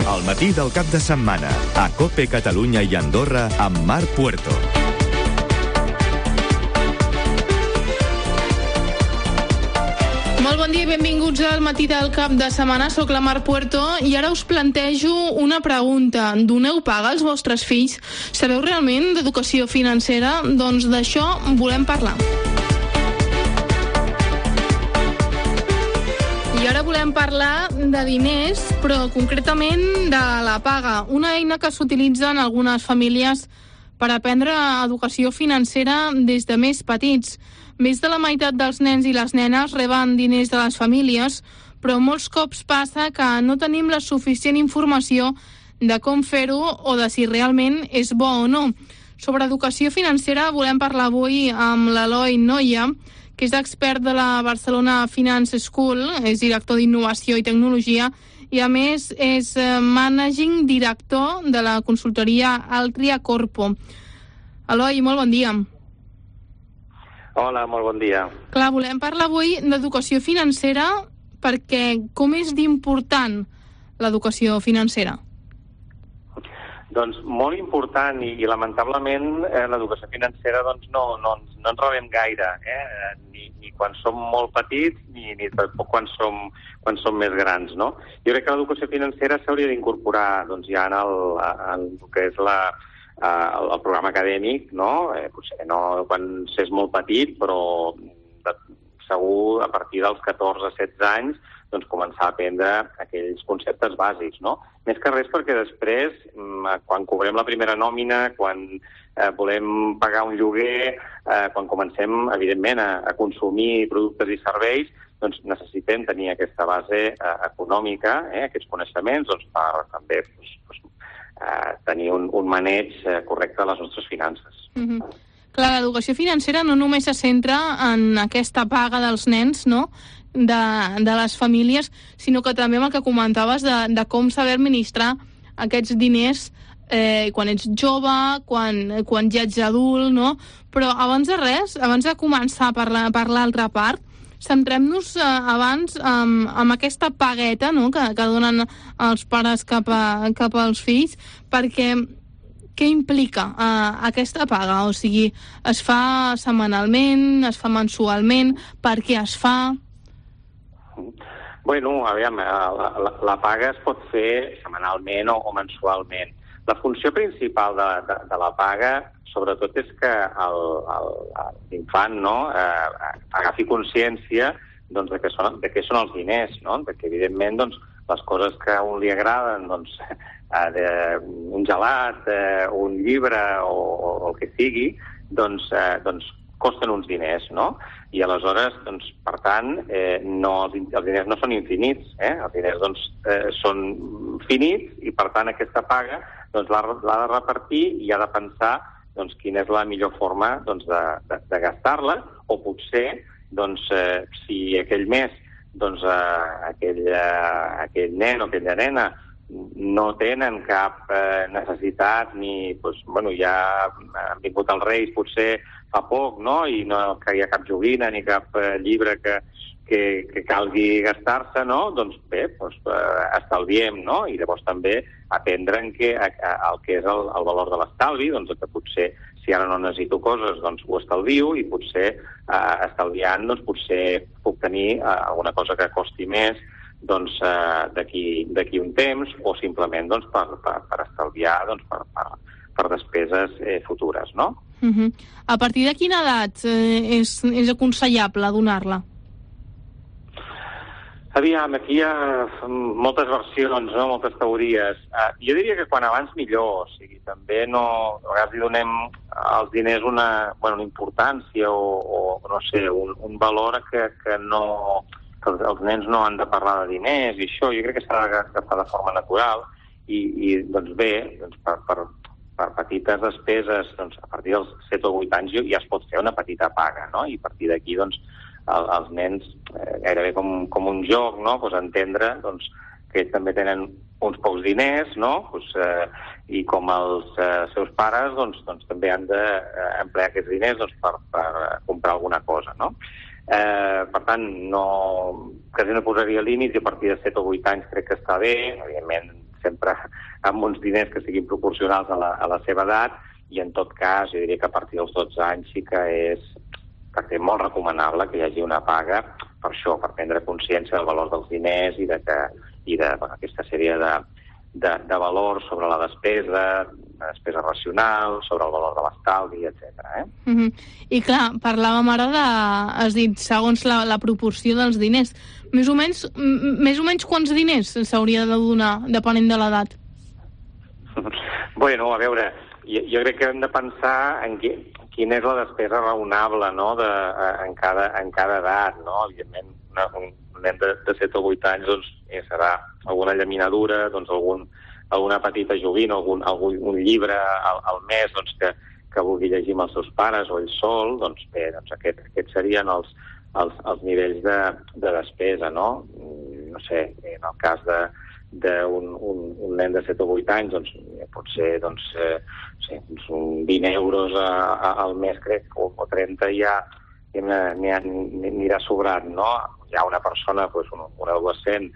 Al matí del cap de setmana, a COPE Catalunya i Andorra, amb Marc Puerto. Molt bon dia i benvinguts al matí del cap de setmana. Soc la Mar Puerto i ara us plantejo una pregunta. Doneu paga als vostres fills? Sabeu realment d'educació financera? Doncs d'això volem parlar. I ara volem parlar de diners, però concretament de la paga, una eina que s'utilitza en algunes famílies per aprendre educació financera des de més petits. Més de la meitat dels nens i les nenes reben diners de les famílies, però molts cops passa que no tenim la suficient informació de com fer-ho o de si realment és bo o no. Sobre educació financera volem parlar avui amb l'Eloi Noia, que és expert de la Barcelona Finance School, és director d'innovació i tecnologia i, a més, és managing director de la consultoria Altria Corpo. Eloi, molt bon dia. Hola, molt bon dia. Clar, volem parlar avui d'educació financera perquè com és d'important l'educació financera? Doncs molt important i lamentablement l'educació financera doncs, no ens rebem gaire, ni quan som molt petits ni tampoc quan som més grans, no? Jo crec que l'educació financera s'hauria d'incorporar doncs, ja en el que és el programa acadèmic, no? Potser no quan s'és molt petit, però segur a partir dels 14-16 anys doncs, començar a aprendre aquells conceptes bàsics, no? Més que res perquè després, quan cobrem la primera nòmina, quan volem pagar un lloguer, quan comencem, evidentment, a consumir productes i serveis, doncs necessitem tenir aquesta base econòmica, aquests coneixements, doncs, per també tenir un maneig correcte de les nostres finances. Mm-hmm. Clar, l'educació financera no només se centra en aquesta paga dels nens, no?, de les famílies, sinó que també amb el que comentaves de com saber administrar aquests diners quan ets jove, quan ja ets adult, no? Però abans de res, abans de començar per l'altra part, centrem-nos abans amb aquesta pagueta, no?, que donen els pares cap als fills, perquè què implica aquesta paga? O sigui, es fa setmanalment, es fa mensualment, per què es fa? Bueno, aviam, la paga es pot fer setmanalment o mensualment. La funció principal de la paga, sobretot, és que l'infant, no?, agafi consciència doncs, de què són els diners, no?, de que, evidentment, doncs, les coses que a un li agraden, doncs, un gelat, un llibre o el que sigui, doncs costen uns diners, no? I aleshores, doncs, per tant, els diners no són infinits, els diners doncs, són finits i, per tant, aquesta paga doncs, l'ha de repartir i ha de pensar doncs, quina és la millor forma doncs, de gastar-la, o potser, doncs, si aquell mes doncs, aquell nen o aquella nena no tenen cap necessitat ni, doncs, bueno, ja han vingut els Reis potser fa poc, no?, i no hi ha cap joguina ni cap llibre que calgui gastar-se, no?, doncs bé, doncs, estalviem, no?, i llavors també aprendre el que és el valor de l'estalvi, doncs que potser si ara no necessito coses, doncs ho estalvio i potser estalviant, doncs potser puc tenir alguna cosa que costi més doncs, d'aquí un temps o simplement doncs, per estalviar doncs, per despeses futures, no? Uh-huh. A partir de quina edat és aconsellable donar-la? Aviam, aquí hi ha moltes versions, no? Moltes teories. Jo diria que quan abans millor, o sigui, també a vegades li donem als diners una importància o no sé, un valor que els nens no han de parlar de diners i això, jo crec que s'ha de gastar de forma natural i doncs bé, doncs per petites despeses, doncs a partir dels 7 o 8 anys ja es pot fer una petita paga, no? I a partir d'aquí, doncs, els nens, gairebé com un joc, no?, doncs entendre doncs, que ells també tenen uns pocs diners, no?, doncs, i com els seus pares doncs, també han d'emplear aquests diners doncs, per comprar alguna cosa, no? Per tant, quasi no posaria límits i a partir de 7 o 8 anys crec que està bé, evidentment sempre amb uns diners que siguin proporcionals a la seva edat, i en tot cas jo diria que a partir dels 12 anys sí que és molt recomanable que hi hagi una paga per això, per prendre consciència del valor dels diners i aquesta sèrie de valors sobre la despesa racional, sobre el valor de l'estalvi, etc. I clar, parlàvem ara has dit, segons la proporció dels diners. Més o menys quants diners s'hauria de donar, depenent de l'edat? Bueno, a veure, jo crec que hem de pensar en quina és la despesa raonable, no?, en cada edat, no? Evidentment, un nen de 7 o 8 anys doncs, serà alguna llaminadura, doncs, alguna petita joguina, un llibre al mes doncs, que vulgui llegir amb els seus pares o ell sol, doncs bé, doncs aquests serien els nivells de despesa, no? No sé, en el cas d'un nen de 7 o 8 anys, doncs pot ser uns 20 euros al mes, crec, o 30 ja n'anirà sobrant, no? Hi ha una persona, un adolescent,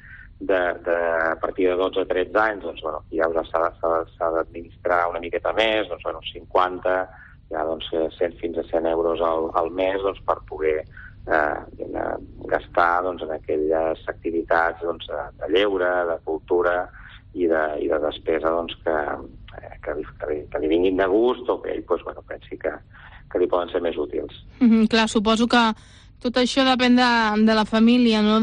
a partir de 12 o 13 anys, doncs, ja s'ha d'administrar una miqueta més, doncs, 50, ja, 100 fins a 100 euros al mes, doncs, per poder gastar en aquelles activitats de lleure, de cultura i de despesa que li vinguin de gust o que ell pensi que li poden ser més útils. Clar, suposo que tot això depèn de la família, no?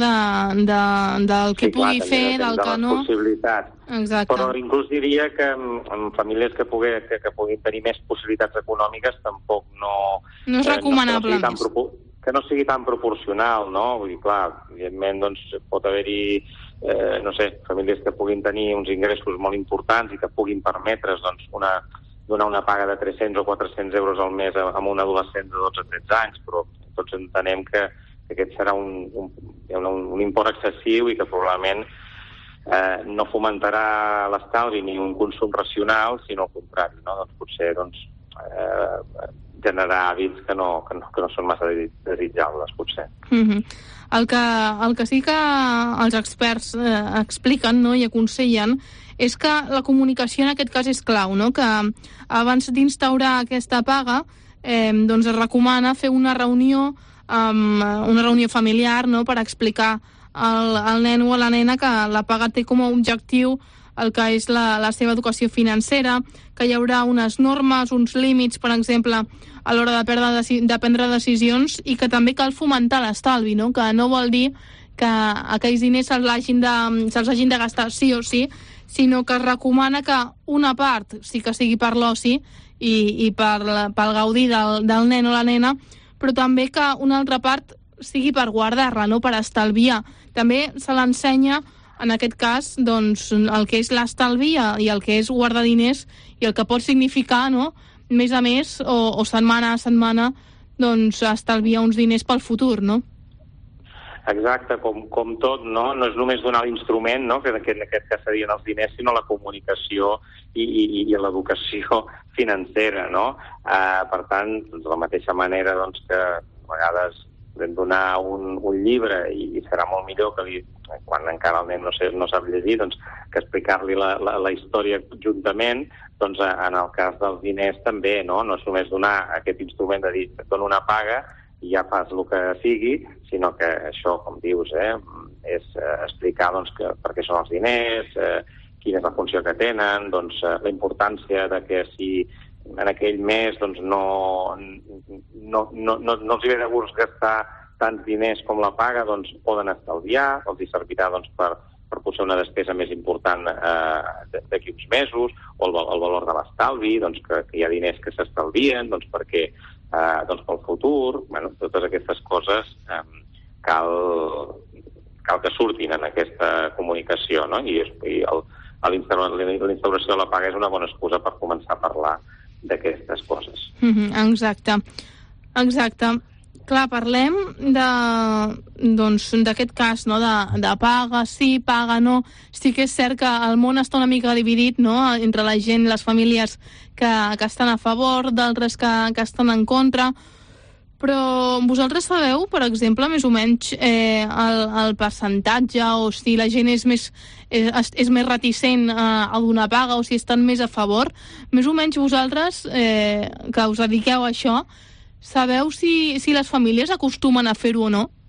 Del que pugui fer, del que no. De les possibilitats. Exacte. Però inclús diria que en famílies que puguin tenir més possibilitats econòmiques tampoc no és recomanable que no sigui tan proporcional, no? Vull dir, clar, evidentment doncs, pot haver-hi famílies que puguin tenir uns ingressos molt importants i que puguin permetre's donar una paga de 300 o 400 euros al mes a un adolescent de 12 o 13 anys, però tots entenem que aquest serà un import excessiu i que probablement no fomentarà l'estalvi ni un consum racional, sinó al contrari, no? Doncs potser generar hàbits que no són massa desitjables, potser. El que sí que els experts expliquen, no, i aconsellen és que la comunicació en aquest cas és clau, no? Que abans d'instaurar aquesta paga doncs es recomana fer una reunió familiar, no?, per explicar al nen o a la nena que la paga té com a objectiu el que és la seva educació financera, que hi haurà unes normes, uns límits, per exemple, a l'hora de prendre decisions, i que també cal fomentar l'estalvi, no? Que no vol dir que aquells diners se'ls hagin de gastar sí o sí, sinó que es recomana que una part sí que sigui per l'oci i pel gaudir del nen o la nena, però també que una altra part sigui per guardar-la, no?, per estalviar. També se l'ensenya, en aquest cas, doncs, el que és l'estalvi i el que és guardar diners i el que pot significar, no?, mes a mes o setmana a setmana, doncs, estalviar uns diners pel futur, no? Exacte, com tot, no? No és només donar l'instrument, no?, que en aquest cas serien els diners, sinó la comunicació i l'educació financera, no? Per tant, de la mateixa manera doncs, que a vegades podem donar un llibre i serà molt millor que quan encara el nen no sap llegir, doncs, que explicar-li la història juntament, doncs en el cas dels diners també, no? No és només donar aquest instrument de dir et dono una paga i ja fas el que sigui, sinó que això, com dius, és explicar doncs, per què són els diners, quina és la funció que tenen, doncs, la importància de que si en aquell mes doncs, no els hi ve de gust gastar tants diners com la paga, doncs poden estalviar, els hi servirà doncs, per potser una despesa més important d'aquí uns mesos, o el valor de l'estalvi, doncs, que hi ha diners que s'estalvien, doncs, perquè pel futur, totes aquestes coses cal que surtin en aquesta comunicació, no? I la instauració de la paga és una bona excusa per començar a parlar d'aquestes coses. Exacte. Clar, parlem d'aquest cas, no?, de paga sí, paga no. Sí que és cert que el món està una mica dividit, no?, entre la gent, les famílies que estan a favor, d'altres que estan en contra. Però vosaltres sabeu, per exemple, més o menys el percentatge, o si la gent és més reticent a donar paga, o si estan més a favor? Més o menys vosaltres, que us dediqueu a això, sabeu si les famílies acostumen a fer-ho o no?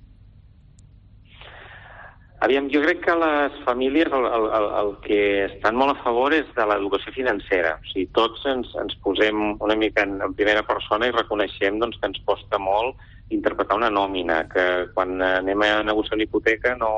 Aviam, jo crec que les famílies el que estan molt a favor és de l'educació financera. O sigui, tots ens posem una mica en primera persona i reconeixem doncs, que ens costa molt interpretar una nòmina, que quan anem a negociar una hipoteca no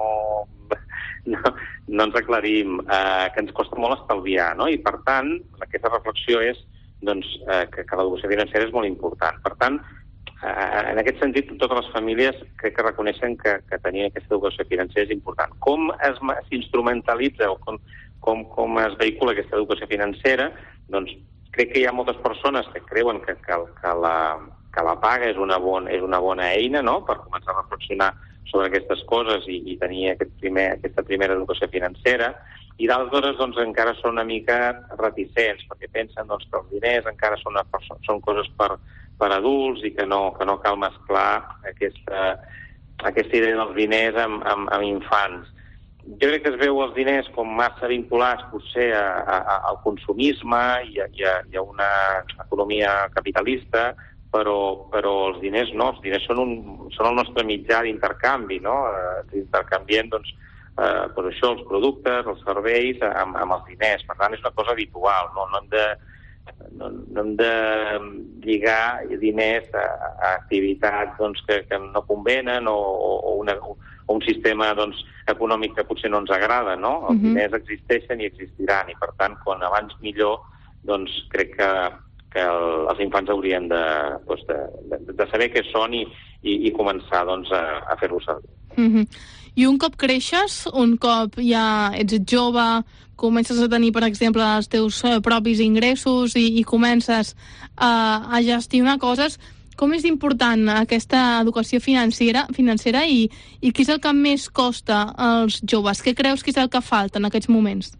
ens aclarim, que ens costa molt estalviar, no? I per tant, aquesta reflexió és doncs, que l'educació financera és molt important. Per tant, en aquest sentit, totes les famílies crec que reconeixen que tenir aquesta educació financera és important. Com s'instrumentalitza o com es vehicula aquesta educació financera? Doncs crec que hi ha moltes persones que creuen que la paga és una bona eina, no?, per començar a reflexionar sobre aquestes coses i tenir aquesta primera educació financera, i d'altres doncs, encara són una mica reticents, perquè pensen doncs, que els diners encara són coses per adults i que no cal mesclar aquesta idea dels diners amb infants. Jo crec que es veu els diners com massa vinculats potser al consumisme i a una economia capitalista, però els diners no, els diners són el nostre mitjà d'intercanvi, no? Intercanviem doncs, això, els productes, els serveis amb els diners. Per tant, és una cosa habitual, no hem de lligar diners a activitats doncs, que no convenen o un sistema doncs, econòmic que potser no ens agrada, no? Els diners existeixen i existiran, i per tant, quan abans millor, doncs crec que els infants haurien de saber què són i començar doncs, a fer-ho servir. I un cop creixes, un cop ja ets jove, comences a tenir, per exemple, els teus propis ingressos i comences a gestionar coses, com és important aquesta educació financera i què és el que més costa als joves? Què creus que és el que falta en aquests moments?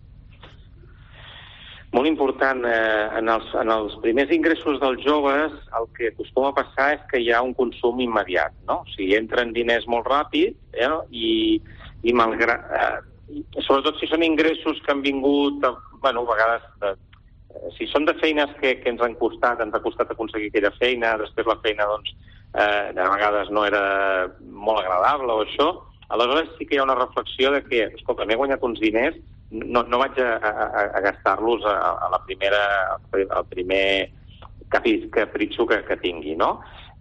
Molt important. En els primers ingressos dels joves el que acostuma a passar és que hi ha un consum immediat, no? O sigui, entren diners molt ràpid i malgrat... sobretot si són ingressos que han vingut, a vegades, si són de feines que ens ha costat aconseguir aquella feina, després la feina, doncs, de vegades no era molt agradable o això, aleshores sí que hi ha una reflexió de que, escolta, m'he guanyat uns diners, no vaig a gastar-los al primer capritxo que tingui, no?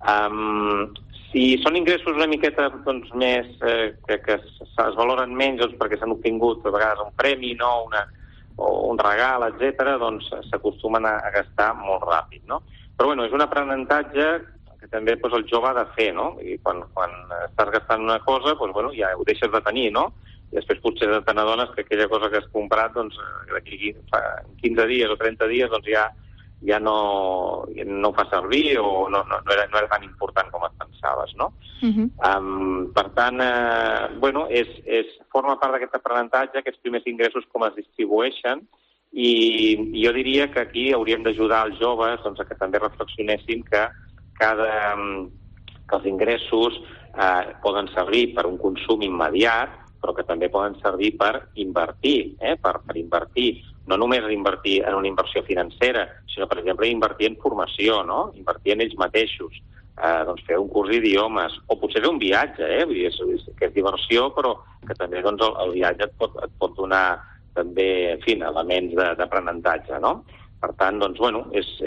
Si són ingressos una miqueta doncs, més que es valoren menys doncs, perquè s'han obtingut a vegades un premi, no? O un regal, etc., doncs s'acostumen a gastar molt ràpid, no? Però bueno, és un aprenentatge que també doncs, el jove ha de fer, no? I quan estàs gastant una cosa, doncs, bueno, ja ho deixes de tenir, no? I després potser te n'adones que aquella cosa que has comprat doncs, d'aquí 15 dies o 30 dies doncs, ja no ho fa servir o no era tan important com et pensaves, no? Per tant, forma part d'aquest aprenentatge, aquests primers ingressos com es distribueixen, i jo diria que aquí hauríem d'ajudar els joves doncs, a que també reflexionessin que els ingressos poden servir per un consum immediat, però que també poden servir per invertir, per invertir. No només invertir en una inversió financera, sinó, per exemple, invertir en formació, no? Invertir en ells mateixos, doncs fer un curs d'idiomes, o potser fer un viatge, vull dir, que és diversió, però que també doncs, el viatge et pot donar també, en fi, elements d'aprenentatge, no? Per tant, doncs, bueno,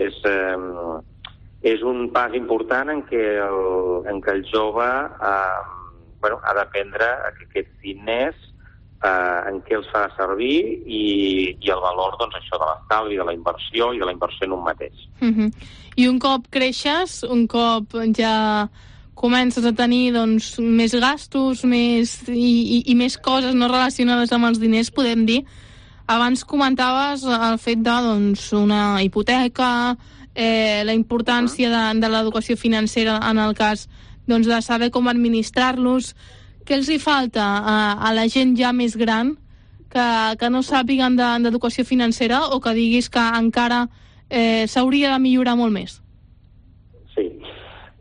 és un pas important en què el jove ha d'aprendre que aquests diners en què els fa servir i el valor doncs, això de l'estalvi, de la inversió i de la inversió en un mateix. I un cop creixes, un cop ja comences a tenir doncs, més gastos i més coses no relacionades amb els diners, podem dir. Abans comentaves el fet de una hipoteca, la importància de l'educació financera en el cas de saber com administrar-los. Què els hi falta a la gent ja més gran que no sàpiguen d'educació financera o que diguis que encara s'hauria de millorar molt més? Sí.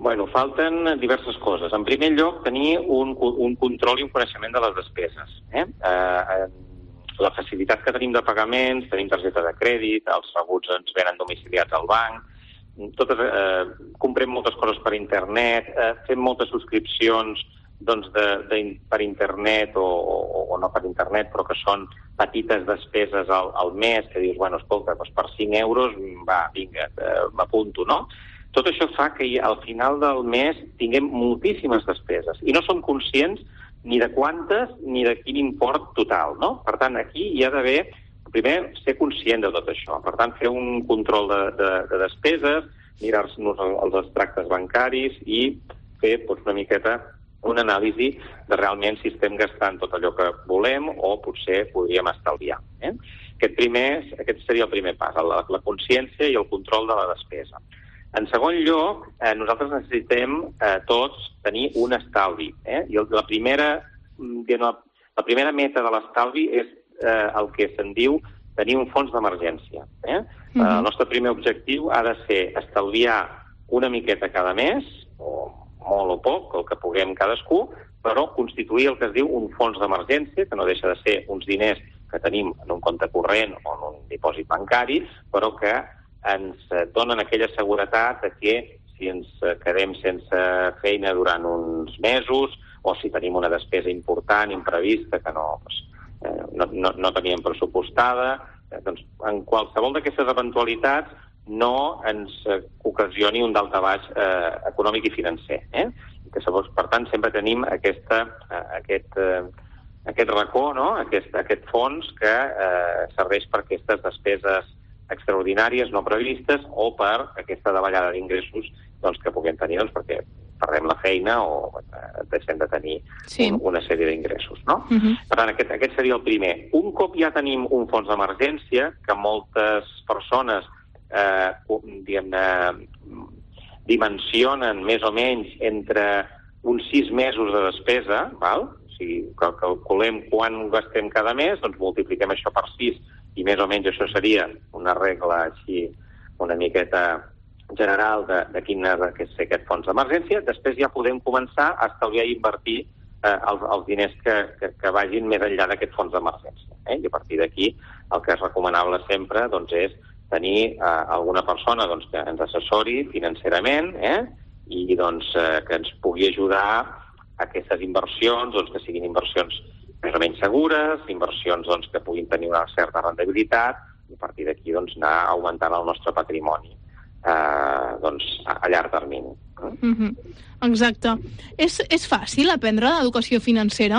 Bueno, falten diverses coses. En primer lloc, tenir un control i un coneixement de les despeses. La facilitat que tenim de pagaments, tenim targeta de crèdit, els rebuts ens venen domiciliats al banc, comprem moltes coses per internet, fem moltes subscripcions per internet o no per internet, però que són petites despeses al mes, que dius, bueno, escolta, doncs per 5 euros, va, vinga, m'apunto, no? Tot això fa que al final del mes tinguem moltíssimes despeses i no som conscients ni de quantes ni de quin import total, no? Per tant, aquí hi ha d'haver, primer, ser conscient de tot això. Per tant, fer un control de despeses, mirar-nos els extractes bancaris i fer una miqueta una anàlisi de realment si estem gastant tot allò que volem o potser podríem estalviar. Aquest seria el primer pas, la consciència i el control de la despesa. En segon lloc, nosaltres necessitem tots tenir un estalvi. I la primera meta de l'estalvi és el que se'n diu tenir un fons d'emergència. El nostre primer objectiu ha de ser estalviar una miqueta cada mes, o molt o poc, el que puguem cadascú, però constituir el que es diu un fons d'emergència, que no deixa de ser uns diners que tenim en un compte corrent o en un dipòsit bancari, però que ens donen aquella seguretat que si ens quedem sense feina durant uns mesos o si tenim una despesa important, imprevista, que no teníem pressupostada, doncs en qualsevol d'aquestes eventualitats no ens ocasioni un daltabaix econòmic i financer. Per tant, sempre tenim aquest racó, aquest fons que serveix per aquestes despeses extraordinàries, no previstes, o per aquesta davallada d'ingressos que puguem tenir perquè perdem la feina o deixem de tenir una sèrie d'ingressos. No? Per tant, aquest seria el primer. Un cop ja tenim un fons d'emergència, que moltes persones dimensionen més o menys entre uns 6 mesos de despesa, val? O sigui, calculem quan gastem cada mes, doncs multipliquem això per 6 i més o menys això seria una regla així una miqueta general de quin ha de ser aquest fons d'emergència. Després ja podem començar a estalviar i invertir els diners que vagin més enllà d'aquest fons d'emergència. I a partir d'aquí el que és recomanable sempre és tenir alguna persona que ens assessori financerament i que ens pugui ajudar a aquestes inversions, que siguin inversions més o menys segures, inversions que puguin tenir una certa rendibilitat i a partir d'aquí anar augmentant el nostre patrimoni a llarg termini. Exacte. És fàcil aprendre l'educació financera?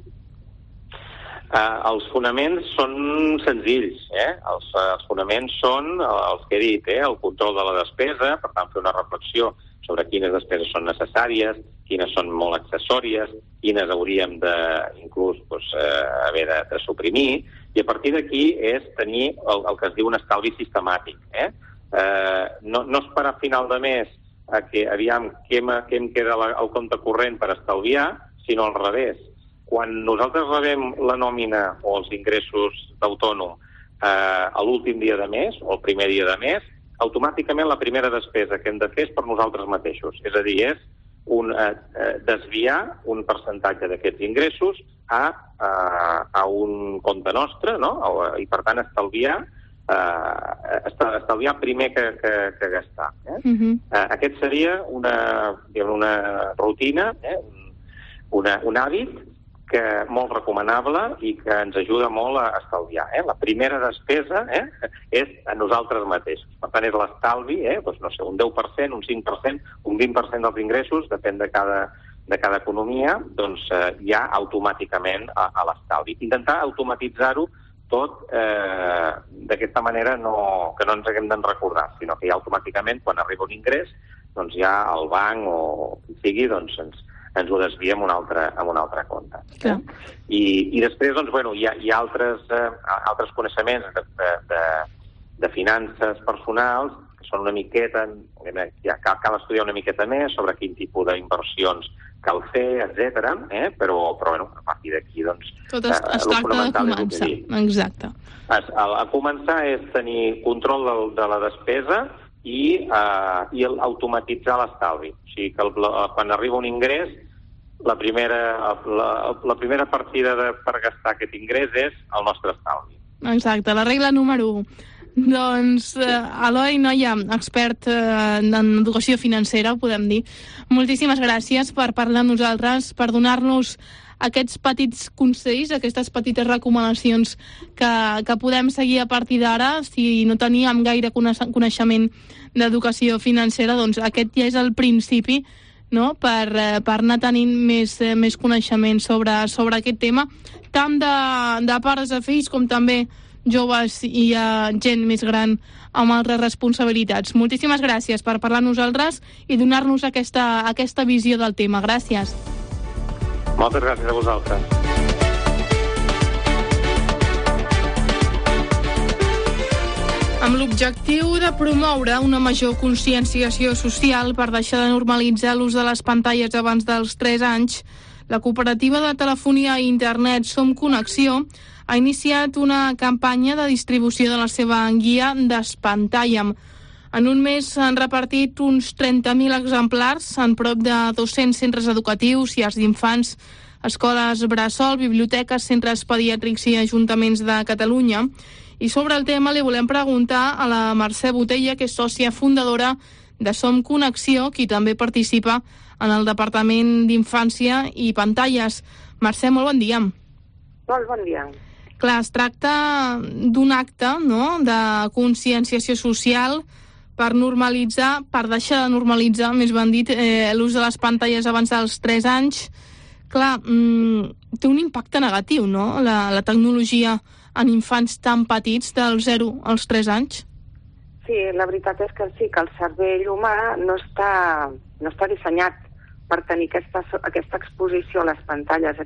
Els fonaments són senzills. Els fonaments són els que he dit, el control de la despesa, per tant fer una reflexió sobre quines despeses són necessàries, quines són molt accessòries, quines hauríem inclús haver de suprimir, i a partir d'aquí és tenir el que es diu un estalvi sistemàtic. No esperar a final de mes que aviam què em queda al compte corrent per estalviar, sinó al revés. Quan nosaltres rebem la nòmina o els ingressos d'autònom a l'últim dia de mes o el primer dia de mes, automàticament la primera despesa que hem de fer és per nosaltres mateixos. És a dir, és desviar un percentatge d'aquests ingressos a un compte nostre, no? I per tant estalviar primer que gastar. Aquest seria una rutina, un hàbit molt recomanable i que ens ajuda molt a estalviar. La primera despesa és a nosaltres mateixos. Per tant, és l'estalvi, un 10%, un 5%, un 20% dels ingressos, depèn de cada economia, ja automàticament a l'estalvi. Intentar automatitzar-ho tot d'aquesta manera que no ens haguem de recordar, sinó que ja automàticament, quan arriba un ingrés, ja el banc o qui sigui, ens ho desvia en un altre compte. I després, hi ha altres coneixements de finances personals que són una miqueta, cal estudiar una miqueta més sobre quin tipus d'inversions cal fer, etc. Però a partir d'aquí, tot es tracta de començar. Exacte. A començar és tenir control de la despesa i automatitzar l'estalvi. O sigui que quan arriba un ingrés, la primera partida per gastar aquest ingrés és el nostre estalvi. Exacte, la regla número 1. Doncs, Eloi Noia, expert en educació financera, ho podem dir. Moltíssimes gràcies per parlar amb nosaltres, per donar-nos aquests petits consells, aquestes petites recomanacions que podem seguir a partir d'ara. Si no teníem gaire coneixement d'educació financera, doncs aquest ja és el principi, no?, per anar tenint més coneixement sobre aquest tema, tant de pares a fills com també joves i gent més gran amb altres responsabilitats. Moltíssimes gràcies per parlar amb nosaltres i donar-nos aquesta visió del tema. Gràcies. Moltes gràcies a vosaltres. Amb l'objectiu de promoure una major conscienciació social per deixar de normalitzar l'ús de les pantalles abans dels 3 anys, la cooperativa de telefonia i internet Som Connexió ha iniciat una campanya de distribució de la seva guia Despantalla'm. En un mes s'han repartit uns 30.000 exemplars en prop de 200 centres educatius, llars d'infants, escoles bressol, biblioteques, centres pediàtrics i ajuntaments de Catalunya. I sobre el tema li volem preguntar a la Mercè Botella, que és sòcia fundadora de Som Connexió, qui també participa en el Departament d'Infància i Pantalles. Mercè, molt bon dia. Molt bon dia. Clar, es tracta d'un acte, no?, de conscienciació social per deixar de normalitzar, més ben dit, l'ús de les pantalles abans dels 3 anys. Clar, té un impacte negatiu, no?, la tecnologia en infants tan petits, dels 0 als 3 anys. Sí, la veritat és que sí, que el cervell humà no està dissenyat per tenir aquesta exposició a les pantalles,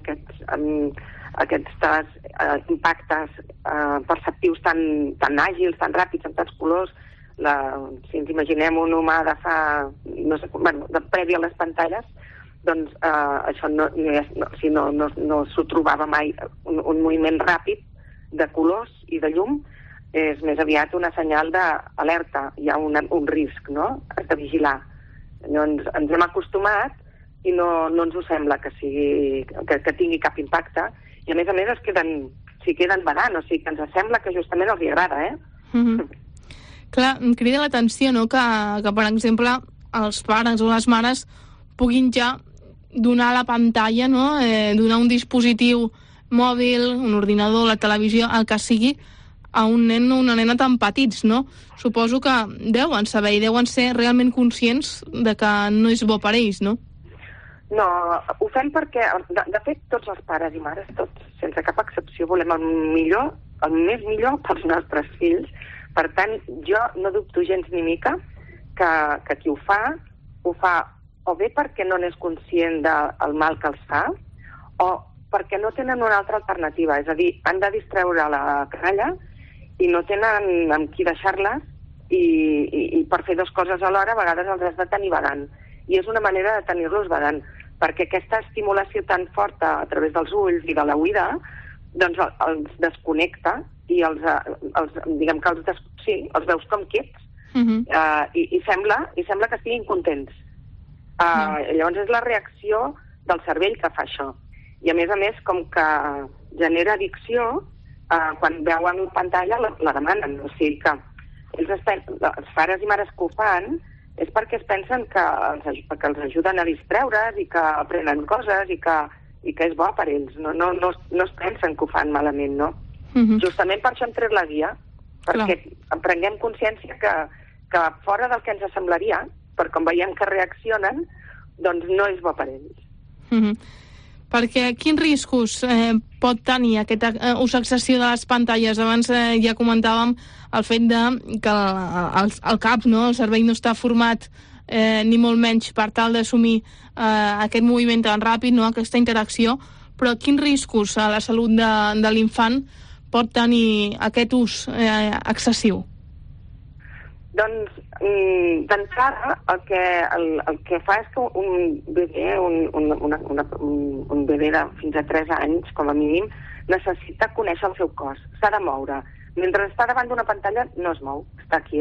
aquests impactes perceptius tan àgils, tan ràpids, amb tants colors. Si ens imaginem un humà de fa, de previ a les pantalles, doncs això no s'ho trobava mai. Un moviment ràpid de colors i de llum és més aviat una senyal d'alerta, hi ha un risc, no?, de vigilar. Llavors ens hem acostumat i no ens ho sembla que tingui cap impacte, i a més s'hi queden badant, o sigui que ens sembla que justament els hi agrada, Clar, em crida l'atenció, no?, que per exemple els pares o les mares puguin ja donar la pantalla, no?, donar un dispositiu mòbil, un ordinador, la televisió, el que sigui, a un nen o una nena tan petits, no? Suposo que deuen saber i deuen ser realment conscients de que no és bo per ells, no? No, ho fem perquè, de fet, tots els pares i mares, tots, sense cap excepció, volem el més millor pels nostres fills. Per tant, jo no dubto gens ni mica que qui ho fa o bé perquè no n'és conscient del mal que els fa, o perquè no tenen una altra alternativa. És a dir, han de distreure la canalla i no tenen amb qui deixar-les, i per fer 2 coses alhora a vegades els has de tenir badant. I és una manera de tenir-los badant, perquè aquesta estimulació tan forta a través dels ulls i de l'oïda doncs els desconnecta i els veus com quiets, i sembla que estiguin contents. Llavors és la reacció del cervell que fa això. I a més, com que genera addicció, quan veuen pantalla la demanen. O sigui que els pares i mares que ho fan és perquè es pensen que els ajuden a distreure's i que aprenen coses i que és bo per ells. No es pensen que ho fan malament, no? Justament per això hem tret la guia, perquè prenguem consciència que fora del que ens semblaria, per com veiem que reaccionen, doncs no és bo per ells. Perquè quins riscos pot tenir aquest ús excessiu de les pantalles? Abans ja comentàvem el fet que el cap, no, el cervell no està format ni molt menys per tal d'assumir aquest moviment tan ràpid, no, aquesta interacció, però quins riscos a la salut de l'infant pot tenir aquest ús excessiu? Doncs, d'entrada, el que fa és que un bebè, un bebè de fins a 3 anys, com a mínim, necessita conèixer el seu cos, s'ha de moure. Mentre està davant d'una pantalla no es mou, està quiet,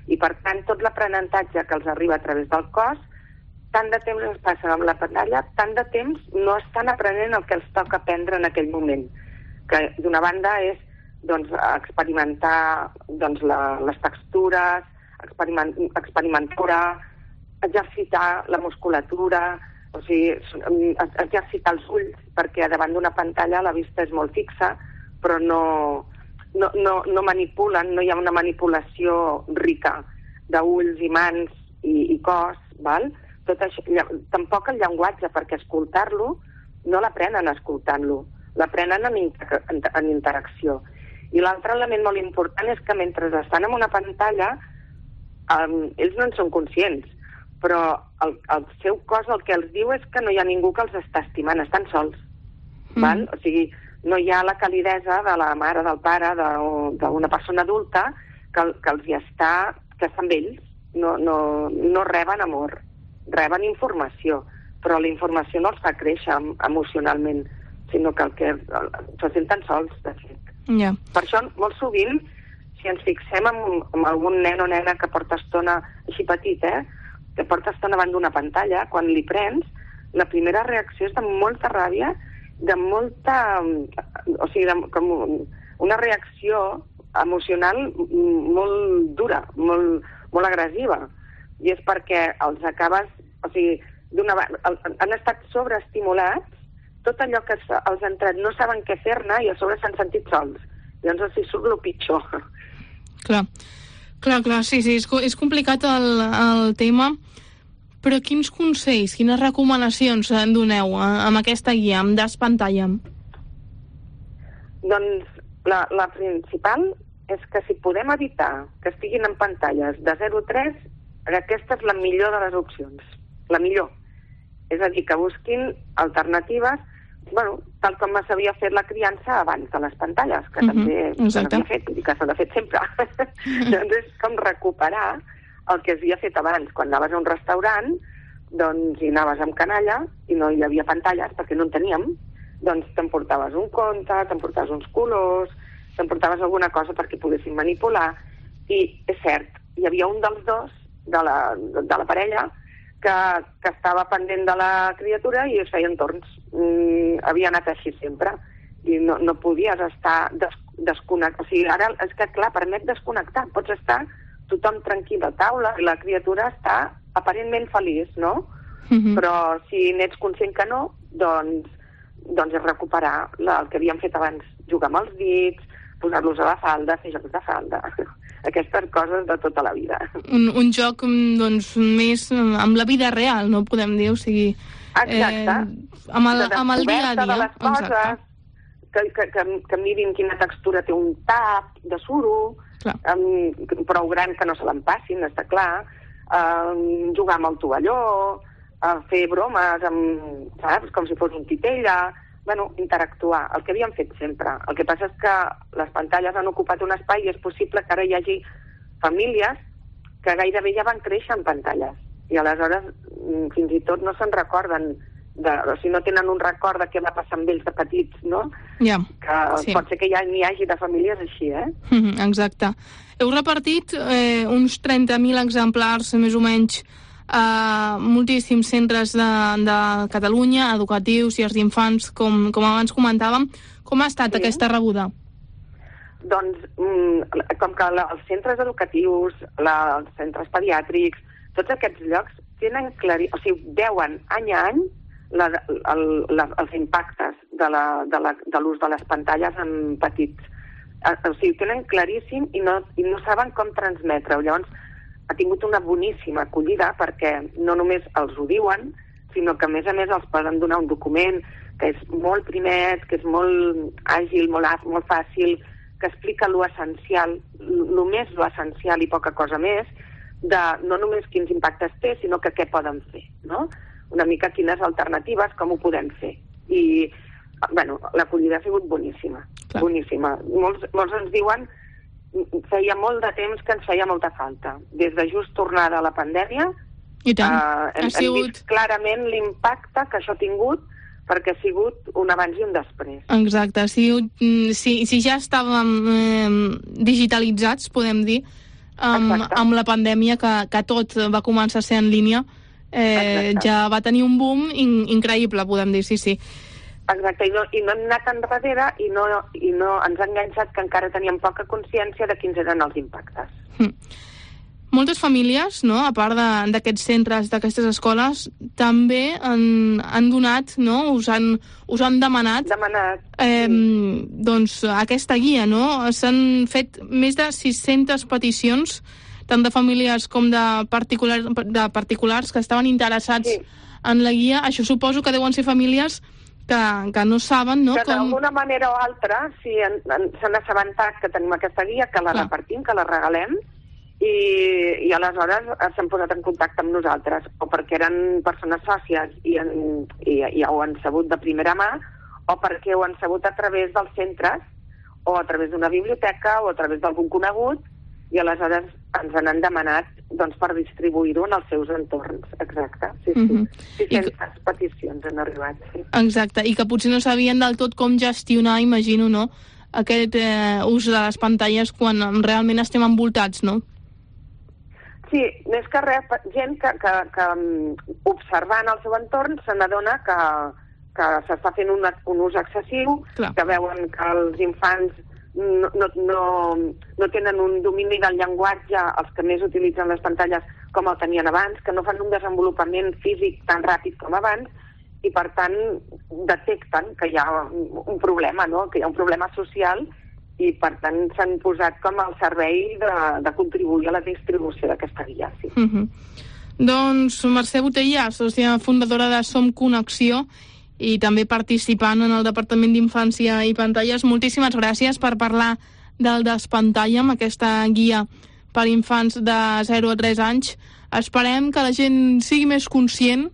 I, per tant, tot l'aprenentatge que els arriba a través del cos, tant de temps es passen amb la pantalla, tant de temps no estan aprenent el que els toca aprendre en aquell moment. Que, d'una banda, és experimentar les textures, experimentar, exercitar la musculatura, o sigui, exercitar els ulls, perquè davant d'una pantalla la vista és molt fixa, però no manipulen, no hi ha una manipulació rica d'ulls i mans i cos, val? Tot això, tampoc el llenguatge, perquè escoltar-lo no l'aprenen escoltant-lo, l'aprenen en interacció. I l'altre element molt important és que mentre estan en una pantalla, ells no en són conscients, però el seu cos el que els diu és que no hi ha ningú que els està estimant, estan sols. Val? O sigui, no hi ha la calidesa de la mare, del pare, d'una persona adulta que està amb ells. No reben amor, reben informació, però la informació no els fa créixer emocionalment, sinó que se senten sols, de fet. Yeah. Per això, molt sovint, si ens fixem en algun nen o nena que porta estona, així petit, que porta estona davant d'una pantalla, quan li prens, la primera reacció és de molta ràbia, de molta... O sigui, com una reacció emocional molt dura, molt agressiva. I és perquè els acabes... O sigui, han estat sobreestimulats, tot allò que els ha entrat no saben què fer-ne i a sobre s'han sentit sols. Llavors els surt el pitjor. Clar, sí, és complicat el tema, però quins consells, quines recomanacions doneu amb aquesta guia, amb Despantalla'm? Doncs la principal és que si podem evitar que estiguin en pantalles de 0 a 3, aquesta és la millor de les opcions, la millor. És a dir, que busquin alternatives, tal com s'havia fet la criança abans de les pantalles, que també s'havia fet, i que s'ha fet sempre. Doncs és com recuperar el que s'havia fet abans. Quan anaves a un restaurant, doncs hi anaves amb canalla, i no hi havia pantalles, perquè no en teníem, doncs t'emportaves un conte, t'emportaves uns colors, t'emportaves alguna cosa perquè poguessin manipular, i és cert, hi havia un dels dos, de la parella, que estava pendent de la criatura i es feien torns. Havia anat així sempre. I no podies estar desconnectat. O sigui, ara és que, clar, permet desconnectar. Pots estar tothom tranquil a taula i la criatura està aparentment feliç, no? Però si n'ets conscient que no, doncs és recuperar el que havíem fet abans. Jugar amb els dits, posar-los a la falda, fer jocs de falda... Aquestes coses de tota la vida. Un joc, doncs, més amb la vida real, no podem dir, o sigui... Exacte. Amb el dia a dia. De les coses, que mirin quina textura té un tap de suro, prou gran que no se l'empassin, està clar, jugar amb el tovalló, fer bromes, saps? Com si fos un titella... interactuar, el que havíem fet sempre. El que passa és que les pantalles han ocupat un espai i és possible que ara hi hagi famílies que gairebé ja van créixer en pantalles. I aleshores fins i tot no se'n recorden, o sigui, no tenen un record de què va passar amb ells de petits, no? Pot ser que ja n'hi hagi de famílies així, Exacte. Heu repartit uns 30.000 exemplars, més o menys, moltíssims centres de Catalunya, educatius, llars d'infants, com abans comentàvem. Com ha estat aquesta rebuda? Doncs, com que els centres educatius, els centres pediàtrics, tots aquests llocs tenen o sigui, veuen any a any els impactes de l'ús de les pantalles en petits. O sigui, tenen claríssim i no saben com transmetre-ho. Llavors, ha tingut una boníssima acollida perquè no només els ho diuen, sinó que a més els poden donar un document que és molt primet, que és molt àgil, molt fàcil, que explica lo essencial, només lo essencial i poca cosa més, de no només quins impactes té, sinó que què poden fer, no? Una mica quines alternatives, com ho podem fer. I, l'acollida ha sigut boníssima, boníssima. Molts ens diuen feia molt de temps que ens feia molta falta. Des de just tornada a la pandèmia, hem vist clarament l'impacte que això ha tingut, perquè ha sigut un abans i un després. Exacte. Si ja estàvem digitalitzats, podem dir, amb la pandèmia, que tot va començar a ser en línia, ja va tenir un boom increïble, podem dir, sí. Exacte, i no hem anat enrere i no ens ha enganxat que encara teníem poca consciència de quins eren els impactes. Moltes famílies, no, a part d'aquests centres, d'aquestes escoles, també han donat, no, us han demanat doncs aquesta guia, no? S'han fet més de 600 peticions, tant de famílies com de particulars que estaven interessats en la guia. Això suposo que deuen ser famílies que no saben, no? Que d'alguna manera o altra s'han assabentat que tenim aquesta guia, que la repartim, que la regalem, i aleshores s'han posat en contacte amb nosaltres, o perquè eren persones sòcies i ho han sabut de primera mà, o perquè ho han sabut a través dels centres, o a través d'una biblioteca, o a través d'algun conegut, i aleshores ens han demanat doncs, per distribuir-ho en els seus entorns. Exacte, sí. 600 peticions han arribat, sí. Exacte, i que potser no sabien del tot com gestionar, imagino, no?, aquest ús de les pantalles quan realment estem envoltats, no? Sí, més que res, gent que observant el seu entorn se n'adona que s'està fent un ús excessiu, que veuen que els infants no tenen un domini del llenguatge, els que més utilitzen les pantalles, com el tenien abans, que no fan un desenvolupament físic tan ràpid com abans, i per tant detecten que hi ha un problema, no? Que hi ha un problema social, i per tant s'han posat com al servei de contribuir a la distribució d'aquesta guia. Sí. Doncs Mercè Botella, sòcia fundadora de Som Connexió i també participant en el Departament d'Infància i Pantalles, moltíssimes gràcies per parlar del Despantalla amb aquesta guia per infants de 0 a 3 anys. Esperem que la gent sigui més conscient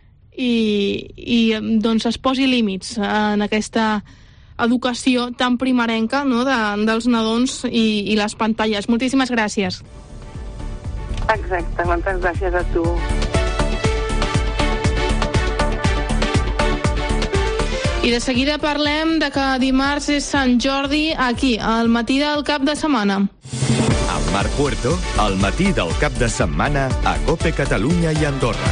i doncs es posi límits en aquesta educació tan primerenca, no?, dels nadons i les pantalles. Moltíssimes gràcies. Exacte, moltes gràcies a tu. I de seguida parlem de que dimarts és Sant Jordi aquí, al matí del cap de setmana. Amb Marc Puerto, al matí del cap de setmana a COPE Catalunya i Andorra.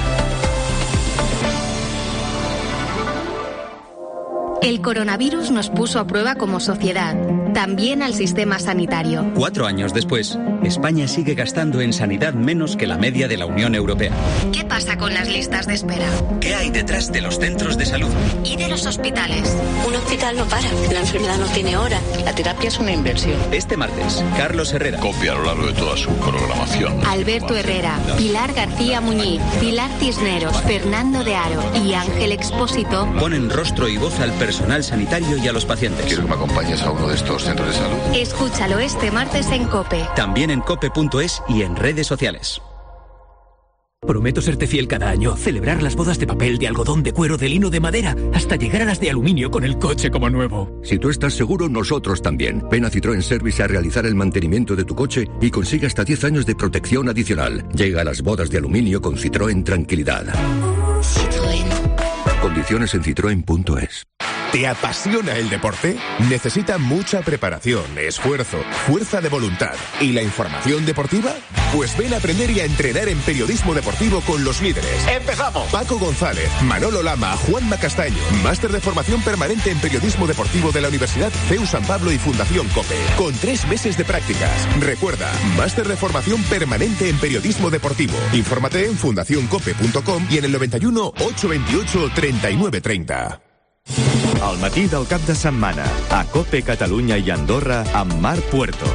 El coronavirus nos puso a prueba como sociedad, también al sistema sanitario. 4 años después, España sigue gastando en sanidad menos que la media de la Unión Europea. ¿Qué pasa con las listas de espera? ¿Qué hay detrás de los centros de salud? ¿Y de los hospitales? Un hospital no para, la enfermedad no tiene hora, la terapia es una inversión. Este martes, Carlos Herrera. COPE a lo largo de toda su programación. Alberto Herrera, Pilar García Muñiz, Pilar Cisneros, Fernando de Aro y Ángel Expósito ponen rostro y voz al personal sanitario y a los pacientes. ¿Quiero que me acompañes a uno de estos centros de salud? Escúchalo este martes en COPE. También en cope.es y en redes sociales. Prometo serte fiel cada año, celebrar las bodas de papel, de algodón, de cuero, de lino, de madera, hasta llegar a las de aluminio con el coche como nuevo. Si tú estás seguro, nosotros también. Ven a Citroën Service a realizar el mantenimiento de tu coche y consigue hasta 10 años de protección adicional. Llega a las bodas de aluminio con Citroën Tranquilidad. Citroën. Condiciones en citroen.es. ¿Te apasiona el deporte? Necesita mucha preparación, esfuerzo, fuerza de voluntad y la información deportiva. Pues ven a aprender y a entrenar en periodismo deportivo con los líderes. ¡Empezamos! Paco González, Manolo Lama, Juanma Castaño. Máster de formación permanente en periodismo deportivo de la Universidad CEU San Pablo y Fundación COPE. Con 3 meses de prácticas. Recuerda, máster de formación permanente en periodismo deportivo. Infórmate en fundacioncope.com y en el 91 828 3930. Al matí del cap de setmana, a COPE Catalunya i Andorra, amb Marc Puerto.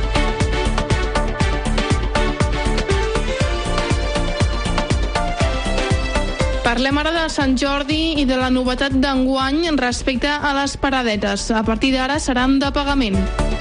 Parlem ara de Sant Jordi i de la novetat d'enguany respecte a les paradetes. A partir d'ara seran de pagament.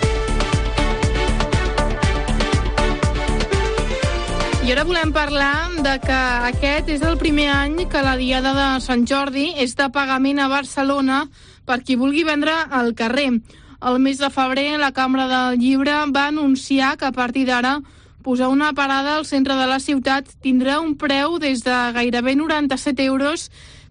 I ara volem parlar de que aquest és el primer any que la diada de Sant Jordi és de pagament a Barcelona per qui vulgui vendre al carrer. El mes de febrer, la Cambra del Llibre va anunciar que a partir d'ara posar una parada al centre de la ciutat tindrà un preu des de gairebé 97 euros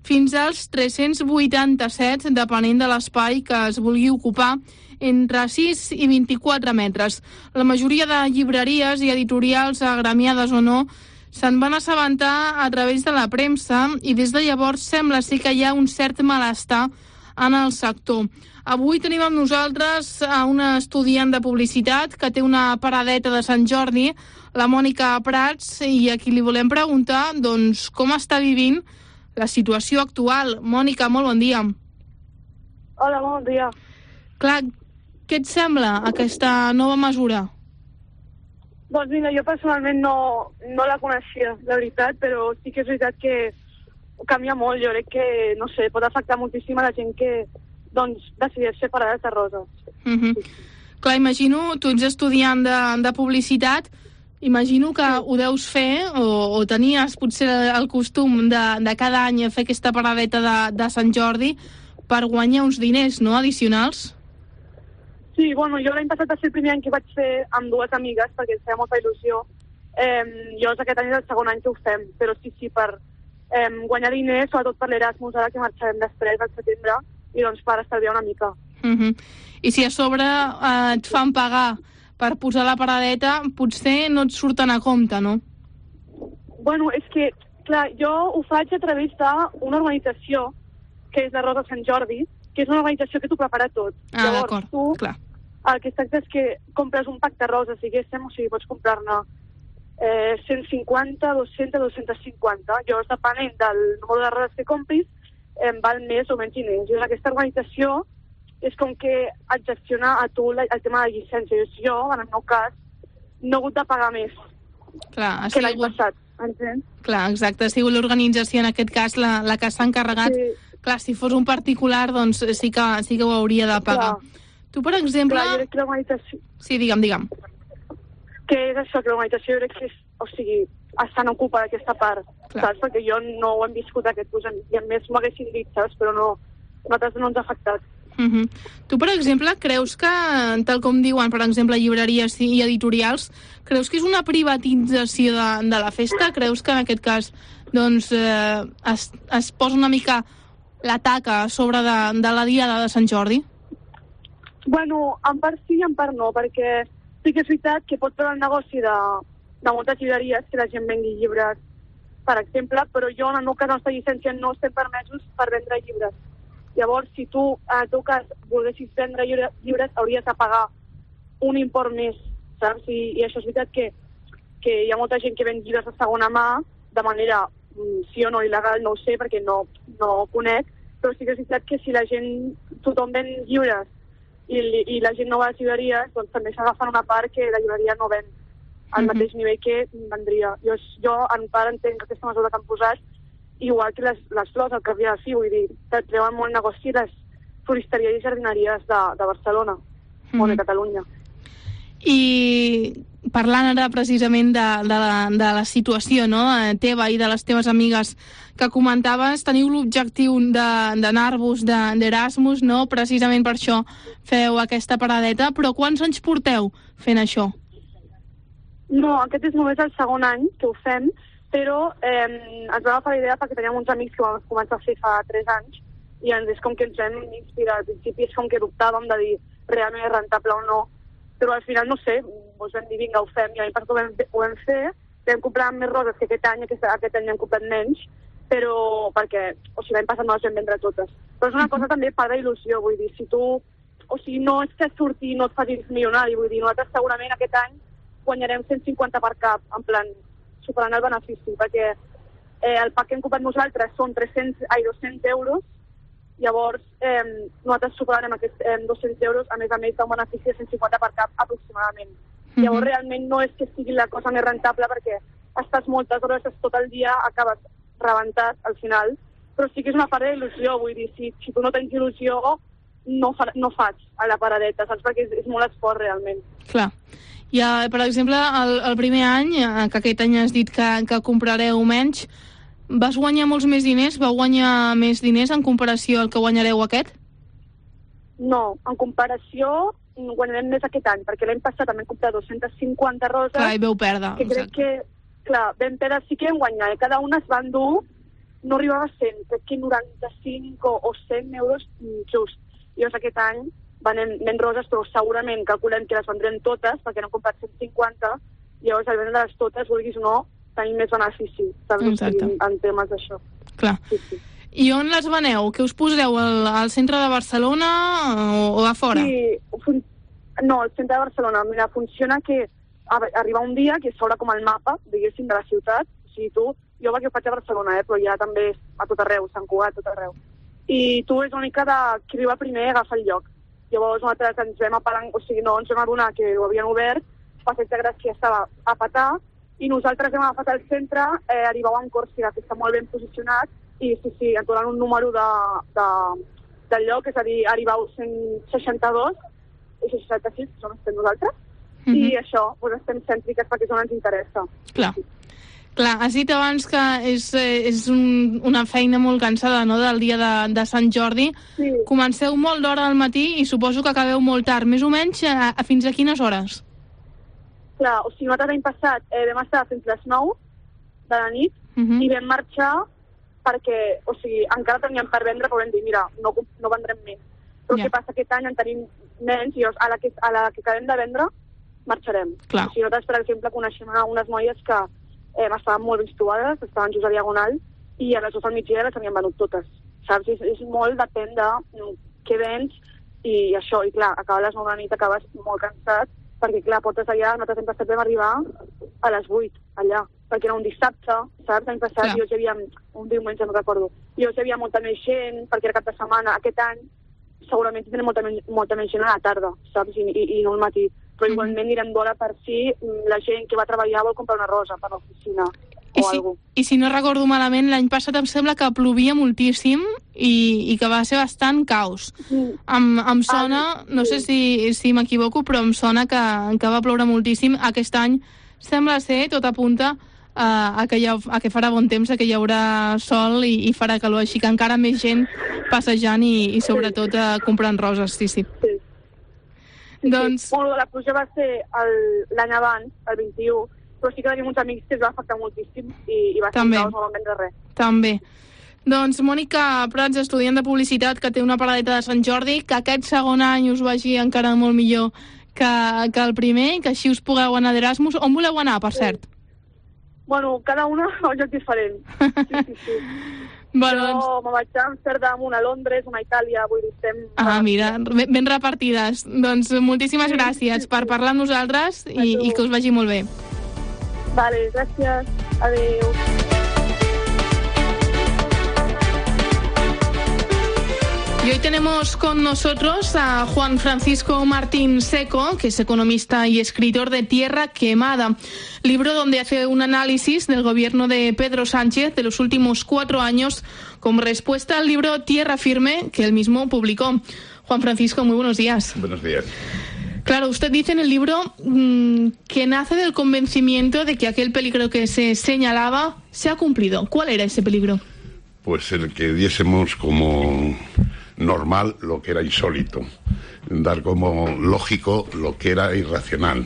fins als 387, depenent de l'espai que es vulgui ocupar, entre 6 i 24 metres. La majoria de llibreries i editorials, agremiades o no, se'n van assabentar a través de la premsa i des de llavors sembla ser que hi ha un cert malestar en el sector. Avui tenim amb nosaltres a una estudiant de publicitat que té una paradeta de Sant Jordi, la Mònica Prats, i a qui li volem preguntar doncs, com està vivint la situació actual. Mònica, molt bon dia. Hola, bon dia. Clar, què et sembla aquesta nova mesura? Doncs mira, jo personalment no la coneixia, la veritat, però sí que és veritat que canvia molt. Jo crec que, no sé, pot afectar moltíssim a la gent que doncs, decideix fer parades de roses. Clar, imagino, tu ets estudiant de publicitat, imagino que ho deus fer o tenies potser el costum de cada any fer aquesta paradeta de Sant Jordi per guanyar uns diners, no?, addicionals. Sí, bueno, jo l'any passat va ser el primer any que vaig fer amb dues amigues perquè ens feia molta il·lusió. Jo aquest any és el segon any que ho fem, però sí, per guanyar diners, sobretot per l'Erasmus, ara que marxarem després al setembre, i doncs per estalviar una mica. I si a sobre et fan pagar per posar la paradeta, potser no et surten a compte, no? Bueno, és que, clar, jo ho faig a través d'una organització que és la Rosa Sant Jordi, que és una organització que t'ho prepara tot. Llavors, tu, clar. El que es tracta és que compres un pack de roses, diguéssim, o sigui, pots comprar-ne 150, 200, 250. Llavors, depenent del número de roses que compris, val més o menys diners. I aquesta organització és com que et gestiona a tu el tema de llicència. Jo, en el meu cas, no he hagut de pagar més que l'any passat. Entens? Clar, exacte. Ha sigut l'organització, en aquest cas, la que s'ha encarregat. Sí. Clar, si fos un particular, doncs sí que ho hauria de pagar. Clar. Tu, per exemple... Clar, jo crec que l'organització... Sí, digue'm. Que és això, que l'organització jo crec que és... O sigui, estan ocupada d'aquesta part, saps? Perquè jo no ho hem viscut aquest curs, i a més m'ho haguessin dit, saps? Però no, nosaltres no ens ha afectat. Tu, per exemple, creus que, tal com diuen, per exemple, llibreries i editorials, creus que és una privatització de la festa? Creus que en aquest cas doncs, es posa una mica la taca a sobre de la diada de Sant Jordi? Bueno, en part sí i en part no, perquè sí que és veritat que pot treure el negoci de moltes llibreries que la gent vengui llibres, per exemple, però jo en el meu cas, la nostra llicència no estem permesos per vendre llibres. Llavors, si tu, en el teu cas, volguessis vendre llibres, hauries de pagar un import més, saps? I això és veritat que hi ha molta gent que ven llibres de segona mà de manera, sí o no il·legal, no ho sé, perquè no ho conec, però sí que és veritat que si la gent, tothom ven llibres i la gent no va a les llibreries, doncs també s'agafen una part que la llibreria no ven al mateix nivell que vendria. Jo en part entenc aquesta mesura que han posat, igual que les flors al cap i a la fi, vull dir, que treuen molt negoci les floristeries i jardineries de Barcelona o de Catalunya. I parlant ara precisament de la situació, no?, teva i de les teves amigues que comentaves, teniu l'objectiu d'anar-vos d'Erasmus, no?, precisament per això feu aquesta paradeta, però quants anys porteu fent això? No, aquest és només el segon any que ho fem, però ens vam agafar la idea perquè teníem uns amics que vam començar a fer fa 3 anys i és com que ens hem inspirat. Al principi és com que dubtàvem de dir realment és rentable o no, però al final, no sé, ens vam dir, vinga, ho fem, i l'any passat ho vam fer, vam comprar més roses que aquest any hem comprat menys, però perquè, o sigui, l'any passat no les vam vendre totes. Però és una cosa també part d'il·lusió, vull dir, si tu, o sigui, no és que surti i no et facis milionari, vull dir, nosaltres segurament aquest any guanyarem 150 per cap, en plan, superant el benefici, perquè el pack que hem comprat nosaltres són 200 euros, llavors nosaltres superarem aquests 200 euros, a més d'un benefici de 150 per cap aproximadament. Llavors realment no és que sigui la cosa més rentable perquè estàs moltes hores, tot el dia, acabes rebentat al final, però sí que és una part d'il·lusió, vull dir, si tu no tens il·lusió no faig a la paradeta, saps? Perquè és molt esport realment. Clar. I, per exemple, el primer any, que aquest any has dit que comprareu menys, vas guanyar molts més diners? Vau guanyar més diners en comparació al que guanyareu aquest? No, en comparació guanyarem més aquest any, perquè l'any passat també hem comprat 250 roses. Clar, i veu perdre. Que crec que, clar, vam perdre, sí que hem guanyat. Cada una es va endur no arribava a 100, crec que 95 o 100 euros just. Llavors aquest any venem roses, però segurament calculem que les vendrem totes, perquè no hem comprat 150, llavors al vendre-les totes, vulguis o no, tenim més benefici, saps? En temes d'això. Clar. Sí. I on les veneu? Què us poseu? Al centre de Barcelona o a fora? Sí, no, al centre de Barcelona. Mira, funciona que arriba un dia que s'obre com el mapa, diguéssim, de la ciutat. O sigui, jo perquè ho faig a Barcelona, però ja també a tot arreu, Sant Cugat, a tot arreu. I tu és l'única qui arriba primer agafa el lloc. Llavors nosaltres ens vam no ens vam adonar que ho havien obert, Passeig de Gràcia estava a petar, i nosaltres hem agafat el centre, arribau a Còrsega, que està molt ben posicionat, i sí, ens donen un número del lloc, és a dir, arribau 162 i 66, que estem nosaltres, i això, doncs estem cèntriques perquè és on ens interessa. Clar, has dit abans que és una feina molt cansada, no?, del dia de Sant Jordi. Sí. Comenceu molt d'hora al matí i suposo que acabeu molt tard. Més o menys, fins a quines hores? Clar, o sigui, nosaltres l'any passat vam estar fins les 9 de la nit i vam marxar perquè, o sigui, encara teníem per vendre, però vam dir, mira, no vendrem més. Però què passa, aquest any en tenim menys i a la que acabem de vendre marxarem. Clar. O sigui, nosaltres, per exemple, coneixem unes noies que estaven molt ben situades, estaven just a Diagonal, i a les 2 del migdia les havien venut totes. Saps? És molt, depèn de què vens, i això, i clar, acaba a les 9 de la nit, acabes molt cansat, perquè clar, portes allà, nosaltres l'any passat vam arribar a les 8, allà, perquè era un dissabte, saps? L'any passat hi havia un diumenge, no recordo, hi havia molta més gent, perquè era cap de setmana. Aquest any segurament tindrem molta més gent a la tarda, saps? I no al matí. Però igualment anirem d'hora per si la gent que va treballar vol comprar una rosa per l'oficina o alguna cosa. I si no recordo malament, l'any passat em sembla que plovia moltíssim i que va ser bastant caos. Em sona, no sé si m'equivoco, però em sona que va ploure moltíssim. Aquest any sembla ser, tot apunta, a que farà bon temps, a que hi haurà sol i farà calor, així que encara més gent passejant i sobretot comprant roses, sí. Doncs... Bueno, la pluja va ser l'any abans, el 21, però sí que tenim uns amics que es va afectar moltíssim i va ser un caos, no van vendre res. També. Doncs Mònica Prats, estudiant de publicitat, que té una paradeta de Sant Jordi, que aquest segon any us vagi encara molt millor que el primer, que així us pugueu anar d'Erasmus. On voleu anar, per cert? Bueno, cada una a un lloc diferent. Sí. Bueno, jo me vaig a Amsterdam, una a Londres, una a Itàlia, vull dir, estem... mira, ben repartides. Doncs moltíssimes gràcies per parlar amb nosaltres i que us vagi molt bé. Vale, gràcies. Adéu. Y hoy tenemos con nosotros a Juan Francisco Martín Seco, que es economista y escritor de Tierra Quemada, libro donde hace un análisis del gobierno de Pedro Sánchez de los últimos 4 años como respuesta al libro Tierra Firme que él mismo publicó. Juan Francisco, muy buenos días. Buenos días. Claro, usted dice en el libro que nace del convencimiento de que aquel peligro que se señalaba se ha cumplido. ¿Cuál era ese peligro? Pues el que diésemos como normal lo que era insólito, dar como lógico lo que era irracional,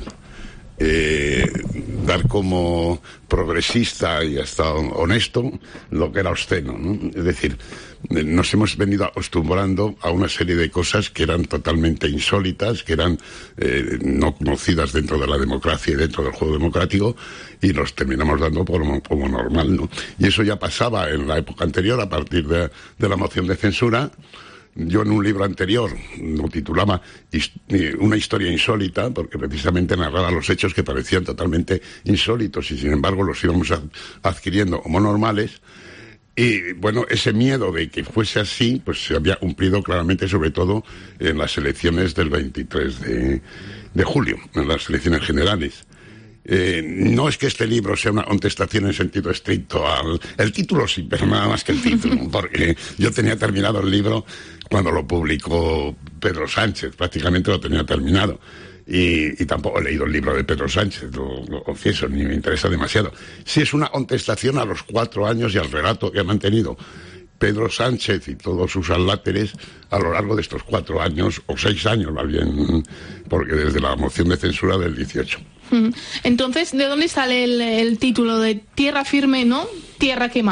dar como progresista y hasta honesto lo que era obsceno, ¿no? Es decir, nos hemos venido acostumbrando a una serie de cosas que eran totalmente insólitas, que eran no conocidas dentro de la democracia y dentro del juego democrático, y los terminamos dando como normal, ¿no? Y eso ya pasaba en la época anterior, a partir de la moción de censura. Yo en un libro anterior lo titulaba Una historia insólita, porque precisamente narraba los hechos que parecían totalmente insólitos y sin embargo los íbamos adquiriendo como normales. Y bueno, ese miedo de que fuese así, pues se había cumplido claramente, sobre todo en las elecciones del 23 de julio, en las elecciones generales. No es que este libro sea una contestación en sentido estricto el título, sí, pero nada más que el título, porque yo tenía terminado el libro cuando lo publicó Pedro Sánchez, prácticamente lo tenía terminado. Y tampoco he leído el libro de Pedro Sánchez, lo confieso, ni me interesa demasiado. Sí es una contestación a los 4 años y al relato que ha mantenido Pedro Sánchez y todos sus adláteres a lo largo de estos 4 años, o 6 años más bien, porque desde la moción de censura del 18. Entonces, ¿de dónde sale el título de Tierra Firme, no? Tierra Quemada.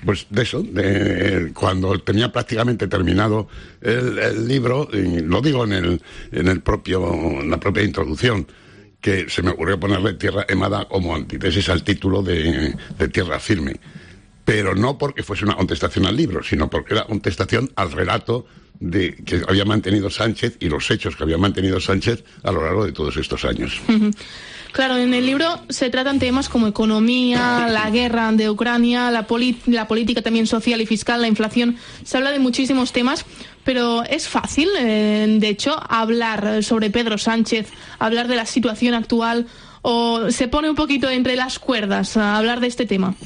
Pues de eso, cuando tenía prácticamente terminado el libro, y lo digo en la propia introducción, que se me ocurrió ponerle Tierra Quemada como antítesis al título de Tierra Firme. Pero no porque fuese una contestación al libro, sino porque era contestación al relato que había mantenido Sánchez y los hechos que había mantenido Sánchez a lo largo de todos estos años. Claro, en el libro se tratan temas como economía, la guerra de Ucrania, la política también social y fiscal, la inflación. Se habla de muchísimos temas, pero es fácil, de hecho, hablar sobre Pedro Sánchez, hablar de la situación actual, o se pone un poquito entre las cuerdas a hablar de este tema.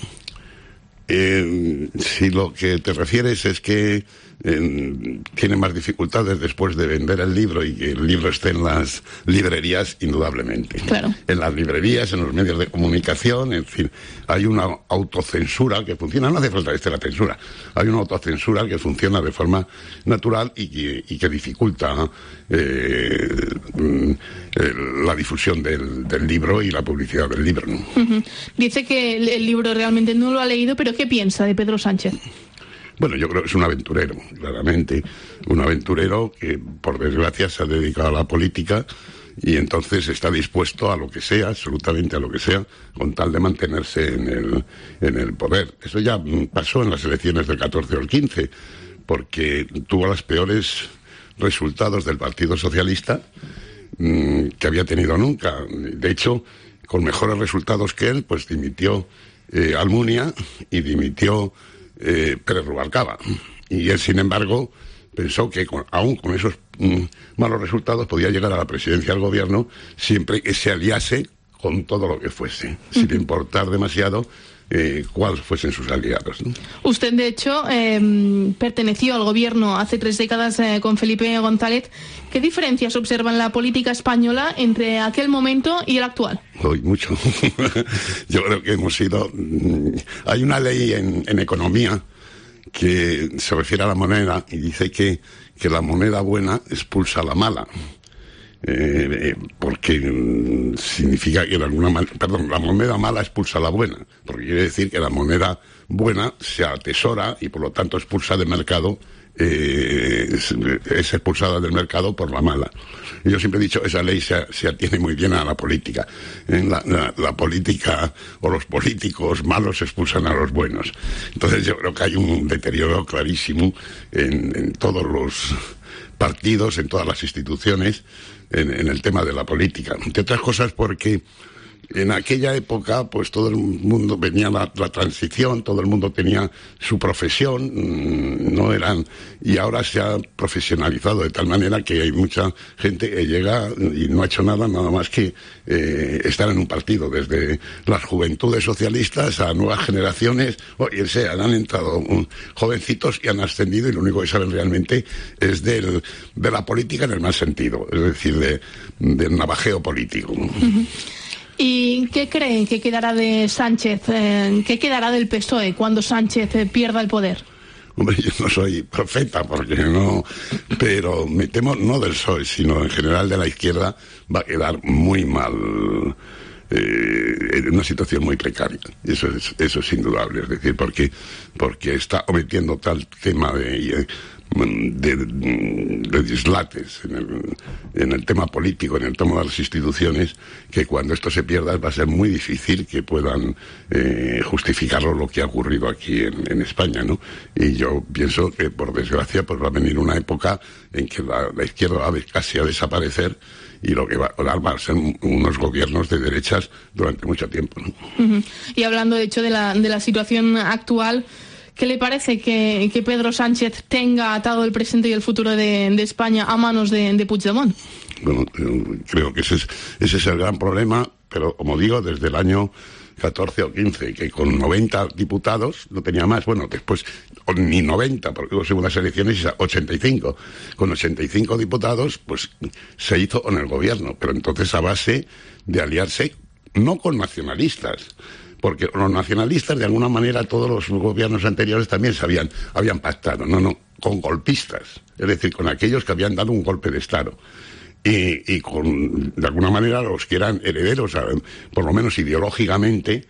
Si lo que te refieres es que tiene más dificultades después de vender el libro y que el libro esté en las librerías, indudablemente. Claro. En las librerías, en los medios de comunicación, en fin, hay una autocensura que funciona, no hace falta que esté la censura, hay una autocensura que funciona de forma natural y que dificulta la difusión del libro y la publicidad del libro, ¿no? Dice que el libro realmente no lo ha leído, pero ¿qué piensa de Pedro Sánchez? Bueno, yo creo que es un aventurero, claramente. Un aventurero que, por desgracia, se ha dedicado a la política y entonces está dispuesto a lo que sea, absolutamente a lo que sea, con tal de mantenerse en el poder. Eso ya pasó en las elecciones del 14 o el 15, porque tuvo los peores resultados del Partido Socialista que había tenido nunca. De hecho, con mejores resultados que él, pues dimitió Almunia y dimitió Pérez Rubalcaba. Y él, sin embargo, pensó que aún con esos malos resultados podía llegar a la presidencia del gobierno siempre que se aliase con todo lo que fuese, sin importar demasiado cuáles fuesen sus aliados, ¿no? Usted, de hecho, perteneció al gobierno hace 3 décadas con Felipe González. ¿Qué diferencias observa en la política española entre aquel momento y el actual? Hoy mucho. Yo creo que hemos sido... Hay una ley en economía que se refiere a la moneda y dice que la moneda buena expulsa a la mala. Porque significa que de alguna manera, la moneda mala expulsa a la buena, porque quiere decir que la moneda buena se atesora y por lo tanto expulsa del mercado, es expulsada del mercado por la mala. Y yo siempre he dicho, esa ley se atiene muy bien a la política. La política o los políticos malos expulsan a los buenos. Entonces yo creo que hay un deterioro clarísimo en todos los partidos, en todas las instituciones, en el tema de la política. Entre otras cosas porque en aquella época pues todo el mundo venía la transición, todo el mundo tenía su profesión, y ahora se ha profesionalizado de tal manera que hay mucha gente que llega y no ha hecho nada más que estar en un partido, desde las juventudes socialistas a nuevas generaciones, han entrado jovencitos y han ascendido y lo único que saben realmente es de la política en el mal sentido, es decir, del navajeo político, ¿no? ¿Y qué creen que quedará de Sánchez? ¿Qué quedará del PSOE cuando Sánchez pierda el poder? Hombre, yo no soy profeta, pero me temo no del PSOE, sino en general de la izquierda, va a quedar muy mal, en una situación muy precaria. Eso es indudable, es decir, porque está omitiendo tal tema de dislates en el tema político, en el tema de las instituciones, que cuando esto se pierda va a ser muy difícil que puedan justificarlo lo que ha ocurrido aquí en España, ¿no? Y yo pienso que, por desgracia, pues va a venir una época en que la izquierda va casi a desaparecer y lo que va a ser unos gobiernos de derechas durante mucho tiempo, ¿no? Y hablando, de hecho, de la situación actual, ¿qué le parece que Pedro Sánchez tenga atado el presente y el futuro de España a manos de Puigdemont? Bueno, creo que ese es el gran problema, pero como digo, desde el año 14 o 15, que con 90 diputados, no tenía más, bueno, después ni 90, porque hubo segundas elecciones, 85. Con 85 diputados, pues se hizo con el gobierno, pero entonces a base de aliarse, no con nacionalistas, porque los nacionalistas, de alguna manera, todos los gobiernos anteriores también habían pactado, con golpistas, es decir, con aquellos que habían dado un golpe de Estado. y con, de alguna manera, los que eran herederos, por lo menos ideológicamente,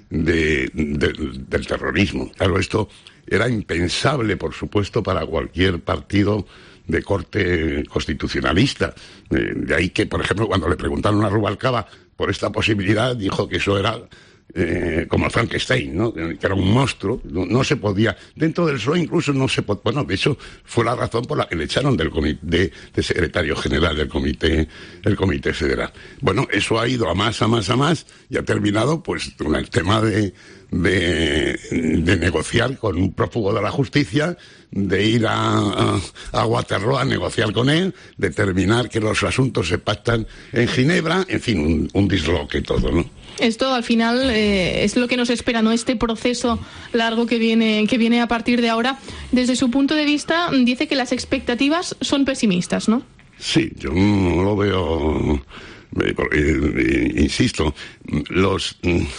del terrorismo. Claro, esto era impensable, por supuesto, para cualquier partido de corte constitucionalista. De ahí que, por ejemplo, cuando le preguntaron a Rubalcaba por esta posibilidad, dijo que eso era como Frankenstein, ¿no? Que era un monstruo, no se podía, dentro del PSOE incluso no se podía, bueno, de hecho fue la razón por la que le echaron del comité, de secretario general del comité federal. Bueno, eso ha ido a más y ha terminado pues con el tema de negociar con un prófugo de la justicia, de ir a Waterloo a negociar con él, determinar que los asuntos se pactan en Ginebra, en fin, un disloque todo, ¿no? Esto al final es lo que nos espera, ¿no? Este proceso largo que viene a partir de ahora. Desde su punto de vista, dice que las expectativas son pesimistas, ¿no? Sí, yo no lo veo. Insisto, los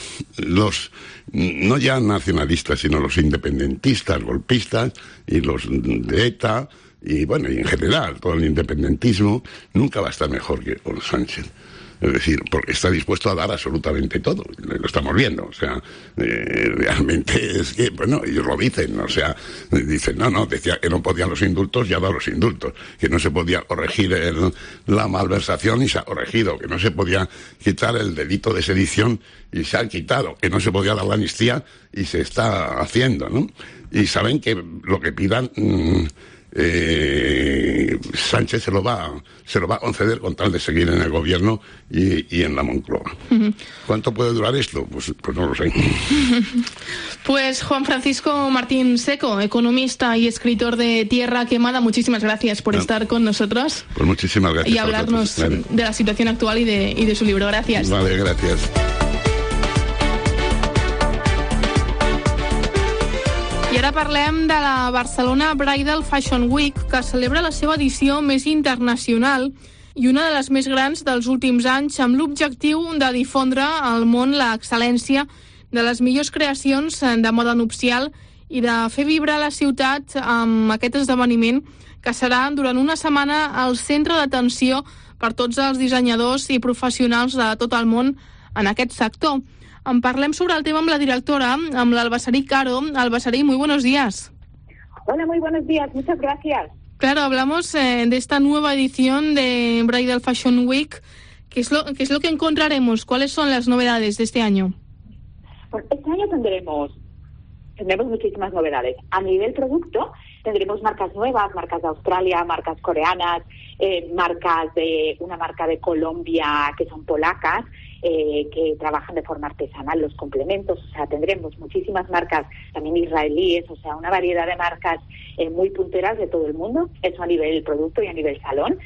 no ya nacionalistas, sino los independentistas, golpistas y los de ETA y bueno, y en general todo el independentismo nunca va a estar mejor que con Sánchez. Es decir, porque está dispuesto a dar absolutamente todo. Lo estamos viendo. O sea, realmente es que, bueno, ellos lo dicen. O sea, dicen, no, decía que no podían los indultos, ya ha dado los indultos. Que no se podía corregir la malversación y se ha corregido. Que no se podía quitar el delito de sedición y se ha quitado. Que no se podía dar la amnistía y se está haciendo, ¿no? Y saben que lo que pidan... Sánchez se lo va a conceder con tal de seguir en el gobierno y en la Moncloa. ¿Cuánto puede durar esto? Pues no lo sé. Pues Juan Francisco Martín Seco, economista y escritor de Tierra Quemada, muchísimas gracias por estar con nosotros. Pues muchísimas gracias. Y hablarnos de la situación actual y de su libro. Gracias. Vale, gracias. I ara parlem de la Barcelona Bridal Fashion Week, que celebra la seva edició més internacional i una de les més grans dels últims anys, amb l'objectiu de difondre al món l'excel·lència de les millors creacions de moda nupcial i de fer vibrar la ciutat amb aquest esdeveniment que serà durant una setmana al centre d'atenció per tots els dissenyadors i professionals de tot el món en aquest sector. En parlem sobre el tema amb la directora, amb l'Albasarí Caro. Albasarí, muy buenos días. Hola, muy buenos días. Muchas gracias. Claro, hablamos de esta nueva edición de Bridal Fashion Week. ¿Qué es lo que encontraremos? ¿Cuáles son las novedades de este año? Pues este año tendremos muchísimas novedades. A nivel producto, tendremos marcas nuevas, marcas de Australia, marcas coreanas, una marca de Colombia que son polacas, que trabajan de forma artesanal los complementos. O sea, tendremos muchísimas marcas también israelíes, o sea, una variedad de marcas muy punteras de todo el mundo. Eso a nivel producto y a nivel salón.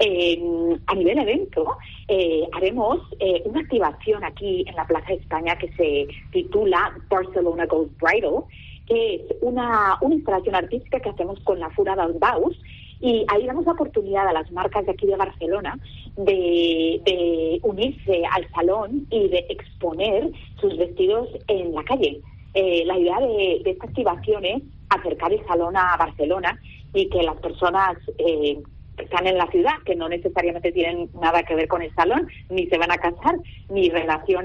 A nivel evento, haremos una activación aquí en la Plaza España que se titula Barcelona Goes Bridal, que es una instalación artística que hacemos con la Fura dels Baus, y ahí damos la oportunidad a las marcas de aquí de Barcelona de unirse al salón y de exponer sus vestidos en la calle. La idea de esta activación es acercar el salón a Barcelona y que las personas que están en la ciudad, que no necesariamente tienen nada que ver con el salón, ni se van a casar, ni relación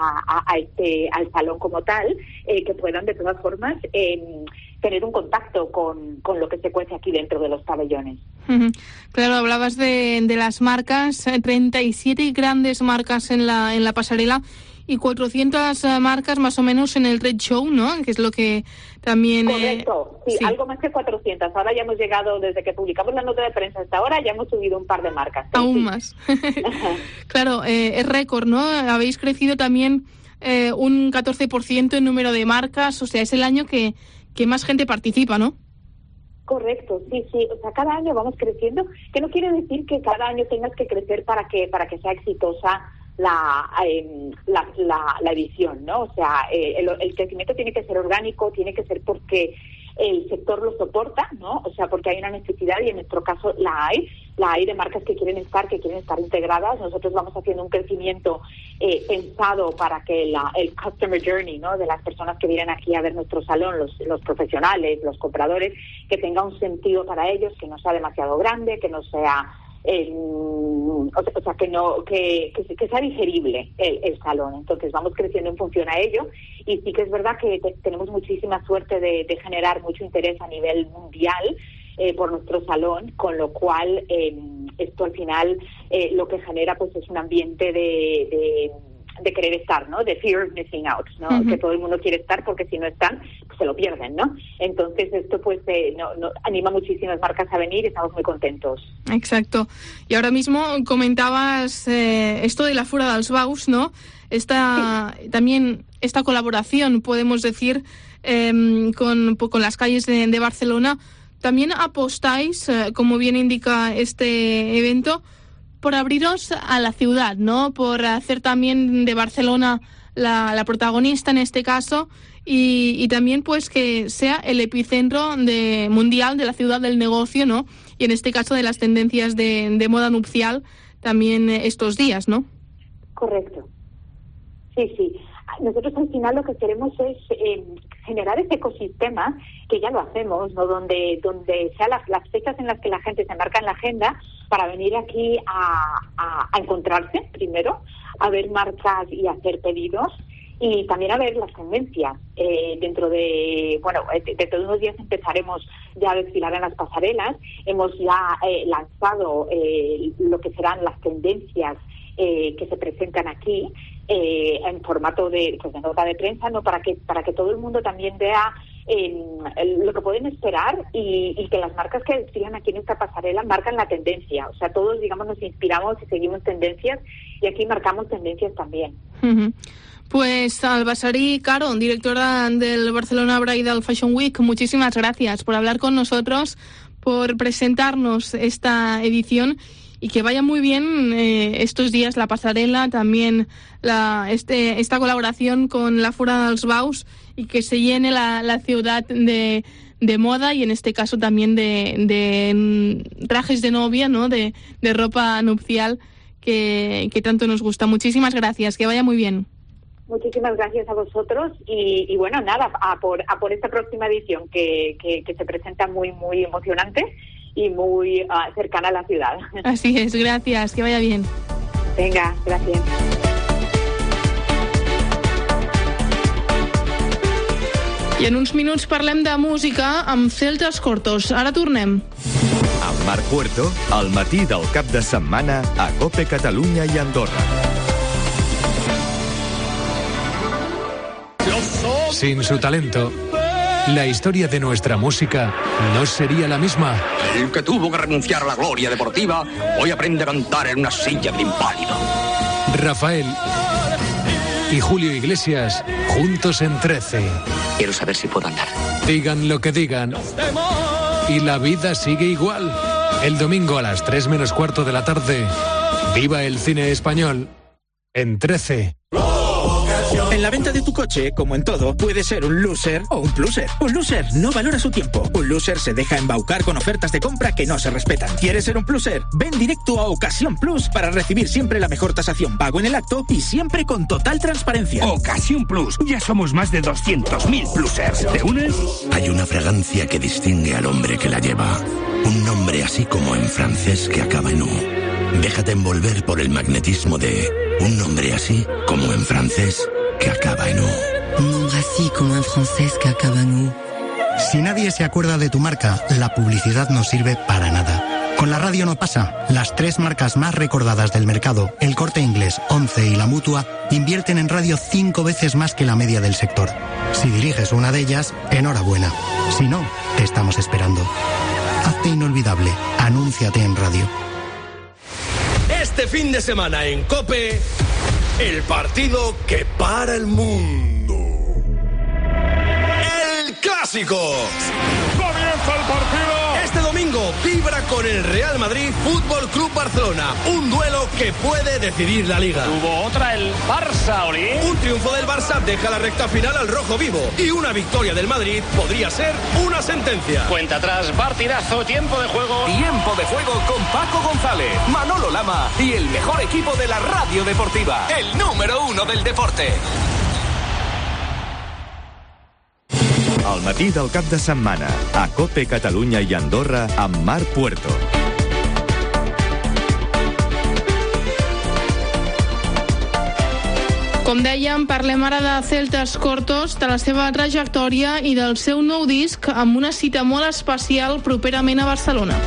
al salón como tal, que puedan de todas formas tener un contacto con lo que se cuece aquí dentro de los pabellones. Claro, hablabas de las marcas, 37 grandes marcas en la pasarela y 400 marcas más o menos en el trade show, ¿no? Que es lo que también... Correcto, sí, algo más que 400. Ahora ya hemos llegado, desde que publicamos la nota de prensa hasta ahora, ya hemos subido un par de marcas. Aún más. Claro, es récord, ¿no? Habéis crecido también un 14% en número de marcas, o sea, es el año que más gente participa, ¿no? Correcto, sí. O sea, cada año vamos creciendo, que no quiere decir que cada año tengas que crecer para que sea exitosa la edición, ¿no? O sea, el crecimiento tiene que ser orgánico, tiene que ser porque el sector lo soporta, ¿no? O sea, porque hay una necesidad y en nuestro caso la hay de marcas que quieren estar integradas. Nosotros vamos haciendo un crecimiento pensado para que el customer journey, ¿no? De las personas que vienen aquí a ver nuestro salón, los profesionales, los compradores, que tenga un sentido para ellos, que no sea demasiado grande, que no sea o sea, que sea digerible el salón. Entonces vamos creciendo en función a ello, y sí que es verdad que tenemos muchísima suerte de generar mucho interés a nivel mundial por nuestro salón, con lo cual esto al final lo que genera pues es un ambiente de querer estar, ¿no? De fear of missing out, ¿no? Uh-huh. Que todo el mundo quiere estar, porque si no están, pues se lo pierden, ¿no? Entonces esto pues anima muchísimas marcas a venir y estamos muy contentos. Exacto. Y ahora mismo comentabas esto de la Fura dels Baus, ¿no? También esta colaboración, podemos decir, con las calles de Barcelona. También apostáis, como bien indica este evento, por abriros a la ciudad, ¿no? Por hacer también de Barcelona la protagonista en este caso, y también pues que sea el epicentro mundial de la ciudad del negocio, ¿no? Y en este caso de las tendencias de moda nupcial también estos días, ¿no? Correcto. Sí. Nosotros al final lo que queremos es generar ese ecosistema, que ya lo hacemos, ¿no? Donde sean las fechas en las que la gente se marca en la agenda para venir aquí a encontrarse primero, a ver marcas y hacer pedidos, y también a ver las tendencias. Dentro de unos días empezaremos ya a desfilar en las pasarelas. Hemos ya lanzado lo que serán las tendencias que se presentan aquí en formato de nota de prensa, ¿no? Para que todo el mundo también vea lo que pueden esperar, y que las marcas que desfilan aquí en esta pasarela marcan la tendencia. O sea, todos, digamos, nos inspiramos y seguimos tendencias, y aquí marcamos tendencias también. Uh-huh. Pues Albasarí Caro, directora del Barcelona Bridal Fashion Week, muchísimas gracias por hablar con nosotros, por presentarnos esta edición, y que vaya muy bien estos días la pasarela, también esta colaboración con la Fura dels Baus, y que se llene la ciudad de moda, y en este caso también de trajes de novia, ¿no? De ropa nupcial que tanto nos gusta. Muchísimas gracias, que vaya muy bien. Muchísimas gracias a vosotros, y bueno, nada, a por esta próxima edición que se presenta muy, muy emocionante y muy cercana a la ciudad. Así es, gracias, que vaya bien. Venga, gracias. I en uns minuts parlem de música amb Celtas Cortos. Ara tornem. Amb Marc Puerto, al matí del cap de setmana a COPE Catalunya i Andorra. Sin su talento, la historia de nuestra música no sería la misma. El que tuvo que renunciar a la gloria deportiva hoy aprende a cantar en una silla de impávido. Rafael y Julio Iglesias, juntos en 13. Quiero saber si puedo andar. Digan lo que digan, y la vida sigue igual. El domingo a las 3 menos cuarto de la tarde, viva el cine español en 13. En la venta de tu coche, como en todo, puede ser un loser o un pluser. Un loser no valora su tiempo. Un loser se deja embaucar con ofertas de compra que no se respetan. ¿Quieres ser un pluser? Ven directo a Ocasión Plus para recibir siempre la mejor tasación pago en el acto y siempre con total transparencia. Ocasión Plus. Ya somos más de 200.000 plusers. ¿Te unes? Hay una fragancia que distingue al hombre que la lleva. Un nombre así como en francés que acaba en U. Déjate envolver por el magnetismo de un nombre así como en francés que acaba en U. Un nombre así como en francés que acaba en U. Si nadie se acuerda de tu marca, la publicidad no sirve para nada. Con la radio no pasa. Las 3 marcas más recordadas del mercado, El Corte Inglés, Once y La Mutua, invierten en radio 5 veces más que la media del sector. Si diriges una de ellas, enhorabuena. Si no, te estamos esperando. Hazte inolvidable. Anúnciate en radio. Este fin de semana en COPE, el partido que para el mundo. El Clásico. ¡Comienza el partido! Este domingo vibra con el Real Madrid Fútbol Club Barcelona. Un duelo que puede decidir la Liga. Hubo otra, el Barça, Oli. Un triunfo del Barça deja la recta final al rojo vivo. Y una victoria del Madrid podría ser una sentencia. Cuenta atrás, partidazo, tiempo de juego. Tiempo de juego con Paco González, Manolo Lama y el mejor equipo de la radio deportiva. El número 1 del deporte. Al matí del cap de setmana, a COPE Catalunya i Andorra, amb Marc Puerto. Com dèiem, parlem ara de Celtes Cortos, de la seva trajectòria i del seu nou disc amb una cita molt especial properament a Barcelona.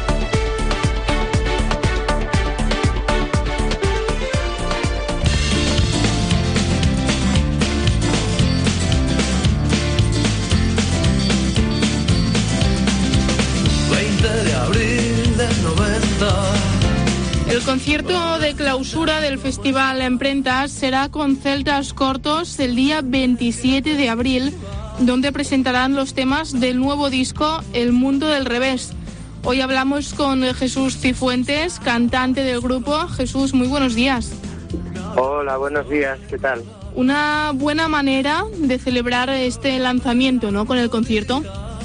El concierto de clausura del Festival Emprentas será con Celtes Cortos el día 27 de abril, donde presentarán los temas del nuevo disco El Mundo del Revés. Hoy hablamos con Jesús Cifuentes, cantante del grupo. Jesús, muy buenos días. Hola, buenos días, ¿qué tal? Una buena manera de celebrar este lanzamiento, ¿no?, con el concierto.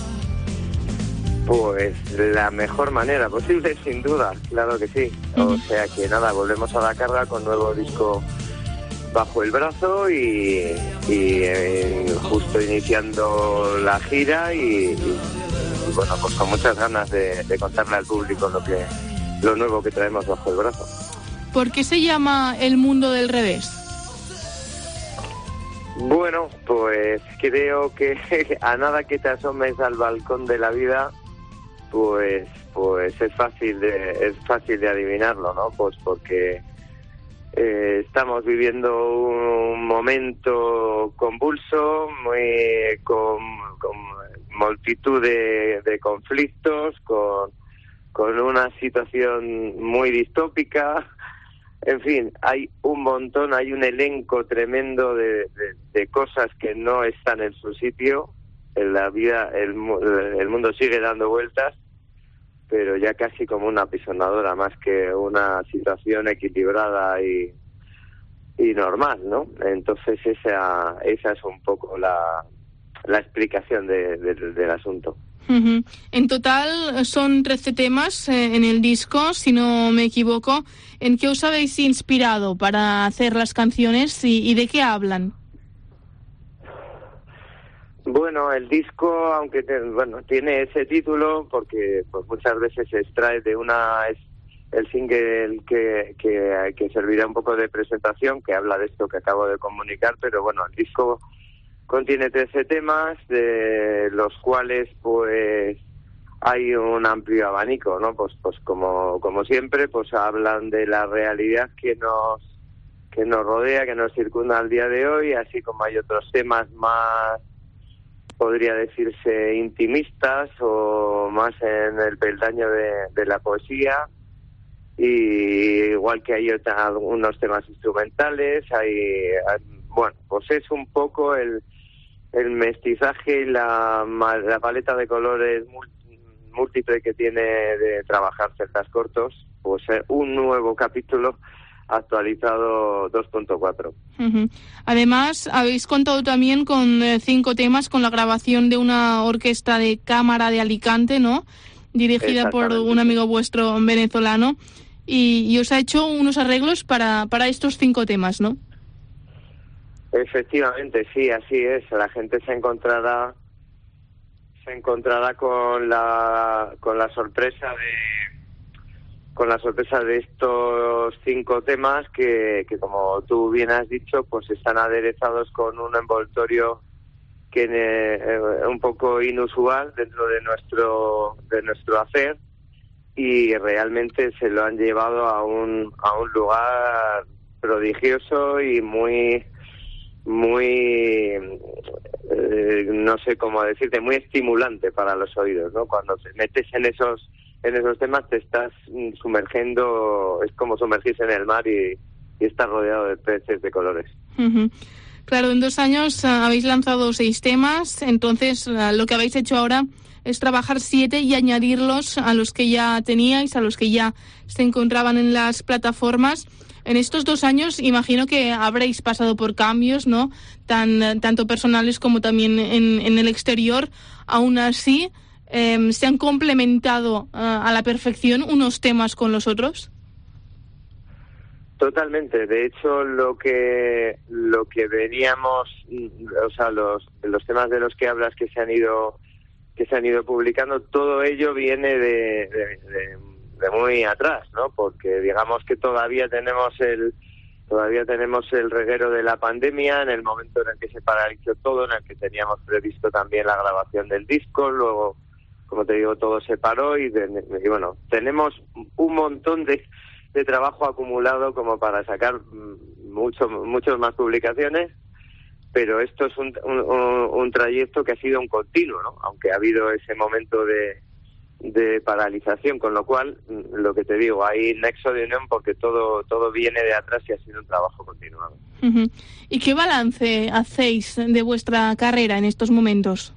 Pues la mejor manera posible, sin duda, claro que sí. O sea que nada, volvemos a la carga con nuevo disco bajo el brazo y justo iniciando la gira y bueno, pues con muchas ganas de contarle al público lo nuevo que traemos bajo el brazo. ¿Por qué se llama El Mundo del Revés? Bueno, pues creo que a nada que te asomes al balcón de la vida, pues es fácil de adivinarlo, ¿no? Pues porque estamos viviendo un momento convulso, con multitud de conflictos, con una situación muy distópica. En fin, hay un montón, hay un elenco tremendo de cosas que no están en su sitio. En la vida el mundo sigue dando vueltas, pero ya casi como una apisonadora, más que una situación equilibrada y normal, ¿no? Entonces esa es un poco la explicación del asunto. Uh-huh. En total son 13 temas en el disco, si no me equivoco. ¿En qué os habéis inspirado para hacer las canciones y de qué hablan? Bueno, el disco, aunque tiene ese título porque pues muchas veces se extrae de el single que servirá un poco de presentación, que habla de esto que acabo de comunicar, pero bueno, el disco contiene 13 temas, de los cuales pues hay un amplio abanico, ¿no? Pues como siempre, pues hablan de la realidad que nos rodea, que nos circunda al día de hoy, así como hay otros temas más, podría decirse, intimistas o más en el peldaño de la poesía, y igual que hay unos temas instrumentales, bueno, pues es un poco el mestizaje y la paleta de colores múltiple que tiene de trabajar Celtes Cortos, pues un nuevo capítulo actualizado 2.4. Uh-huh. Además, habéis contado también con 5 temas, con la grabación de una orquesta de cámara de Alicante, ¿no?, dirigida por un amigo vuestro venezolano, y os ha hecho unos arreglos para estos 5 temas, ¿no? Efectivamente, sí, así es. La gente se encontrará con la sorpresa de estos 5 temas que como tú bien has dicho, pues están aderezados con un envoltorio que un poco inusual dentro de nuestro hacer, y realmente se lo han llevado a un lugar prodigioso y muy no sé cómo decirte, muy estimulante para los oídos, ¿no? Cuando te metes en esos temas te estás sumergiendo, es como sumergirse en el mar y estar rodeado de peces de colores. Uh-huh. Claro, en 2 años habéis lanzado 6 temas, entonces lo que habéis hecho ahora es trabajar 7 y añadirlos a los que ya teníais, a los que ya se encontraban en las plataformas. En estos 2 años imagino que habréis pasado por cambios, ¿no?, tanto personales como también en el exterior. Aún así, ¿se han complementado a la perfección unos temas con los otros? Totalmente. De hecho, lo que veníamos, o sea, los temas de los que hablas que se han ido publicando, todo ello viene de muy atrás, ¿no? Porque digamos que todavía tenemos Todavía tenemos el reguero de la pandemia, en el momento en el que se paralizó todo, en el que teníamos previsto también la grabación del disco, luego, como te digo, todo se paró y bueno, tenemos un montón de trabajo acumulado como para sacar muchas más publicaciones, pero esto es un trayecto que ha sido un continuo, ¿no? Aunque ha habido ese momento de paralización, con lo cual, lo que te digo, hay nexo de unión porque todo viene de atrás y ha sido un trabajo continuado. Uh-huh. ¿Y qué balance hacéis de vuestra carrera en estos momentos?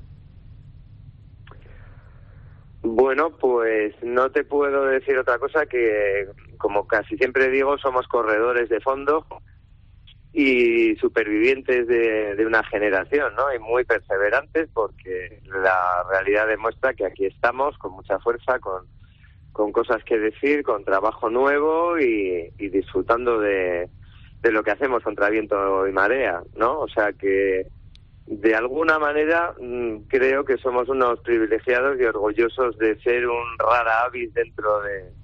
Bueno, pues no te puedo decir otra cosa que, como casi siempre digo, somos corredores de fondo y supervivientes de una generación, ¿no? Y muy perseverantes, porque la realidad demuestra que aquí estamos con mucha fuerza, con cosas que decir, con trabajo nuevo y disfrutando de lo que hacemos contra viento y marea, ¿no? O sea que, de alguna manera, creo que somos unos privilegiados y orgullosos de ser un rara avis dentro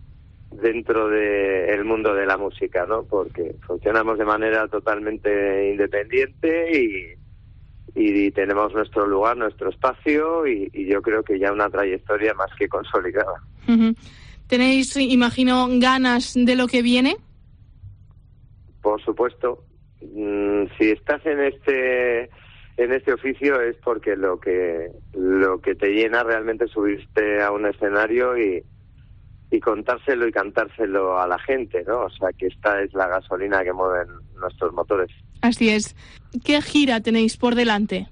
de el mundo de la música, ¿no? Porque funcionamos de manera totalmente independiente y tenemos nuestro lugar, nuestro espacio y yo creo que ya una trayectoria más que consolidada. Uh-huh. ¿Tenéis, imagino, ganas de lo que viene? Por supuesto. Si estás en este oficio es porque lo que te llena realmente es subirte a un escenario y contárselo y cantárselo a la gente, ¿no? O sea, que esta es la gasolina que mueven nuestros motores. Así es. ¿Qué gira tenéis por delante?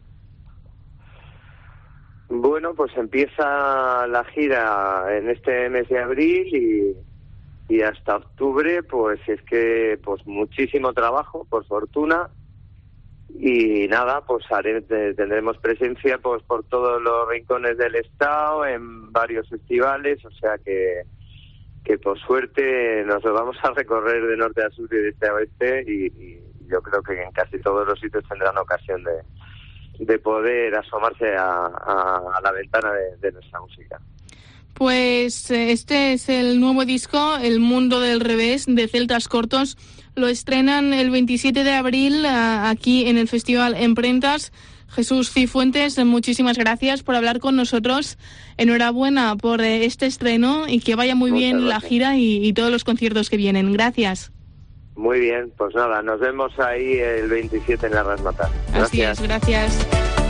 Bueno, pues empieza la gira en este mes de abril y hasta octubre, pues es que pues muchísimo trabajo, por fortuna, y nada, pues tendremos presencia pues por todos los rincones del estado, en varios festivales, o sea que por suerte nos lo vamos a recorrer de norte a sur y de este a oeste y yo creo que en casi todos los sitios tendrán ocasión de poder asomarse a la ventana de nuestra música. Pues este es el nuevo disco, El Mundo del Revés, de Celtas Cortos. Lo estrenan el 27 de abril aquí en el Festival Emprentas. Jesús Cifuentes, muchísimas gracias por hablar con nosotros. Enhorabuena por este estreno y que vaya muy bien la gira y todos los conciertos que vienen. Gracias. Muy bien, pues nada, nos vemos ahí el 27 en la Razzmatazz. Así es, gracias.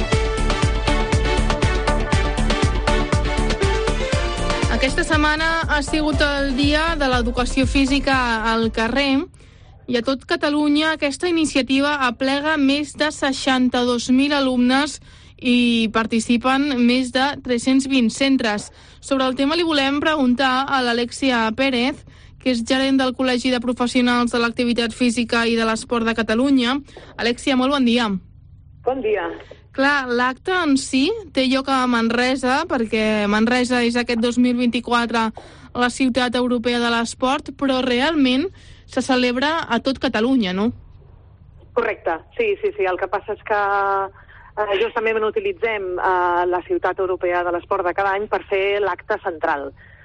Aquesta setmana ha sigut el dia de l'educació física al carrer i a tot Catalunya aquesta iniciativa aplega més de 62.000 alumnes i participen més de 320 centres. Sobre el tema li volem preguntar a l'Alexia Pérez, que és gerent del Col·legi de Professionals de l'Activitat Física i de l'Esport de Catalunya. Alexia, molt bon dia. Bon dia. Clar, l'acte en si té lloc a Manresa, perquè Manresa és aquest 2024 la ciutat europea de l'esport, però realment se celebra a tot Catalunya, no? Correcte, sí. El que passa és que justament utilitzem la ciutat europea de l'esport de cada any per fer l'acte central,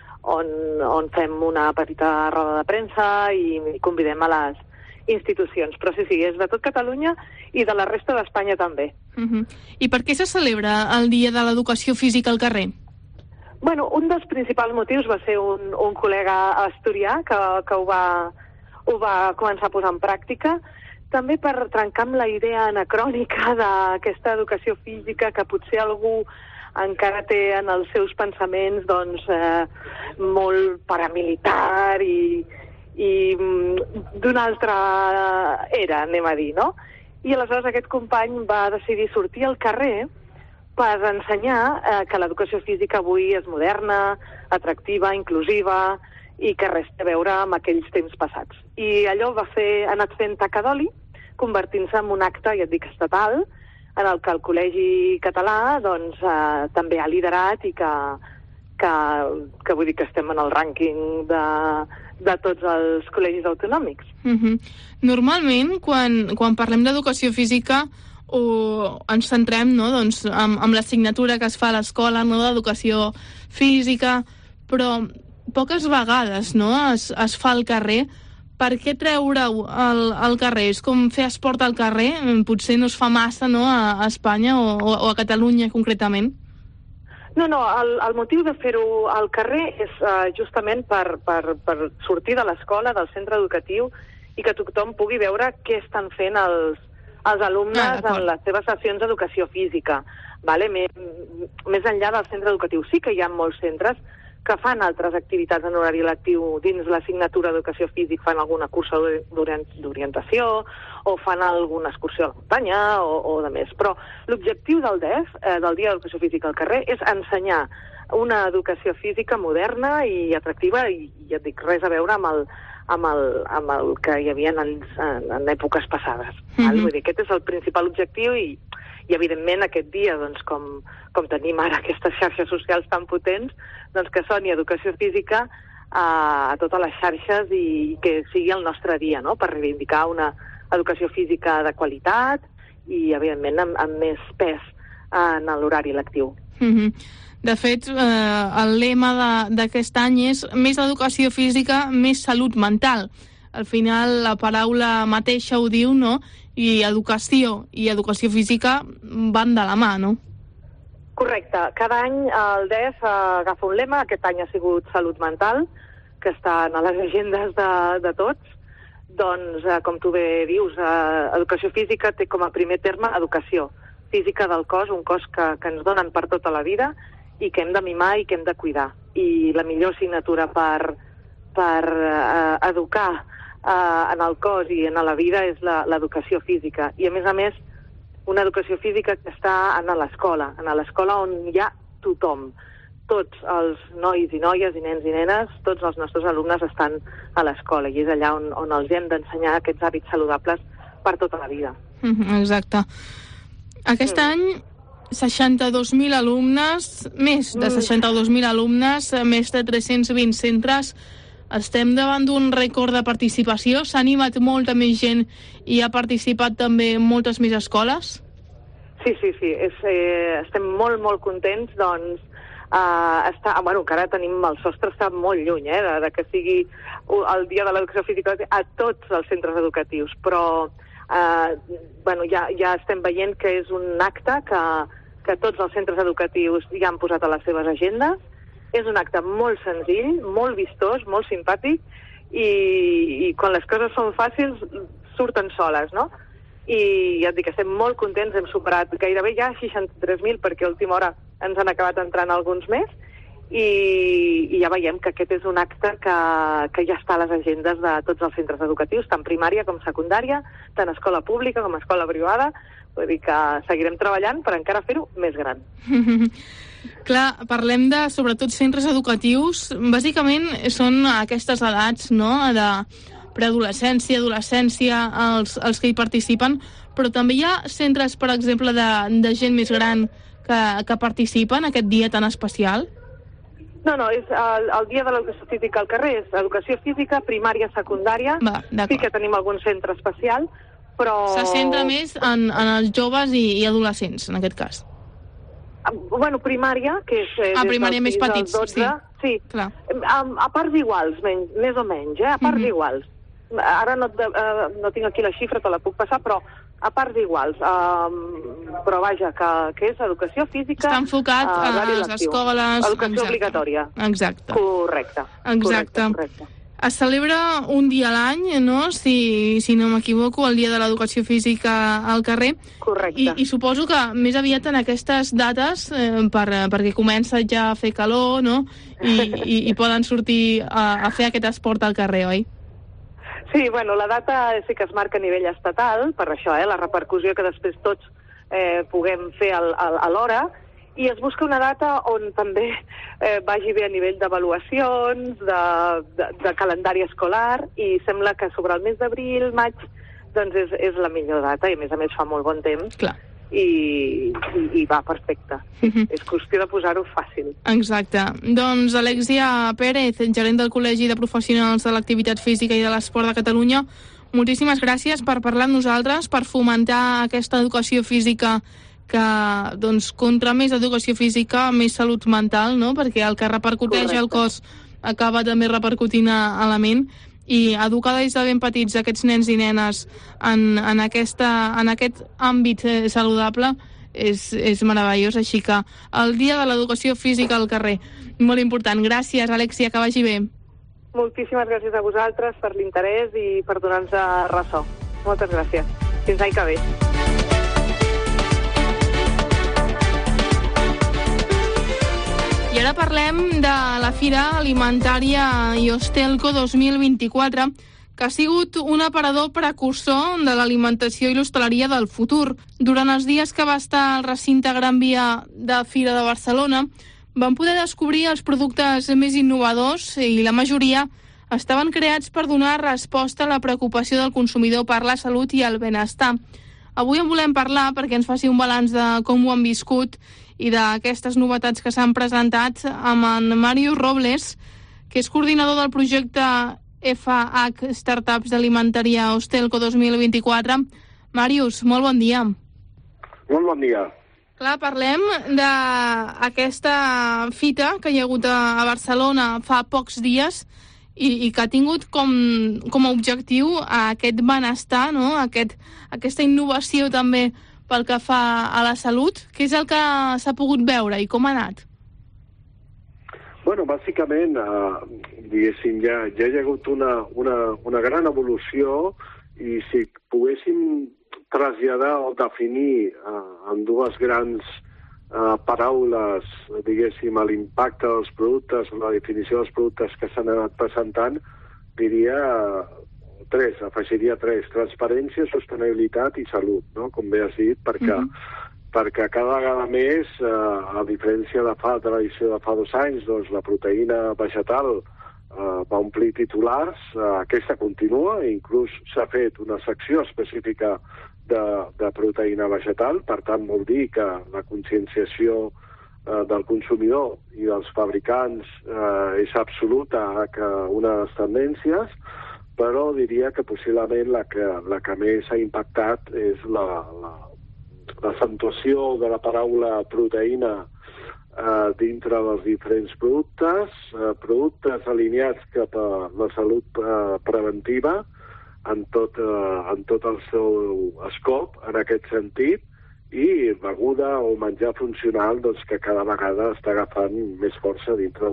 on fem una petita roda de premsa i convidem a les institucions. Però sí, és de tot Catalunya i de la resta d'Espanya també. I per què se celebra el Dia de l'Educació Física al carrer? Bueno, un dels principals motius va ser un col·lega asturià que ho va començar a posar en pràctica, també per trencar amb la idea anacrònica d'aquesta educació física que potser algú encara té en els seus pensaments molt paramilitar i d'una altra era, anem a dir, no? I aleshores aquest company va decidir sortir al carrer per ensenyar que l'educació física avui és moderna, atractiva, inclusiva i que res té a veure amb aquells temps passats. I allò ha anat fent taca d'oli, convertint-se en un acte, ja et dic, estatal, en el que el Col·legi Català també ha liderat i que vull dir que estem en el rànquing de tots els col·legis autonòmics. Normalment, quan parlem d'educació física, ens centrem amb l'assignatura que es fa a l'escola, d'educació física, però poques vegades es fa al carrer per què treure-ho al carrer? És com fer esport al carrer? Potser no es fa massa, no?, a Espanya o a Catalunya concretament. No, el motiu de fer-ho al carrer és justament per sortir de l'escola, del centre educatiu, i que tothom pugui veure què estan fent els alumnes en les seves sessions d'educació física. Vale? Més enllà del centre educatiu, sí que hi ha molts centres que fan altres activitats en horari lectiu dins l'assignatura d'educació física, fan alguna cursa d'orientació o fan alguna excursió a la muntanya o de més. Però l'objectiu del DEF, del Dia d'Educació Física al carrer, és ensenyar una educació física moderna i atractiva i, ja et dic, res a veure amb el que hi havia en èpoques passades. Vull dir, aquest és el principal objectiu i evidentment aquest dia, doncs, com tenim ara aquestes xarxes socials tan potents, doncs que soni educació física a totes les xarxes i que sigui el nostre dia, no?, per reivindicar una educació física de qualitat i, evidentment, amb més pes en l'horari lectiu. De fet, el lema d'aquest any és més educació física, més salut mental. Al final, la paraula mateixa ho diu, no?, i educació física van de la mà, no? Correcte. Cada any el DEF agafa un lema. Aquest any ha sigut salut mental, que està a les agendes de tots. Doncs, com tu bé dius, educació física té com a primer terme educació física del cos, un cos que ens donen per tota la vida i que hem de mimar i que hem de cuidar. I la millor assignatura per educar en el cos i en la vida és l'educació física. I, a més, una educació física que està a l'escola on hi ha tothom. Tots els nois i noies i nens i nenes, tots els nostres alumnes estan a l'escola i és allà on els hem d'ensenyar aquests hàbits saludables per tota la vida. Exacte. Aquest any 62.000 alumnes, més de 62.000 alumnes, més de 320 centres. Estem davant d'un rècord de participació? S'ha animat molta més gent i ha participat també moltes més escoles? Sí. Estem molt, molt contents, doncs, encara tenim el sostre, està molt lluny, de que sigui el dia de l'educació física a tots els centres educatius, però ja estem veient que és un acte que tots els centres educatius ja han posat a les seves agendes. És un acte molt senzill, molt vistós, molt simpàtic i quan les coses són fàcils surten soles, no? I ja et dic, estem molt contents, hem superat gairebé ja 63.000 perquè a última hora ens han acabat entrant alguns més i ja veiem que aquest és un acte que ja està a les agendes de tots els centres educatius, tant primària com secundària, tant escola pública com escola privada. Vull dir que seguirem treballant per encara fer-ho més gran. Clar, parlem de, sobretot, centres educatius. Bàsicament són aquestes edats, no?, de preadolescència, adolescència, els que hi participen, però també hi ha centres, per exemple, de gent més gran que participen aquest dia tan especial? No, és el dia de l'educació física al carrer, és educació física, primària, secundària. Sí que tenim algun centre especial, però... Se centra més en els joves i adolescents, en aquest cas. Bueno, primària, que és... primària més petits, 12, sí. Clar. A parts iguals, més o menys, a parts iguals. Ara no tinc aquí la xifra, te la puc passar, però a parts iguals. Però vaja, que és educació física... Està enfocat a les escoles... Educació obligatòria. Exacte. Correcte. Correcte. Es celebra un dia a l'any, no?, si no m'equivoco, el dia de l'educació física al carrer. Correcte. I suposo que més aviat en aquestes dates, perquè comença ja a fer calor, no?, i poden sortir a fer aquest esport al carrer, oi? Sí, la data sí que es marca a nivell estatal, per això, la repercussió que després tots puguem fer alhora, i es busca una data on també vagi bé a nivell d'avaluacions, de calendari escolar, i sembla que sobre el mes d'abril, maig, doncs és la millor data, i a més fa molt bon temps. Clar. I va perfecte. És qüestió de posar-ho fàcil. Exacte. Doncs Alexia Pérez, gerent del Col·legi de Professionals de l'Activitat Física i de l'Esport de Catalunya, moltíssimes gràcies per parlar amb nosaltres, per fomentar aquesta educació física que, doncs, contra més educació física, més salut mental, no?, perquè el que repercuteix al cos acaba també repercutint a la ment, i educar des de ben petits aquests nens i nenes en aquest àmbit saludable és meravellós, així que el dia de l'educació física al carrer, molt important. Gràcies, Alexia, que vagi bé. Moltíssimes gràcies a vosaltres per l'interès i per donar-nos ressò. Moltes gràcies. Fins l'any que ve. I ara parlem de la Fira Alimentària i Hostelco 2024, que ha sigut un aparador precursor de l'alimentació i l'hostaleria del futur. Durant els dies que va estar al recinte Gran Via de Fira de Barcelona, vam poder descobrir els productes més innovadors i la majoria estaven creats per donar resposta a la preocupació del consumidor per la salut i el benestar. Avui en volem parlar perquè ens faci un balanç de com ho han viscut i d'aquestes novetats que s'han presentat amb en Màrius Robles, que és coordinador del projecte FH Startups d'Alimentària Hostelco 2024. Màrius, molt bon dia. Molt bon dia. Clar, parlem d'aquesta fita que hi ha hagut a Barcelona fa pocs dies i que ha tingut com a objectiu aquest benestar, no? Aquesta innovació també pel que fa a la salut. Què és el que s'ha pogut veure i com ha anat? Bueno, bàsicament, diguéssim, ja hi ha hagut una gran evolució i si poguéssim traslladar o definir en dues grans paraules, diguéssim, l'impacte dels productes, la definició dels productes que s'han anat presentant, diria tres, afegiria tres: transparència, sostenibilitat i salut, no? Com bé has dit, perquè cada vegada més, a diferència de l'edició de fa 2 anys, doncs la proteïna vegetal va omplir titulars, aquesta continua, inclús s'ha fet una secció específica de proteïna vegetal, per tant vol dir que la conscienciació del consumidor i dels fabricants és absoluta que una de les tendències, però diria que possiblement la que més ha impactat és l'accentuació de la paraula proteïna dintre dels diferents productes alineats cap a la salut preventiva en tot el seu escop, en aquest sentit, i beguda o menjar funcional doncs, que cada vegada està agafant més força dintre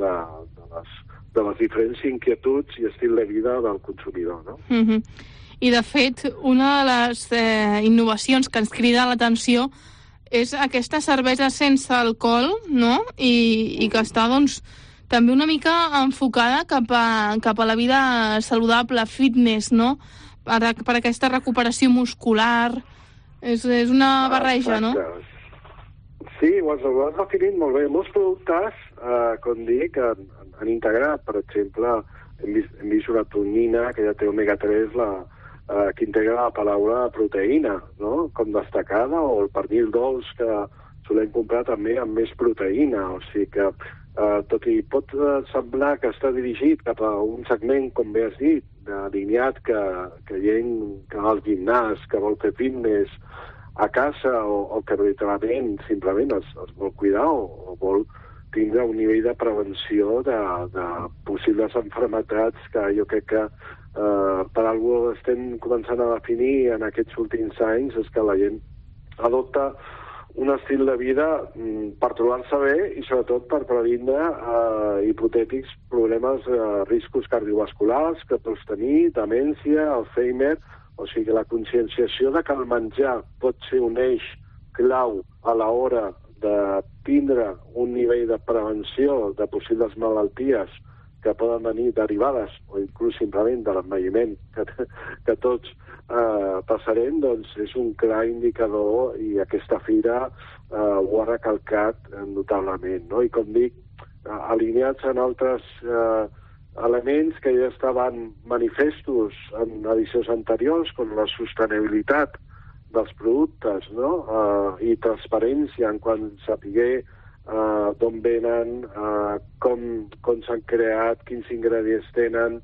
de les diferents inquietuds i estil de vida del consumidor, no? I, de fet, una de les innovacions que ens crida l'atenció és aquesta cervesa sense alcohol, no? I que està, doncs, també una mica enfocada cap a la vida saludable, fitness, no? Per aquesta recuperació muscular. És una barreja, no? Sí, ho has definit molt bé. Molts productes, com dic, han integrat, per exemple, hem vist una tonyina que ja té omega-3, que integra la paraula proteïna, no? Com destacada, o el pernil dolç que solem comprar també amb més proteïna, o sigui que tot i pot semblar que està dirigit cap a un segment, com bé has dit, alineat que gent que va al gimnàs, que vol fer fitness a casa o que literalment simplement es vol cuidar o vol tindre un nivell de prevenció de possibles malalties que jo crec que per alguna cosa estem començant a definir en aquests últims anys, és que la gent adopta un estil de vida per trobar-se bé i sobretot per previndre hipotètics problemes, riscos cardiovasculars que pots tenir, demència, Alzheimer. O sigui, la conscienciació de que el menjar pot ser un eix clau a l'hora de tindre un nivell de prevenció de possibles malalties que poden venir derivades o inclús simplement de l'envelliment que tots passarem, doncs és un clar indicador i aquesta fira ho ha recalcat notablement, no? I com dic, alineats en altres elements que ja estaven manifestos en edicions anteriors, com la sostenibilitat dels productes, no? I transparència en quant a saber d'on venen, com s'han creat, quins ingredients tenen,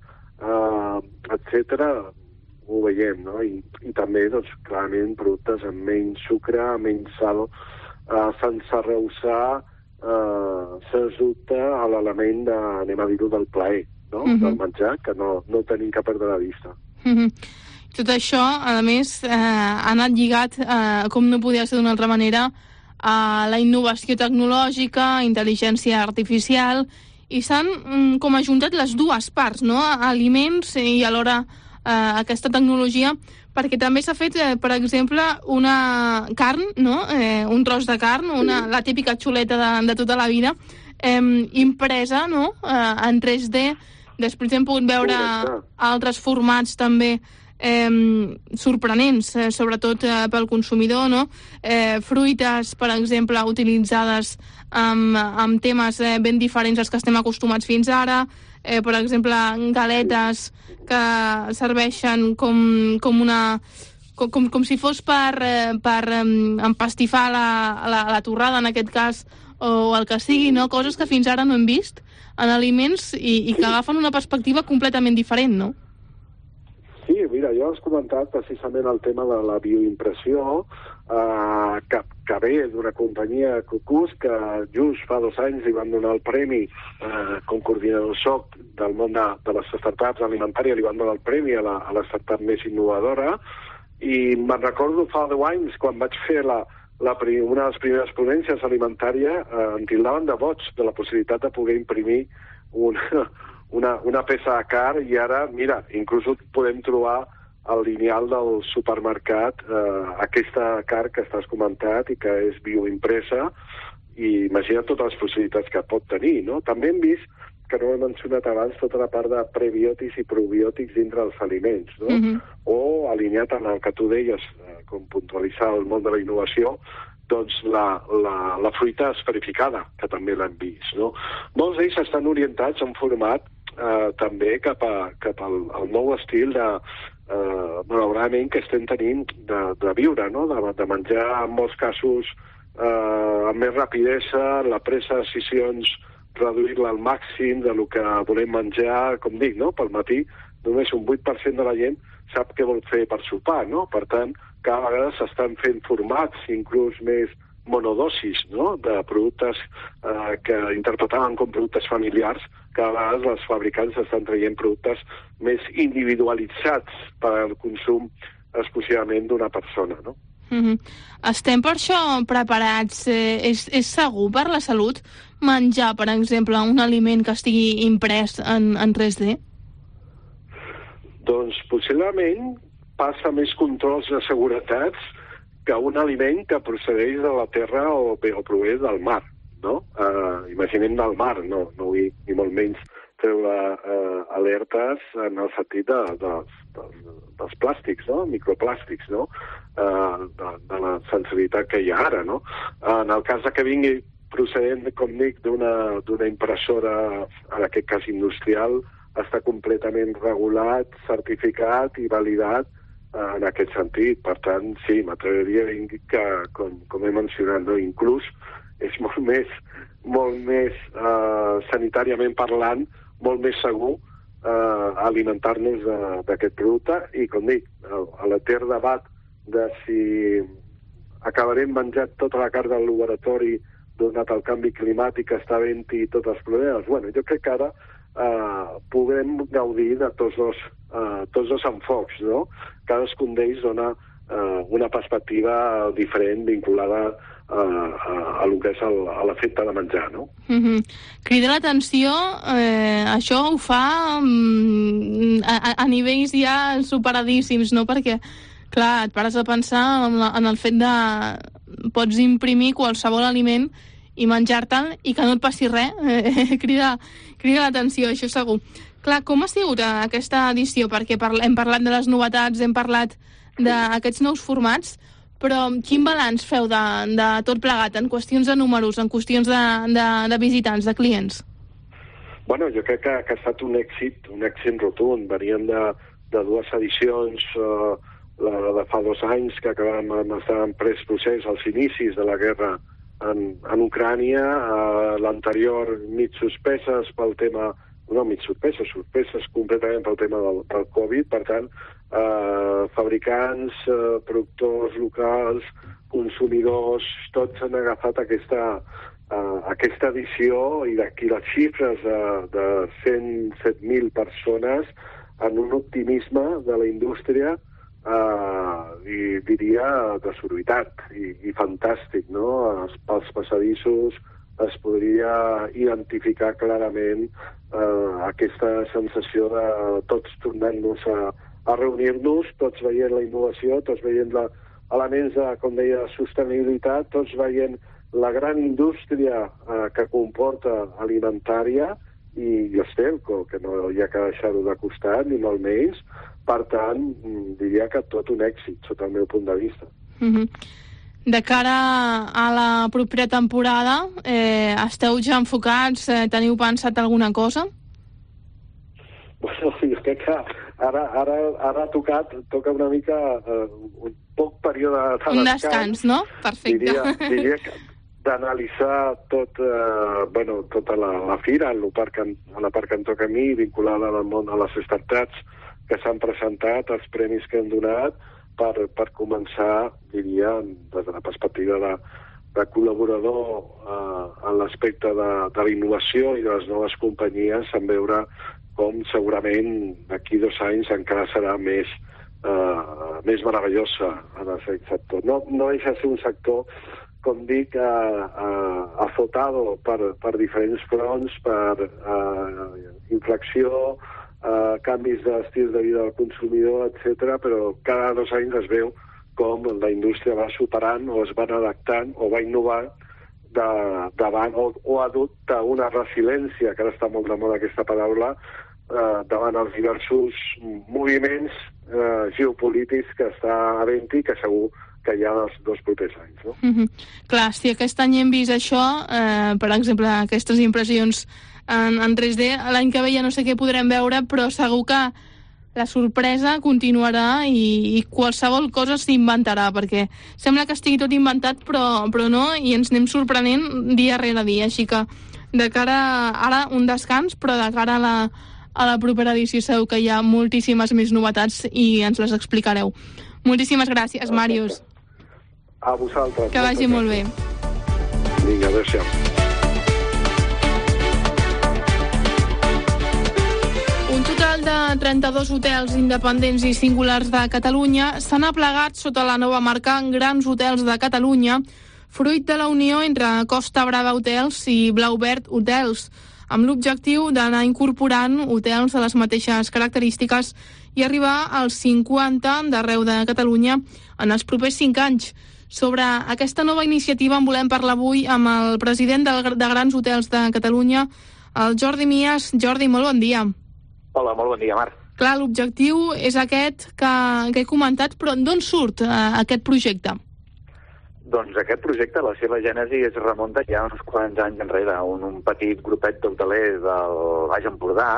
etc. Ho veiem, no? I també, doncs, clarament, productes amb menys sucre, menys sal, sense rehusar, sens dubte, a l'element, anem a dir-ho, del plaer, no? Del menjar, que no tenim que perdre de vista. Tot això, a més, ha anat lligat, com no podia ser d'una altra manera, a la innovació tecnològica, intel·ligència artificial, i s'han com ajuntat les dues parts, no? Aliments i alhora aquesta tecnologia, perquè també s'ha fet, per exemple, una carn, no? Un tros de carn, la típica xuleta de tota la vida, impresa, no? En 3D. Després hem pogut veure altres formats també sorprenents, sobretot pel consumidor, no? Fruites, per exemple, utilitzades amb temes ben diferents als que estem acostumats fins ara, per exemple, galetes que serveixen com si fos per empastifar la torrada, en aquest cas, o el que sigui, no? Coses que fins ara no hem vist en aliments i que agafen una perspectiva completament diferent, no? Sí, mira, jo has comentat precisament el tema de la bioimpressió, que ve d'una companyia, Cucús, que just fa 2 anys li van donar el premi com coordinador SOC del món de les startups alimentàries, li van donar el premi a la startup més innovadora, i me'n recordo fa 10 anys, quan vaig fer una de les primeres ponències alimentàries, em tildaven de boig de la possibilitat de poder imprimir una peça de carn, i ara, mira, inclús podem trobar al lineal del supermercat aquesta carn que estàs comentat i que és bioimpresa, i imagina't totes les possibilitats que pot tenir, no? També hem vist, que no he mencionat abans, tota la part de prebiòtics i probiòtics dintre dels aliments, no? O alineat amb el que tu deies, com puntualitzar el món de la innovació, doncs la fruita esferificada, que també l'hem vist, no? Molts d'ells estan orientats en format també cap al nou estil malauradament que estem tenint de viure, no? De menjar en molts casos amb més rapidesa, la presa de decisions, reduir-la al màxim de lo que volem menjar, com dic, no? Pel matí només un 8% de la gent sap què vol fer per sopar, no? Per tant, cada vegada s'estan fent formats, inclús més monodosis, no? De productes que interpretaven com productes familiars. Cada vegada els fabricants estan traient productes més individualitzats per al consum exclusivament d'una persona, no? Estem per això preparats? És segur per la salut menjar, per exemple, un aliment que estigui imprès en 3D? Doncs possiblement passa més controls de seguretats que un aliment que procedeix de la terra o prové del mar, no? Imaginem del mar, no vull ni molt menys treure alertes en el sentit dels plàstics, no? Microplàstics, no? De la sensibilitat que hi ha ara, no? En el cas que vingui procedent, com dic, d'una impressora, en aquest cas industrial, està completament regulat, certificat i validat en aquest sentit. Per tant, sí, m'atreviria a dir que, com he mencionat, no? Inclús és molt més sanitàriament parlant, molt més segur alimentar-nos d'aquest producte, i, com dic, a l'etern debat de si acabarem menjant tota la carn del laboratori donat el canvi climàtic que està havent-hi tots els problemes. Bueno, jo crec que ara puguem gaudir de tots dos enfocs, no? Cadascun d'ells dona una perspectiva diferent vinculada a lo que és l'efecte de menjar, no? Crida l'atenció, això ho fa a nivells ja superadíssims, no? Perquè, clar, et pares a pensar en el fet de pots imprimir qualsevol aliment i menjar-te'l i que no et passi res. Crida l'atenció, això segur. Clar, com ha sigut aquesta edició? Perquè hem parlat de les novetats, hem parlat d'aquests nous formats, però quin balanç feu de tot plegat en qüestions de números, en qüestions de visitants, de clients? Bueno, jo crec que ha estat un èxit rotund. Veníem de 2 edicions, la de fa 2 anys, que acabàvem estar en procés als inicis de la guerra en Ucrània, l'anterior mig suspeses pel tema, no mig suspeses completament pel tema del Covid. Per tant, fabricants, productors locals, consumidors tots han agafat aquesta edició i d'aquí les xifres de 107.000 persones en un optimisme de la indústria i diria de sororitat i fantàstic, no? Pels passadissos es podria identificar clarament aquesta sensació de tots tornant-nos a reunir-nos, tots veient la innovació, tots veient elements de, com deia, sostenibilitat, tots veient la gran indústria que comporta alimentària i els telco, que no hi ha que deixar-ho de costat, ni molt menys. Per tant, diria que tot un èxit, sota el meu punt de vista. De cara a la propera temporada, esteu ja enfocats? Teniu pensat alguna cosa? Bueno, jo crec que ara toca una mica un poc període de descans, no? Perfecte. Diria que d'analitzar tota la fira, a la part que em toca a mi, vinculada al món de les startups que s'han presentat, els premis que han donat, per començar, diria, des de la perspectiva de col·laborador en l'aspecte de la innovació i de les noves companyies, en veure com segurament d'aquí 2 anys encara serà més meravellosa en aquest sector. No deixa de ser un sector, com dic, azotado per diferents fronts, per inflació, canvis d'estil de vida del consumidor, etc. Però cada 2 anys es veu com la indústria va superant o es va adaptant o va innovant davant o adopta una resiliència, que ara està molt de moda aquesta paraula, davant els diversos moviments geopolítics que està havent-hi, que segur que hi ha els 2 propers anys. No? Clar, si aquest any hem vist això, per exemple, aquestes impressions en 3D, l'any que ve ja no sé què podrem veure, però segur que la sorpresa continuarà i qualsevol cosa s'inventarà, perquè sembla que estigui tot inventat, però no, i ens anem sorprenent dia rere dia. Així que de cara ara un descans, però de cara a la propera edició segur que hi ha moltíssimes més novetats i ens les explicareu. Moltíssimes gràcies, Màrius. A vosaltres. Que vagi molt bé. Vinga, adéu-siau. Un total de 32 hotels independents i singulars de Catalunya s'han aplegat sota la nova marca Grans Hotels de Catalunya, fruit de la unió entre Costa Brava Hotels i Blauvert Hotels, amb l'objectiu d'anar incorporant hotels de les mateixes característiques i arribar als 50 d'arreu de Catalunya en els propers 5 anys. Sobre aquesta nova iniciativa en volem parlar avui amb el president de Grans Hotels de Catalunya, el Jordi Mías. Jordi, molt bon dia. Hola, molt bon dia, Marc. Clar, l'objectiu és aquest que he comentat, però d'on surt aquest projecte? Doncs aquest projecte, la seva gènesi es remunta ja uns quants anys enrere, un petit grupet d'hotelers del Baix Empordà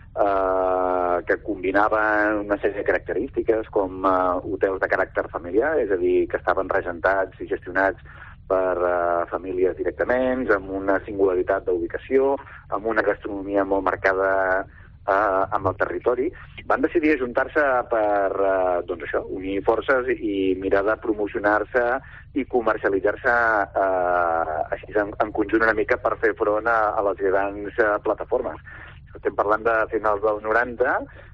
que combinaven una sèrie de característiques com hotels de caràcter familiar, és a dir, que estaven regentats i gestionats per famílies directament, amb una singularitat d'ubicació, amb una gastronomia molt marcada amb el territori. Van decidir ajuntar-se per unir forces i mirar de promocionar-se i comercialitzar-se així en conjunt una mica per fer front a les grans plataformes. Estem parlant de finals dels 90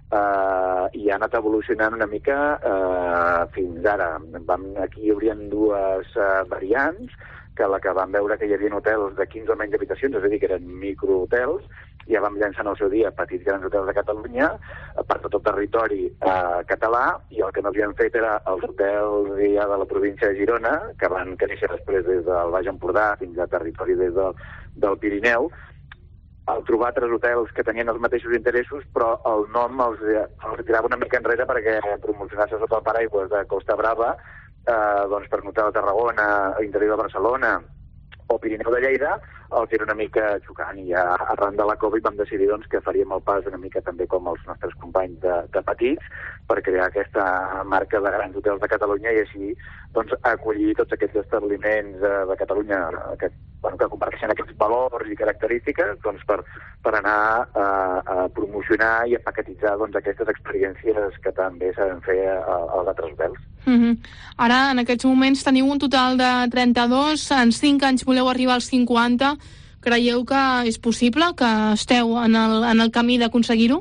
i ha anat evolucionant una mica fins ara. Aquí hi haurien 2 variants, que la que vam veure que hi havia hotels de 15 o menys habitacions, és a dir, que eren microhotels. Ja vam llançar en el seu dia petits grans hotels de Catalunya per tot el territori català, i el que no havíem fet era els hotels ja de la província de Girona, que van créixer després des del Baix Empordà fins a territori des del Pirineu. Al trobar 3 hotels que tenien els mateixos interessos, però el nom els tirava una mica enrere perquè promocionar-se sota el paraigües de Costa Brava, per notar a Tarragona, interior de Barcelona o Pirineu de Lleida, els era una mica xocant, i arran de la Covid vam decidir que faríem el pas una mica també com els nostres companys de petits per crear aquesta marca de Grans Hotels de Catalunya i així acollir tots aquests establiments de Catalunya que comparteixen aquests valors i característiques doncs, per anar a promocionar i a paquetitzar doncs, aquestes experiències que també saben fer als altres hotels. Ara, en aquests moments, teniu un total de 32, en 5 anys voleu arribar als 50. Creieu que és possible, que esteu en el camí d'aconseguir-ho?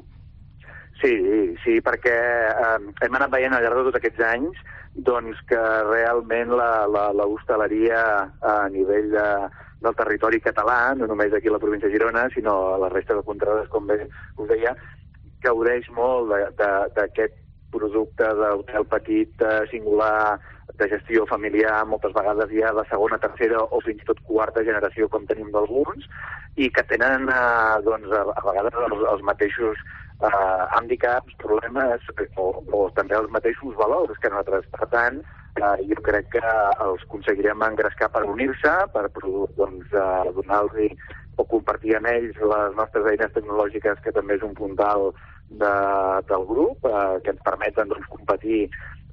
Sí, perquè hem anat veient al llarg de tots aquests anys doncs que realment la hostaleria a nivell del territori català, no només aquí a la província de Girona, sinó a la resta de contrades, com bé us deia, gaudeix molt d'aquest producte d'hotel petit, singular, de gestió familiar, moltes vegades ja de segona, tercera o fins i tot quarta generació, com tenim d'alguns, i que tenen doncs, a vegades els mateixos hàndicaps, problemes o també els mateixos valors que nosaltres. Per tant, jo crec que els aconseguirem engrescar per unir-se, per doncs, donar-los o compartir amb ells les nostres eines tecnològiques, que també és un puntal del grup, que ens permeten doncs, competir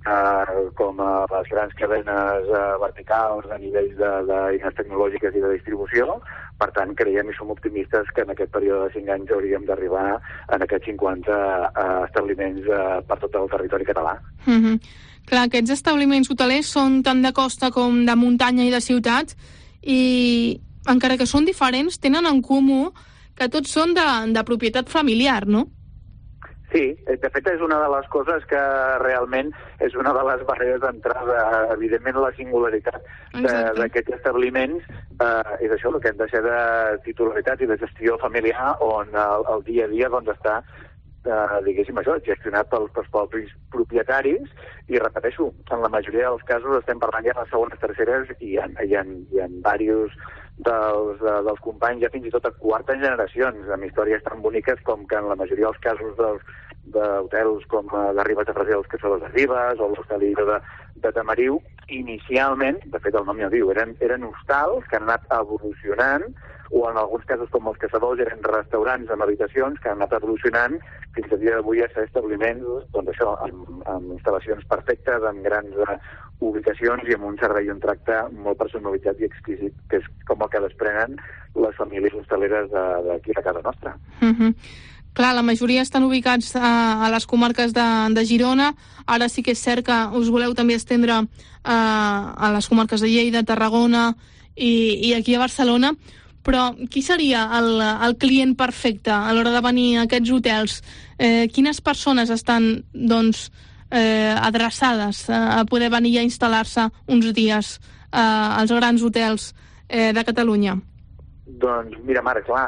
com a les grans cadenes verticals a nivell d'eines tecnològiques i de distribució. Per tant, creiem i som optimistes que en aquest període de 5 anys hauríem d'arribar en aquests 50 establiments per tot el territori català. Clar, aquests establiments hotelers són tant de costa com de muntanya i de ciutat, i encara que són diferents, tenen en comú que tots són de propietat familiar, no? Sí, de fet és una de les coses que realment és una de les barreres d'entrada. Evidentment la singularitat d'aquests establiments és això, el que hem de ser de titularitat i de gestió familiar, on el dia a dia doncs, està diguéssim això, gestionat pels propis propietaris, i repeteixo, en la majoria dels casos estem parlant ja de segones, terceres, i hi ha diversos dels companys, ja fins i tot a quartes generacions, amb històries tan boniques com que en la majoria dels casos d'hotels com de Ribes de Freser, els Caçadors de Ribes, o l'Hostalero de Tamariu, inicialment, de fet el nom ja ho diu, eren hostals que han anat evolucionant, o en alguns casos com els Caçadors eren restaurants amb habitacions que han anat evolucionant fins a dia d'avui a ser establiments, doncs això, amb instal·lacions perfectes, amb grans ubicacions i amb un servei i un tracte molt personalitzat i exquisit, que és com el que desprenen les famílies hostaleres d'aquí a casa nostra. Clar, la majoria estan ubicats a les comarques de Girona. Ara sí que és cert que us voleu també estendre a les comarques de Lleida, Tarragona i aquí a Barcelona. Però qui seria el client perfecte a l'hora de venir a aquests hotels? Quines persones estan, doncs, adreçades a poder venir a instal·lar-se uns dies als grans hotels de Catalunya? Doncs mira, Marc, clar,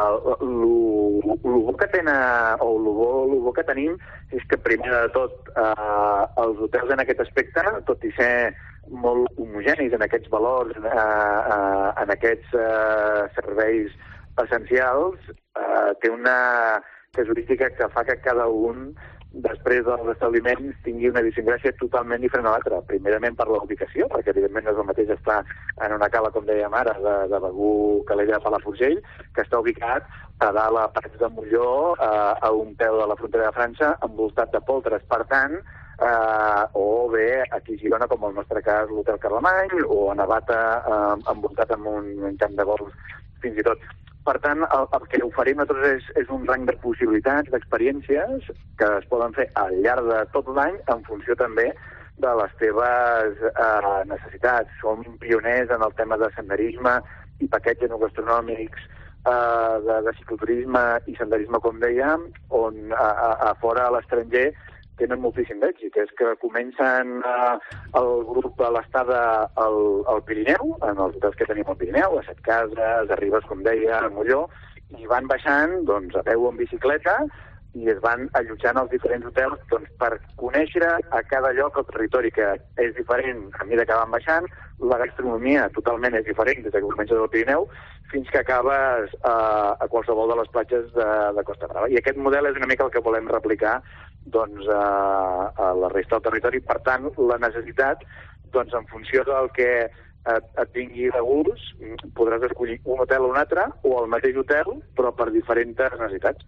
el bo que tenen, o el bo que tenim, és que primer de tot els hotels en aquest aspecte, tot i ser molt homogenis en aquests valors, en aquests serveis essencials, té una casuística que fa que cada un després dels establiments tingui una idiosincràsia totalment diferent a l'altra. Primerament per la ubicació, perquè evidentment no és el mateix estar en una cala, com dèiem ara, de Begur, Calella, Palafrugell, que està ubicat a dalt a Prats de Molló, a un peu de la frontera de França, envoltat de poltres. Per tant, o bé aquí a Girona, com el nostre cas, l'Hotel Carlemany, o a Navata, envoltat amb un camp de golf, fins i tot. Per tant, el que oferim nosaltres és un rang de possibilitats, d'experiències que es poden fer al llarg de tot l'any en funció també de les teves necessitats. Som pioners en el tema de senderisme i paquets enogastronòmics, de cicloturisme i senderisme, com dèiem, on a fora a l'estranger tenen moltíssim d'èxit. És que comencen el grup a l'estada al Pirineu, en els hotels que tenim al Pirineu, a Setcases, a Ribes, com deia, a Molló, i van baixant doncs, a peu en bicicleta i es van allotjant als diferents hotels doncs, per conèixer a cada lloc el territori, que és diferent a mesura que van baixant, la gastronomia totalment és diferent des que comences del Pirineu fins que acabes a qualsevol de les platges de Costa Brava. I aquest model és una mica el que volem replicar doncs, a la resta del territori. Per tant, la necessitat, doncs, en funció del que et vingui de gust, podràs escollir un hotel o un altre, o el mateix hotel, però per diferents necessitats.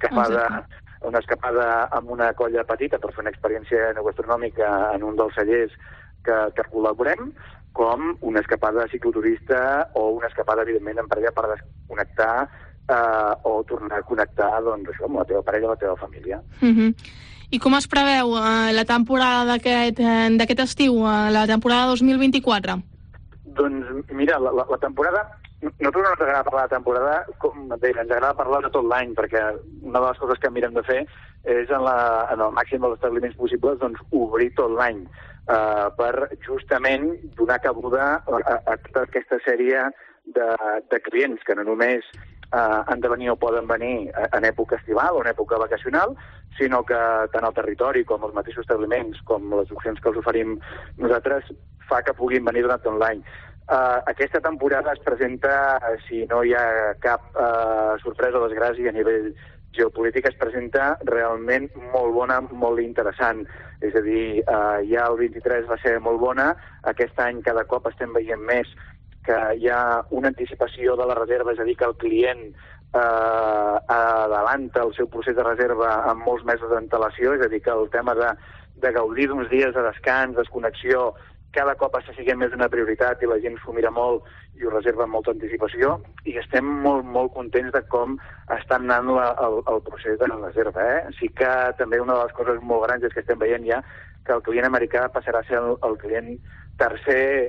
Una escapada amb una colla petita per fer una experiència enogastronòmica en un dels cellers que col·laborem, com una escapada cicloturista o una escapada, evidentment, en parella per desconnectar o tornar a connectar, doncs, això, amb la teva parella o la teva família. I com es preveu la temporada d'aquest estiu, la temporada 2024? Doncs, mira, la temporada... Nosaltres no ens agrada parlar de temporada, com et deia, ens agrada parlar de tot l'any, perquè una de les coses que mirem de fer és en el màxim dels establiments possibles doncs, obrir tot l'any per justament donar cabuda a tota aquesta sèrie de clients que no només han de venir o poden venir en època estival o en època vacacional, sinó que tant el territori com els mateixos establiments, com les opcions que els oferim nosaltres, fa que puguin venir durant tot l'any. Aquesta temporada es presenta, si no hi ha cap sorpresa o desgràcia a nivell geopolític, es presenta realment molt bona, molt interessant. És a dir, ja el 23 va ser molt bona, aquest any cada cop estem veient més que hi ha una anticipació de la reserva, és a dir, que el client adelanta el seu procés de reserva amb molts mesos d'antelació, és a dir, que el tema de gaudir d'uns dies de descans, desconnexió, cada cop està sent més una prioritat i la gent s'ho mira molt i ho reserva amb molta anticipació, i estem molt, molt contents de com està anant el procés de la reserva. Sí que també una de les coses molt grans és que estem veient ja que el client americà passarà a ser el client tercer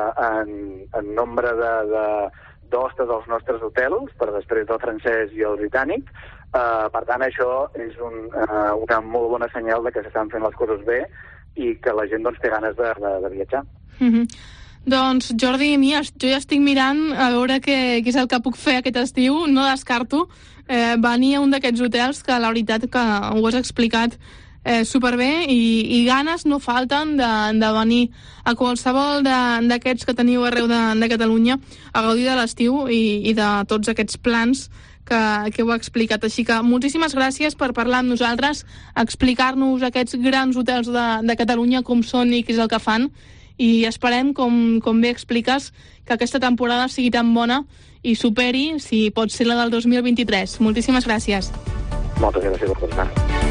en nombre d'hostes dels nostres hotels, per després del francès i el britànic. Per tant, això és una molt bona senyal de que s'estan fent les coses bé i que la gent doncs, té ganes de viatjar. Doncs, Jordi Mies, jo ja estic mirant a veure què és el que puc fer aquest estiu. No descarto venir a un d'aquests hotels que la veritat que ho has explicat superbé i ganes no falten de venir a qualsevol d'aquests que teniu arreu de Catalunya a gaudir de l'estiu i de tots aquests plans que heu explicat. Així que moltíssimes gràcies per parlar amb nosaltres, explicar-nos aquests grans hotels de Catalunya, com són i què és el que fan, i esperem, com bé expliques, que aquesta temporada sigui tan bona i superi, si pot ser, la del 2023. Moltíssimes gràcies. Moltes gràcies per portar.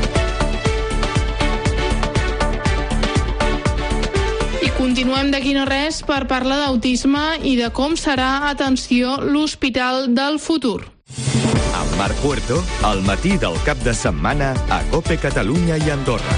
Continuem d'aquí no res per parlar d'autisme i de com serà, atenció, l'Hospital del Futur. Amb Marc Puerto, al matí del cap de setmana a COPE Catalunya i Andorra.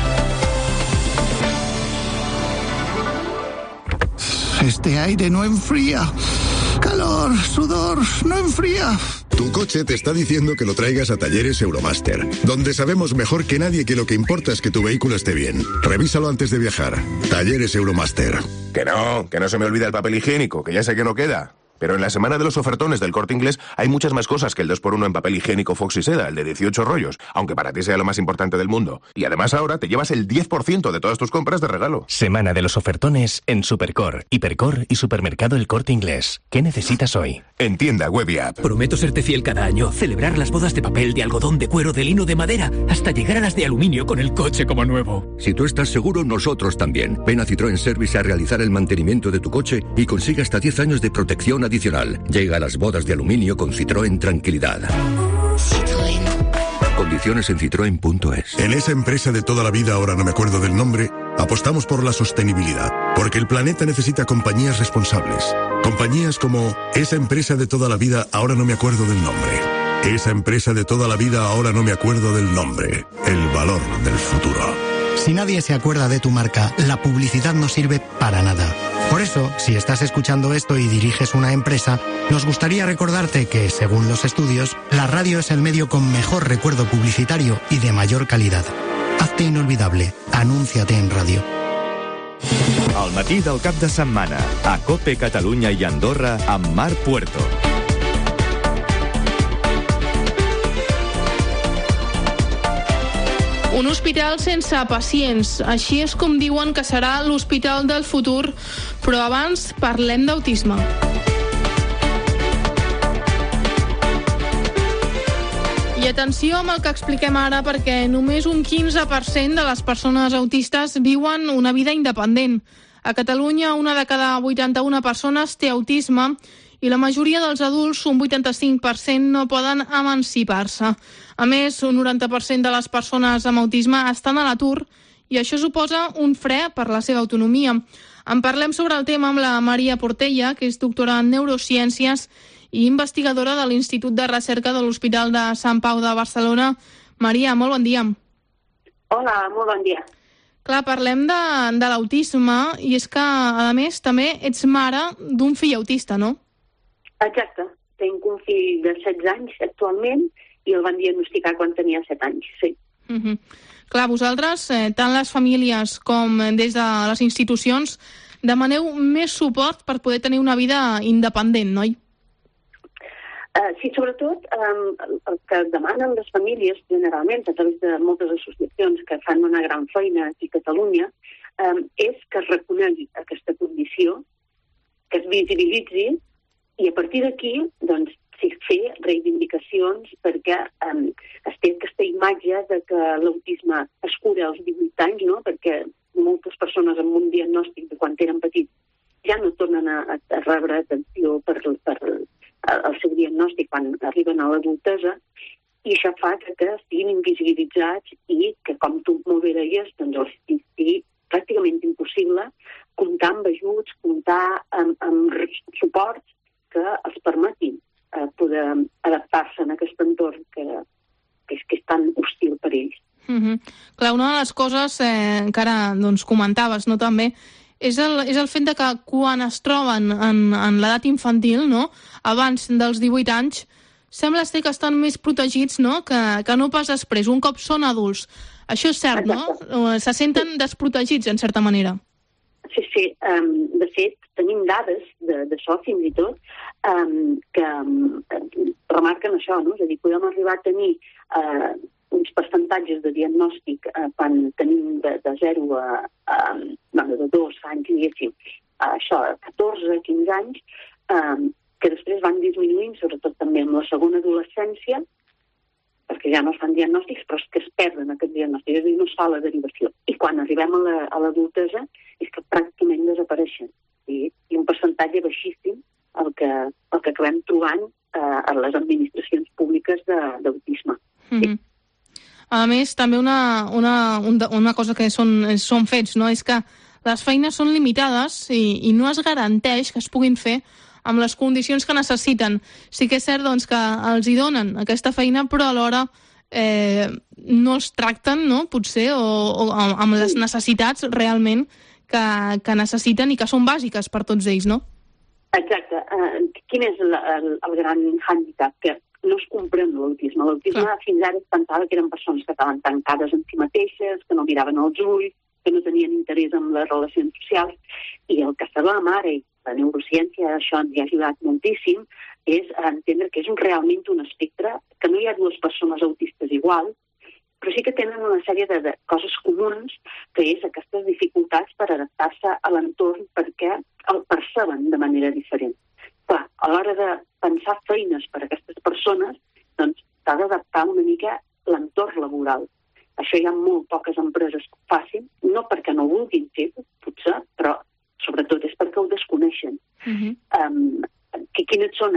Este aire no enfría. Calor, sudor, no enfría. Tu coche te está diciendo que lo traigas a Talleres Euromaster, donde sabemos mejor que nadie que lo que importa es que tu vehículo esté bien. Revísalo antes de viajar. Talleres Euromaster. Que no se me olvida el papel higiénico, que ya sé que no queda. Pero en la semana de los ofertones del Corte Inglés hay muchas más cosas que el 2x1 en papel higiénico Fox y Seda, el de 18 rollos, aunque para ti sea lo más importante del mundo. Y además ahora te llevas el 10% de todas tus compras de regalo. Semana de los ofertones en Supercor, Hipercor y Supermercado El Corte Inglés. ¿Qué necesitas hoy? En tienda, web y app. Prometo serte fiel cada año, celebrar las bodas de papel, de algodón, de cuero, de lino, de madera, hasta llegar a las de aluminio con el coche como nuevo. Si tú estás seguro, nosotros también. Ven a Citroën Service a realizar el mantenimiento de tu coche y consigue hasta 10 años de protección adicional. Llega a las bodas de aluminio con Citroën Tranquilidad. Citroën. Condiciones en citroen.es. En esa empresa de toda la vida, ahora no me acuerdo del nombre, apostamos por la sostenibilidad, porque el planeta necesita compañías responsables. Compañías como esa empresa de toda la vida, ahora no me acuerdo del nombre. Esa empresa de toda la vida, ahora no me acuerdo del nombre. El valor del futuro. Si nadie se acuerda de tu marca, la publicidad no sirve para nada. Por eso, si estás escuchando esto y diriges una empresa, nos gustaría recordarte que, según los estudios, la radio es el medio con mejor recuerdo publicitario y de mayor calidad. Hazte inolvidable. Anúnciate en radio. Al matí del cap de setmana, a COPE Catalunya i Andorra, amb Marc Puerto. Un hospital sense pacients. Així és com diuen que serà l'hospital del futur. Però abans parlem d'autisme. I atenció amb el que expliquem ara, perquè només un 15% de les persones autistes viuen una vida independent. A Catalunya, una de cada 81 persones té autisme i la majoria dels adults, un 85%, no poden emancipar-se. A més, un 90% de les persones amb autisme estan a l'atur i això suposa un fre per la seva autonomia. En parlem sobre el tema amb la Maria Portella, que és doctora en neurociències i investigadora de l'Institut de Recerca de l'Hospital de Sant Pau de Barcelona. Maria, molt bon dia. Hola, molt bon dia. Clar, parlem de l'autisme i és que, a més, també ets mare d'un fill autista, no? Exacte. Tinc un fill de 16 anys actualment i el van diagnosticar quan tenia 7 anys, sí. Clar, vosaltres, tant les famílies com des de les institucions, demaneu més suport per poder tenir una vida independent, noi? Sí, sobretot el que demanen les famílies, generalment, a través de moltes associacions que fan una gran feina aquí a Catalunya, és que es reconegui aquesta condició, que es visibilitzi, i a partir d'aquí, doncs, fer reivindicacions perquè es té aquesta imatge de que l'autisme es cura als 18 anys, no? Perquè moltes persones amb un diagnòstic de quan eren petits ja no tornen a rebre atenció per el seu diagnòstic quan arriben a l'adultesa, i això fa que estiguin invisibilitzats i que, com tu molt bé deies, doncs els sigui pràcticament impossible comptar amb ajuts, comptar amb suports que els permetin poder adaptar-se en aquest entorn que és tan hostil per ells. Clar, una de les coses que ara comentaves, no, també, és el fet de que quan es troben en l'edat infantil, no, abans dels 18 anys, sembla ser que estan més protegits, no, que no pas després, un cop són adults. Això és cert, no? Se senten desprotegits, en certa manera. Sí. De fet, tenim dades d'això fins i tot que remarquen això, no? És a dir, podem arribar a tenir uns percentatges de diagnòstic quan tenim de 0 de 2 anys, diguéssim, això, 14, 15 anys, que després van disminuint, sobretot també amb la segona adolescència, perquè ja no es fan diagnòstics, però és que es perden aquests diagnòstics, és a dir, no es fa la derivació. I quan arribem a l'adultesa és que pràcticament desapareixen. I un percentatge baixíssim el que acabem trobant a les administracions públiques d'autisme. Sí. A més, també una cosa que són fets, no? És que les feines són limitades i no es garanteix que es puguin fer amb les condicions que necessiten. Sí que és cert doncs, que els hi donen aquesta feina, però alhora no els tracten, no? Potser, o amb les necessitats realment que necessiten i que són bàsiques per tots ells, no? Exacte. Quin és el gran hàndicap? Que no es comprèn l'autisme. L'autisme fins ara es pensava que eren persones que estaven tancades en si mateixes, que no miraven als ulls, que no tenien interès en les relacions socials, i el que sabem ara, i la neurociència això ens ha ajudat moltíssim, és entendre que és realment un espectre, que no hi ha dues persones autistes igual, però sí que tenen una sèrie de coses comuns, que és aquestes dificultats per adaptar-se a l'entorn perquè el perceben de manera diferent. Clar, a l'hora de pensar feines per a aquestes persones, doncs s'ha d'adaptar una mica l'entorn laboral. Això hi ha molt poques empreses que ho facin, no perquè no vulguin fer-ho, potser, però sobretot és perquè ho desconeixen. Quines són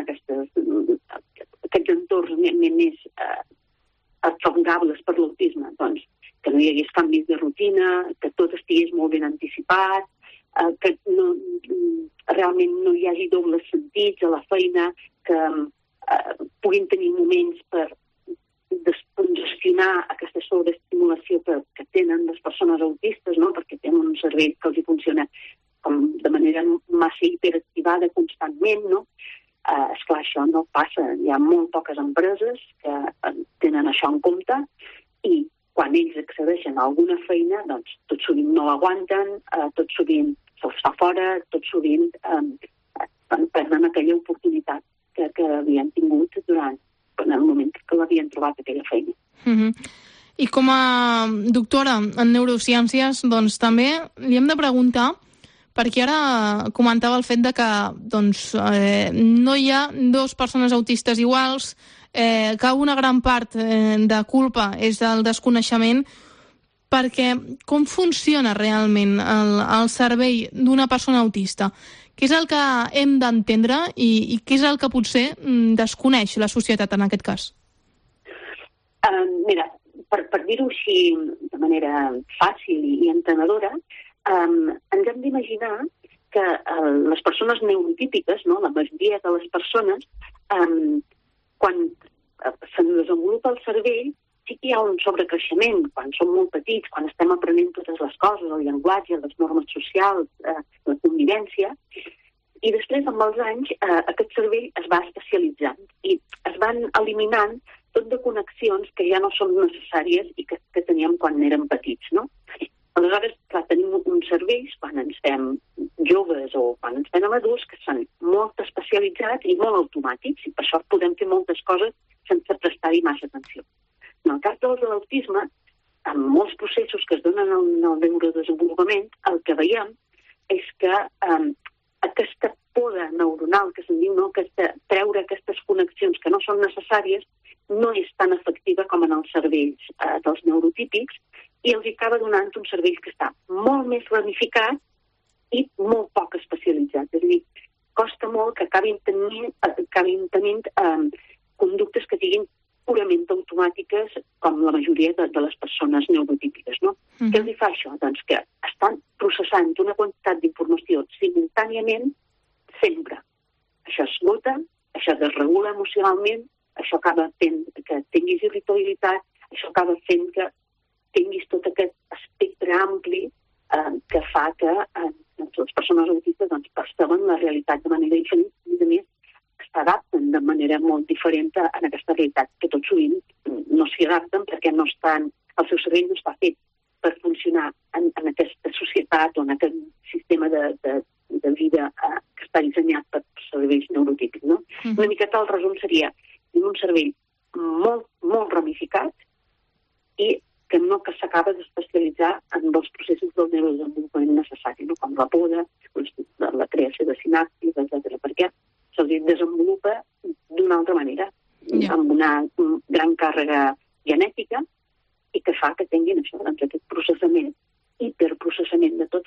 aquests entorns més favorables per l'autisme? Doncs que no hi hagués canvis de rutina, que tot estigués molt ben anticipat, que realment no hi hagi dobles sentits a la feina, que puguin tenir moments per gestionar aquesta sobreestimulació que tenen les persones autistes, no? Perquè tenen un cervell que els funciona de manera massa hiperactivada constantment, no? Esclar, això no passa. Hi ha molt poques empreses que tenen això en compte i quan ells accedeixen a alguna feina, doncs tot sovint no l'aguanten, tot sovint se'ls fa fora, tot sovint perden aquella oportunitat que havien tingut en el moment que l'havien trobat aquella feina. I com a doctora en neurociències, doncs també li hem de preguntar, perquè ara comentava el fet de que no hi ha dues persones autistes iguals, que una gran part de culpa és del desconeixement, perquè com funciona realment el cervell d'una persona autista? Què és el que hem d'entendre i què és el que potser desconeix la societat en aquest cas? Mira, per dir-ho així de manera fàcil i entenedora, ens hem d'imaginar que les persones neurotípiques, no, la majoria de les persones, quan se'n desenvolupa el cervell, sí que hi ha un sobrecreixement quan som molt petits, quan estem aprenent totes les coses, el llenguatge, les normes socials, la convivència, i després, amb els anys, aquest cervell es va especialitzant i es van eliminant tot de connexions que ja no són necessàries i que teníem quan érem petits, no? Aleshores, clar, tenim uns cervells, quan ens fem joves o quan ens fem adults, que són molt especialitzats i molt automàtics, i per això podem fer moltes coses sense prestar-hi massa atenció. En el cas de l'autisme, amb molts processos que es donen en el neurodesenvolupament, el que veiem és que aquesta poda neuronal, que se'n diu, no? Treure aquestes connexions que no són necessàries, no és tan efectiva com en els cervells dels neurotípics, i els acaba donant un cervell que està molt més ramificat i molt poc especialitzat. És a dir, costa molt que acabin tenint conductes que siguin purament automàtiques, com la majoria de les persones neurotípiques, no? Què els fa això? Doncs que estan processant una quantitat d'informació simultàniament sempre. Això esgota, això desregula emocionalment, això acaba fent que tinguis irritabilitat, això acaba fent que tinguis tot aquest espectre ampli que fa que les persones autistes perceben la realitat de manera diferent i, a més, s'adapten de manera molt diferent a aquesta realitat, que tot sovint no s'hi adapten perquè no estan, el seu cervell no està fet per funcionar en aquesta societat o en aquest sistema de vida que està dissenyat per cervells neurotípics, no? Una miqueta el resum seria un cervell molt, molt ramificat i que s'acaba d'especialitzar en els processos del neurodesenvolupament necessari, no? Com la poda, la creació de sinapsis, etc. Perquè se'ls desenvolupa d'una altra manera, amb una gran càrrega genètica, i que fa que tinguin això, doncs, aquest processament, hiperprocessament de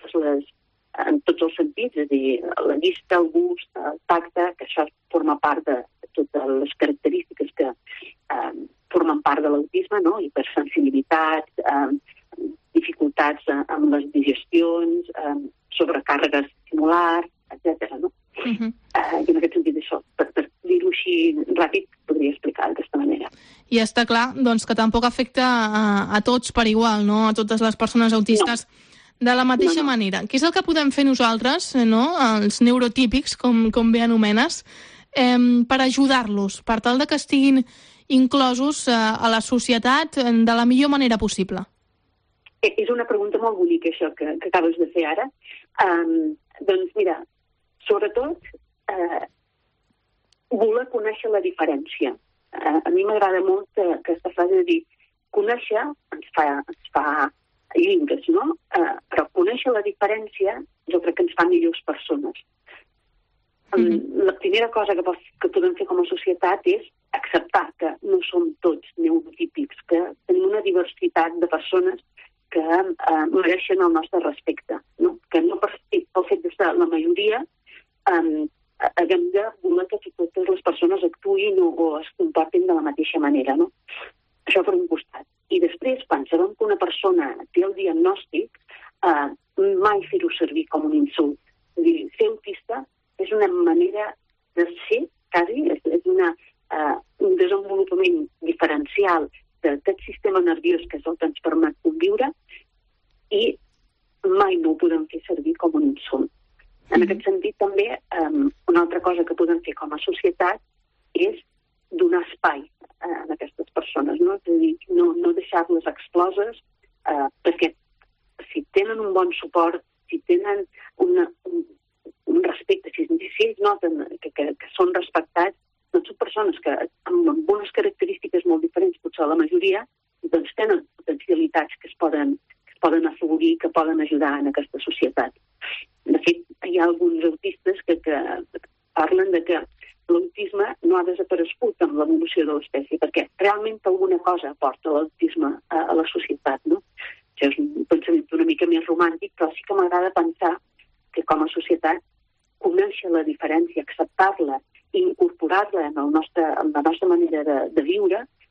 en tots els sentits, és a dir, la vista, el gust, el tacte, que això forma part de totes les característiques que formen part de l'autisme, no? Hipersensibilitat, dificultats amb les digestions, sobrecàrrega estimular, etc. No? I en aquest sentit, això, per dir-ho així ràpid, podria explicar d'aquesta manera. I està clar, doncs, que tampoc afecta a tots per igual, no? A totes les persones autistes de la mateixa manera. Què és el que podem fer nosaltres, no? Els neurotípics, com bé anomenes, per ajudar-los, per tal de que estiguin inclosos a la societat de la millor manera possible? És una pregunta molt bonica, això, que acabes de fer ara. Doncs mira, sobretot, voler conèixer la diferència. A mi m'agrada molt aquesta frase de dir conèixer ens fa lliures, no? Però conèixer la diferència jo crec que ens fa millors persones. La primera cosa que podem fer com a societat és acceptar que no som tots neurotípics, que tenim una diversitat de persones que mereixen el nostre respecte, no? Que no pel fet de ser la majoria haguem de voler que totes les persones actuïn o es comportin de la mateixa manera, no? Això per un costat. I després, quan sabem que una persona té el diagnòstic, mai fer-ho servir com un insult. És a dir, ser autista és una manera de ser, quasi, és un desenvolupament diferencial d'aquest sistema nerviós que és el que ens permet conviure i mai no ho podem fer servir com un insult. En aquest sentit, també, una altra cosa que podem fer com a societat és donar espai a aquestes persones, no? És a dir, no deixar-les excloses, perquè si tenen un bon suport, si tenen un respecte, si ells noten que són respectats, doncs són persones que amb unes característiques molt diferents, potser la majoria, doncs tenen potencialitats que es poden afavorir, que poden ajudar en aquesta societat. De fet, hi ha alguns autistes que parlen de que l'autisme no ha desaparegut amb l'evolució de l'espècie, perquè realment alguna cosa aporta l'autisme a la societat, no? Això és un pensament una mica més romàntic, però sí que m'agrada pensar que com a societat conèixer la diferència, acceptar-la i incorporar-la en la nostra manera de viure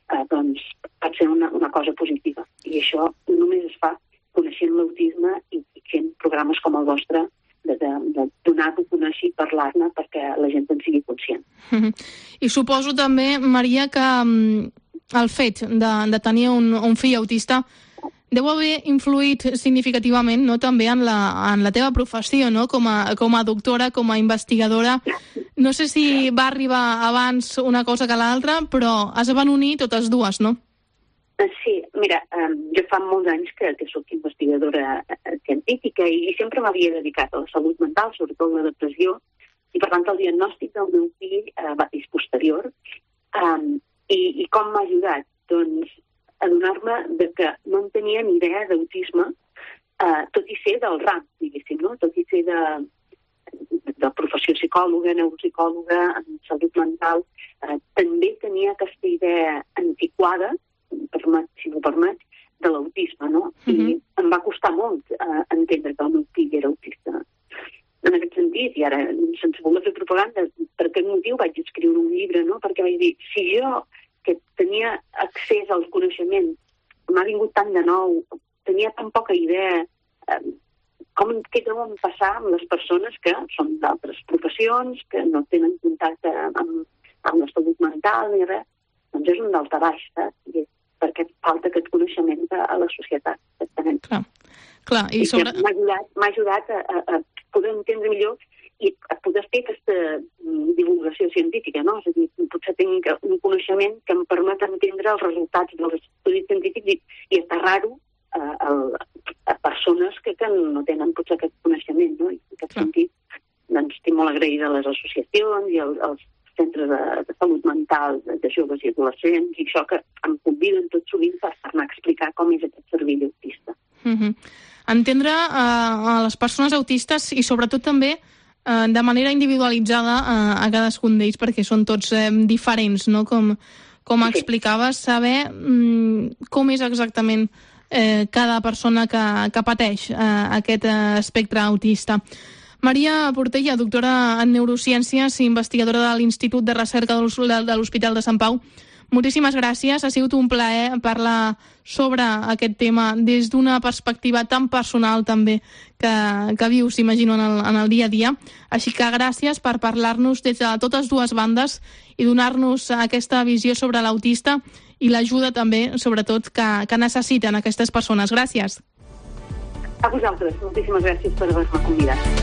doncs pot ser una cosa positiva. I això només es fa coneixent l'autisme i fent programes com el vostre, de donar-ho a conèixer i parlar-ne perquè la gent en sigui conscient. I suposo també, Maria, que el fet de tenir un fill autista deu haver influït significativament, no, també en la teva professió, no? Com a doctora, com a investigadora. No sé si va arribar abans una cosa que l'altra, però es van unir totes dues, no? Sí, mira, jo fa molts anys que soc investigadora científica i sempre m'havia dedicat a la salut mental, sobretot la depressió, i per tant el diagnòstic del meu fill és posterior. I com m'ha ajudat? Doncs adonar-me que no en tenia ni idea d'autisme, tot i ser del ram, diguéssim, no? Tot i ser de professió psicòloga, neuropsicòloga, en salut mental, també tenia aquesta idea antiquada, si m'ho permet, de l'autisme, no? I em va costar molt entendre que el meu fill era autista. En aquest sentit, i ara, sense voler fer propaganda, per aquest motiu vaig escriure un llibre, no? Perquè vaig dir, si jo, que tenia accés al coneixement, m'ha vingut tant de nou, tenia tan poca idea, què deuen passar amb les persones que són d'altres professions, que no tenen contacte amb la salut mental ni res, doncs és un daltabaix, saps? I perquè falta aquest coneixement a la societat. Clar. I m'ha ajudat a poder entendre millor i a poder fer aquesta divulgació científica, no? És a dir, potser tinc un coneixement que em permet entendre els resultats dels estudis científics i aterrar-ho a persones que no tenen potser aquest coneixement, no? I en aquest sentit, doncs, estic molt agraïda a les associacions i als centres de salut mental de joves i adolescents i això que em conviden tot sovint per anar a explicar com és aquest cervell autista. Entendre a les persones autistes i sobretot també de manera individualitzada a cadascun d'ells perquè són tots diferents, no? Com explicaves, saber com és exactament cada persona que pateix aquest espectre autista. Maria Portella, doctora en neurociències i investigadora de l'Institut de Recerca de l'Hospital de Sant Pau, moltíssimes gràcies. Ha sigut un plaer parlar sobre aquest tema des d'una perspectiva tan personal també que vius, imagino, en el dia a dia. Així que gràcies per parlar-nos des de totes dues bandes i donar-nos aquesta visió sobre l'autista i l'ajuda també, sobretot, que necessiten aquestes persones. Gràcies. A vosaltres, moltíssimes gràcies per haver-me convidat.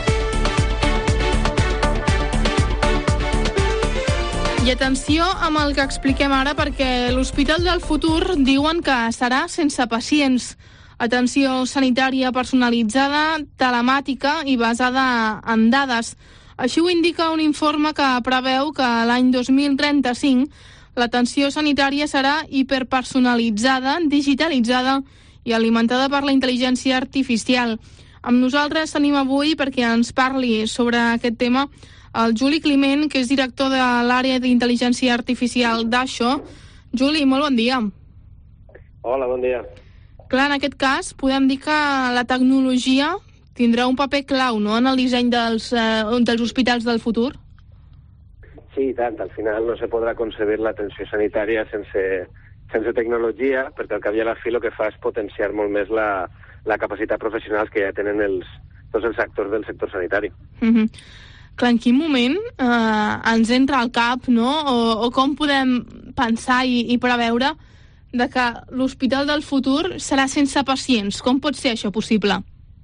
I atenció amb el que expliquem ara perquè l'Hospital del Futur diuen que serà sense pacients. Atenció sanitària personalitzada, telemàtica i basada en dades. Així ho indica un informe que preveu que l'any 2035 l'atenció sanitària serà hiperpersonalitzada, digitalitzada i alimentada per la intel·ligència artificial. Amb nosaltres tenim avui perquè ens parli sobre aquest tema el Juli Climent, que és director de l'àrea d'intel·ligència artificial d'Això. Juli, molt bon dia. Hola, bon dia. Clar, en aquest cas, podem dir que la tecnologia tindrà un paper clau, no?, en el disseny dels hospitals del futur? Sí, i tant. Al final no se podrà concebir l'atenció sanitària sense tecnologia, perquè al cap i a la fi el que fa és potenciar molt més la capacitat professional que ja tenen tots els actors del sector sanitari. Clar, en quin moment ens entra al cap, no?, o com podem pensar i preveure de que l'hospital del futur serà sense pacients? Com pot ser això possible?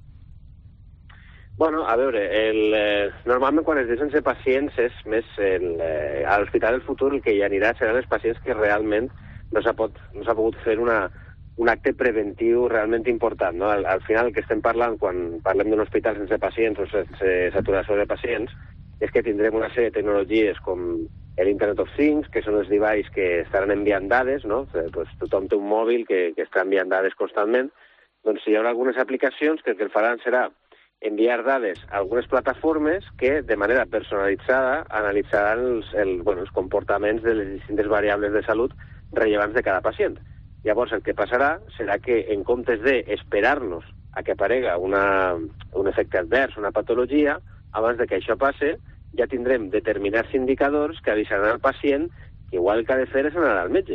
Bueno, a veure, normalment quan es diu sense pacients és més a l'hospital del futur el que hi anirà seran els pacients que realment no s'ha pogut fer un acte preventiu realment important, no? Al final el que estem parlant quan parlem d'un hospital sense pacients o sense saturació de pacients és que tindrem una sèrie de tecnologies com l'Internet of Things, que són els devices que estaran enviant dades, no? Pues tothom té un mòbil que està enviant dades constantment, doncs hi haurà algunes aplicacions que el que faran serà enviar dades a algunes plataformes que de manera personalitzada analitzaran els comportaments de les distintes variables de salut rellevants de cada pacient. Llavors el que passarà serà que en comptes d'esperar-nos a que aparega un efecte advers, una patologia, abans de que això passe ja tindrem determinats indicadors que avisaran al pacient que igual el que ha de fer és anar al metge.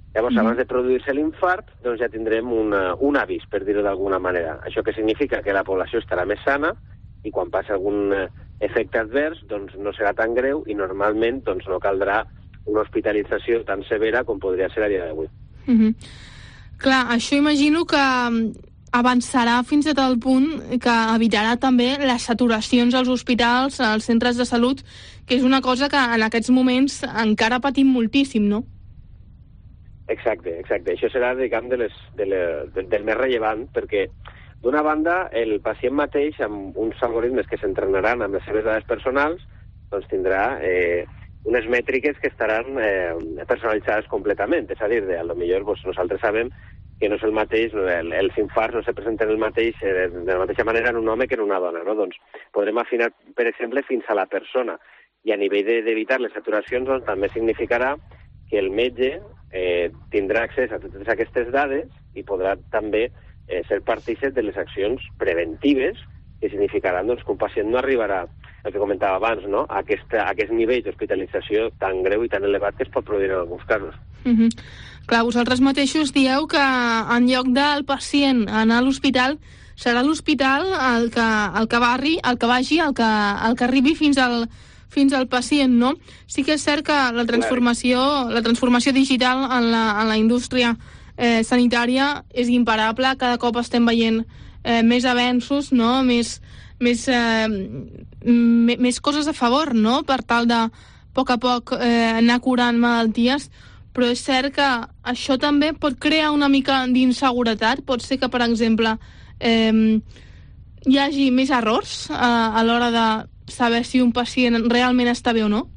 Llavors, abans de produir-se l'infart, doncs ja tindrem un avís, per dir-ho d'alguna manera. Això que significa que la població estarà més sana i quan passi algun efecte advers doncs no serà tan greu i normalment doncs, no caldrà una hospitalització tan severa com podria ser a dia d'avui. Clar, això imagino que avançarà fins a tal punt que evitarà també les saturacions als hospitals, als centres de salut, que és una cosa que en aquests moments encara patim moltíssim, no? Exacte. Això serà, diguem, del més rellevant, perquè, d'una banda, el pacient mateix, amb uns algoritmes que s'entrenaran amb les seves dades personals, doncs tindrà unes mètriques que estaran personalitzades completament. És a dir, potser doncs, nosaltres sabem que no és el mateix, els infarts no se presenten de la mateixa manera en un home que en una dona, no? Doncs podrem afinar, per exemple, fins a la persona. I a nivell d'evitar les saturacions, doncs, també significarà que el metge tindrà accés a totes aquestes dades i podrà també ser partícip de les accions preventives que significaran doncs, que un pacient no arribarà, el que comentava abans, no? a aquest nivell d'hospitalització tan greu i tan elevat que es pot produir en alguns casos. Clar, vosaltres mateixos dieu que en lloc del pacient anar a l'hospital, serà l'hospital el que vagi, el que arribi fins al pacient, no? Sí que és cert que la transformació digital en la indústria sanitària és imparable. Cada cop estem veient més avenços, no? Més coses a favor, no? Per tal de, a poc, anar curant malalties, però és cert que això també pot crear una mica d'inseguretat. Pot ser que, per exemple, hi hagi més errors a l'hora de saber si un pacient realment està bé o no?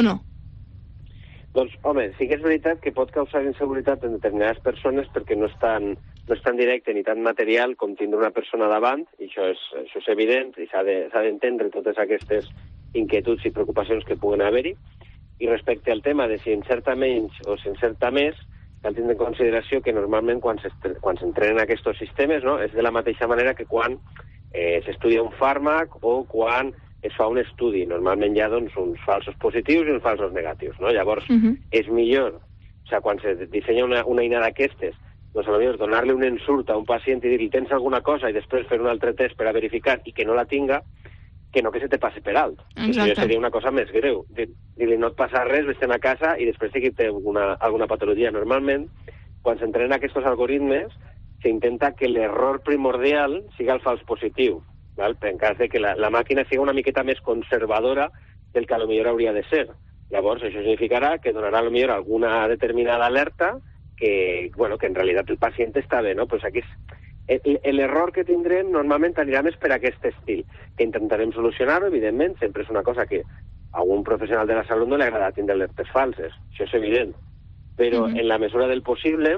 Doncs, home, sí que és veritat que pot causar inseguretat en determinades persones perquè no és tan directe ni tan material com tindre una persona davant, i això és evident, i s'ha d'entendre totes aquestes inquietuds i preocupacions que puguen haver-hi. I respecte al tema de si encerta menys o si encerta més, cal tindre en consideració que normalment quan s'entrenen aquests sistemes, no, és de la mateixa manera que quan s'estudia un fàrmac o quan es fa un estudi. Normalment hi ha doncs, uns falsos positius i uns falsos negatius, no? Llavors, és millor, quan se dissenya una eina d'aquestes, doncs potser donar-li un insult a un pacient i dir-li tens alguna cosa i després fer un altre test per a verificar i que no la tinga, que no que se te passi per alt. Això seria una cosa més greu. Dir-li no et passa res, vés-te'n a casa i després sí que té alguna patologia. Normalment, quan s'entrenen aquests algoritmes, s'intenta que l'error primordial sigui el fals positiu, val? En cas de que la màquina sigui una miqueta més conservadora del que potser hauria de ser. Llavors, això significarà que donarà potser alguna determinada alerta que en realitat el pacient està bé, no? Pues aquí l'error que tindrem normalment anirà més per aquest estil, que intentarem solucionar-ho, evidentment, sempre és una cosa que a un professional de la salut no li agrada tindre alertes falses, això és evident, però en la mesura del possible,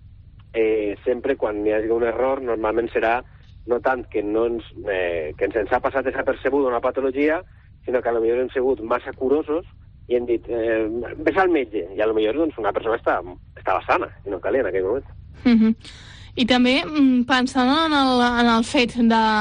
sempre quan hi hagi un error, normalment serà no tant que ens ha passat desapercebuda una patologia, sinó que potser hem sigut massa curosos i hem dit, ves al metge, i potser doncs, una persona estava sana i no calia en aquell moment. I també pensant en el fet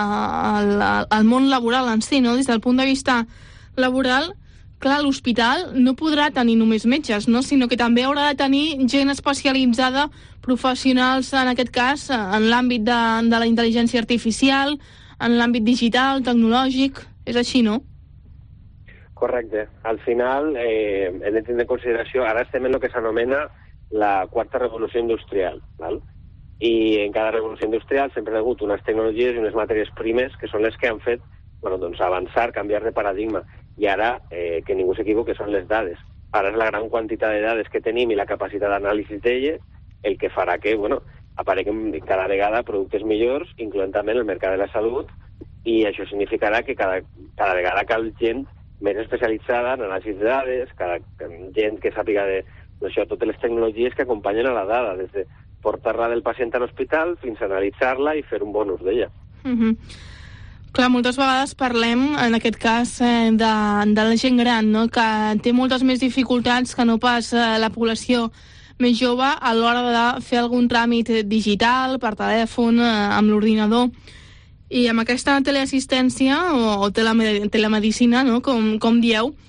del món laboral en si, no? Des del punt de vista laboral, clar, l'hospital no podrà tenir només metges, no? Sinó que també haurà de tenir gent especialitzada, professionals, en aquest cas, en l'àmbit de la intel·ligència artificial, en l'àmbit digital, tecnològic. És així, no? Correcte. Al final, hem de tenir en consideració, ara estem en el que s'anomena la quarta revolució industrial, val? I en cada revolució industrial sempre hi ha hagut unes tecnologies i unes matèries primes que són les que han fet avançar, canviar de paradigma. I ara, que ningú s'equivoqui, són les dades. Ara és la gran quantitat de dades que tenim i la capacitat d'anàlisi d'elles el que farà que apareguin cada vegada productes millors, incloent també el mercat de la salut, i això significarà que cada vegada cal gent més especialitzada en anàlisi de dades, gent que sàpiga totes les tecnologies que acompanyen a la dada, des de portar-la del pacient a l'hospital fins a analitzar-la i fer un bon ús d'ella. Clar, moltes vegades parlem, en aquest cas, de la gent gran, no? Que té moltes més dificultats que no pas la població més jove a l'hora de fer algun tràmit digital, per telèfon, amb l'ordinador. I amb aquesta teleassistència o telemedicina, no? Com dieu,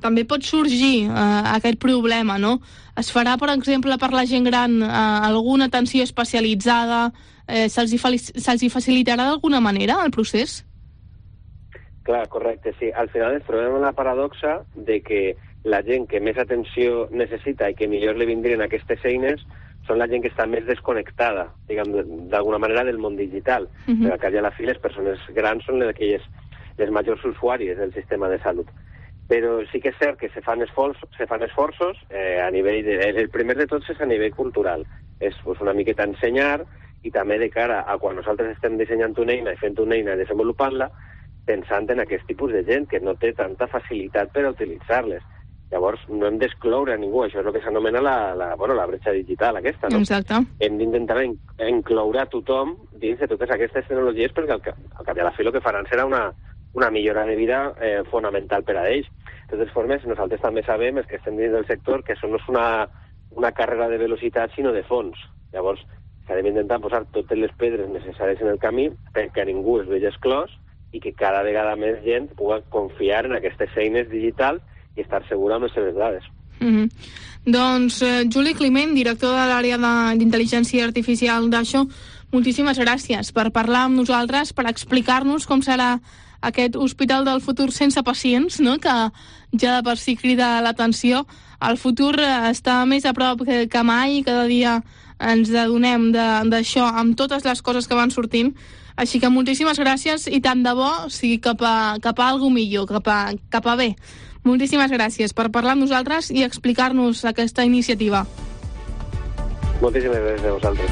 també pot sorgir aquest problema, no? Es farà, per exemple, per la gent gran alguna atenció especialitzada? Se'ls facilitarà d'alguna manera el procés? Clar, correcte, sí. Al final ens trobem amb la paradoxa de que la gent que més atenció necessita i que millor li vindrien aquestes eines són la gent que està més desconnectada, diguem, d'alguna manera del món digital. Però al cap i a la fi les persones grans són les majors usuàries del sistema de salut. Però sí que és cert que se fan esforços a nivell el primer de tots és a nivell cultural. És una miqueta ensenyar i també de cara a quan nosaltres estem dissenyant una eina i fent una eina i desenvolupant-la, pensant en aquest tipus de gent que no té tanta facilitat per a utilitzar-les. Llavors, no hem d'excloure a ningú. Això és el que s'anomena la bretxa digital aquesta, no? Exacte. Hem d'intentar incloure a tothom dins de totes aquestes tecnologies perquè al cap i a la fi el que faran serà una millora de vida fonamental per a ells. De totes formes, nosaltres també sabem, els que estem dins del sector, que això no és una càrrega de velocitat, sinó de fons. Llavors, s'ha d'intentar posar totes les pedres necessàries en el camí perquè ningú es vegi exclòs i que cada vegada més gent pugui confiar en aquestes eines digitals i estar segura amb les seves dades. Doncs Juli Climent, director de l'àrea d'intel·ligència artificial d'Aixo, moltíssimes gràcies per parlar amb nosaltres, per explicar-nos com serà aquest hospital del futur sense pacients, no? Que ja de per si crida l'atenció. El futur està més a prop que mai i cada dia ens adonem d'això amb totes les coses que van sortint. Així que moltíssimes gràcies i tant de bo sigui cap a alguna millor, cap a bé. Moltíssimes gràcies per parlar amb nosaltres i explicar-nos aquesta iniciativa. Moltíssimes gràcies a vosaltres.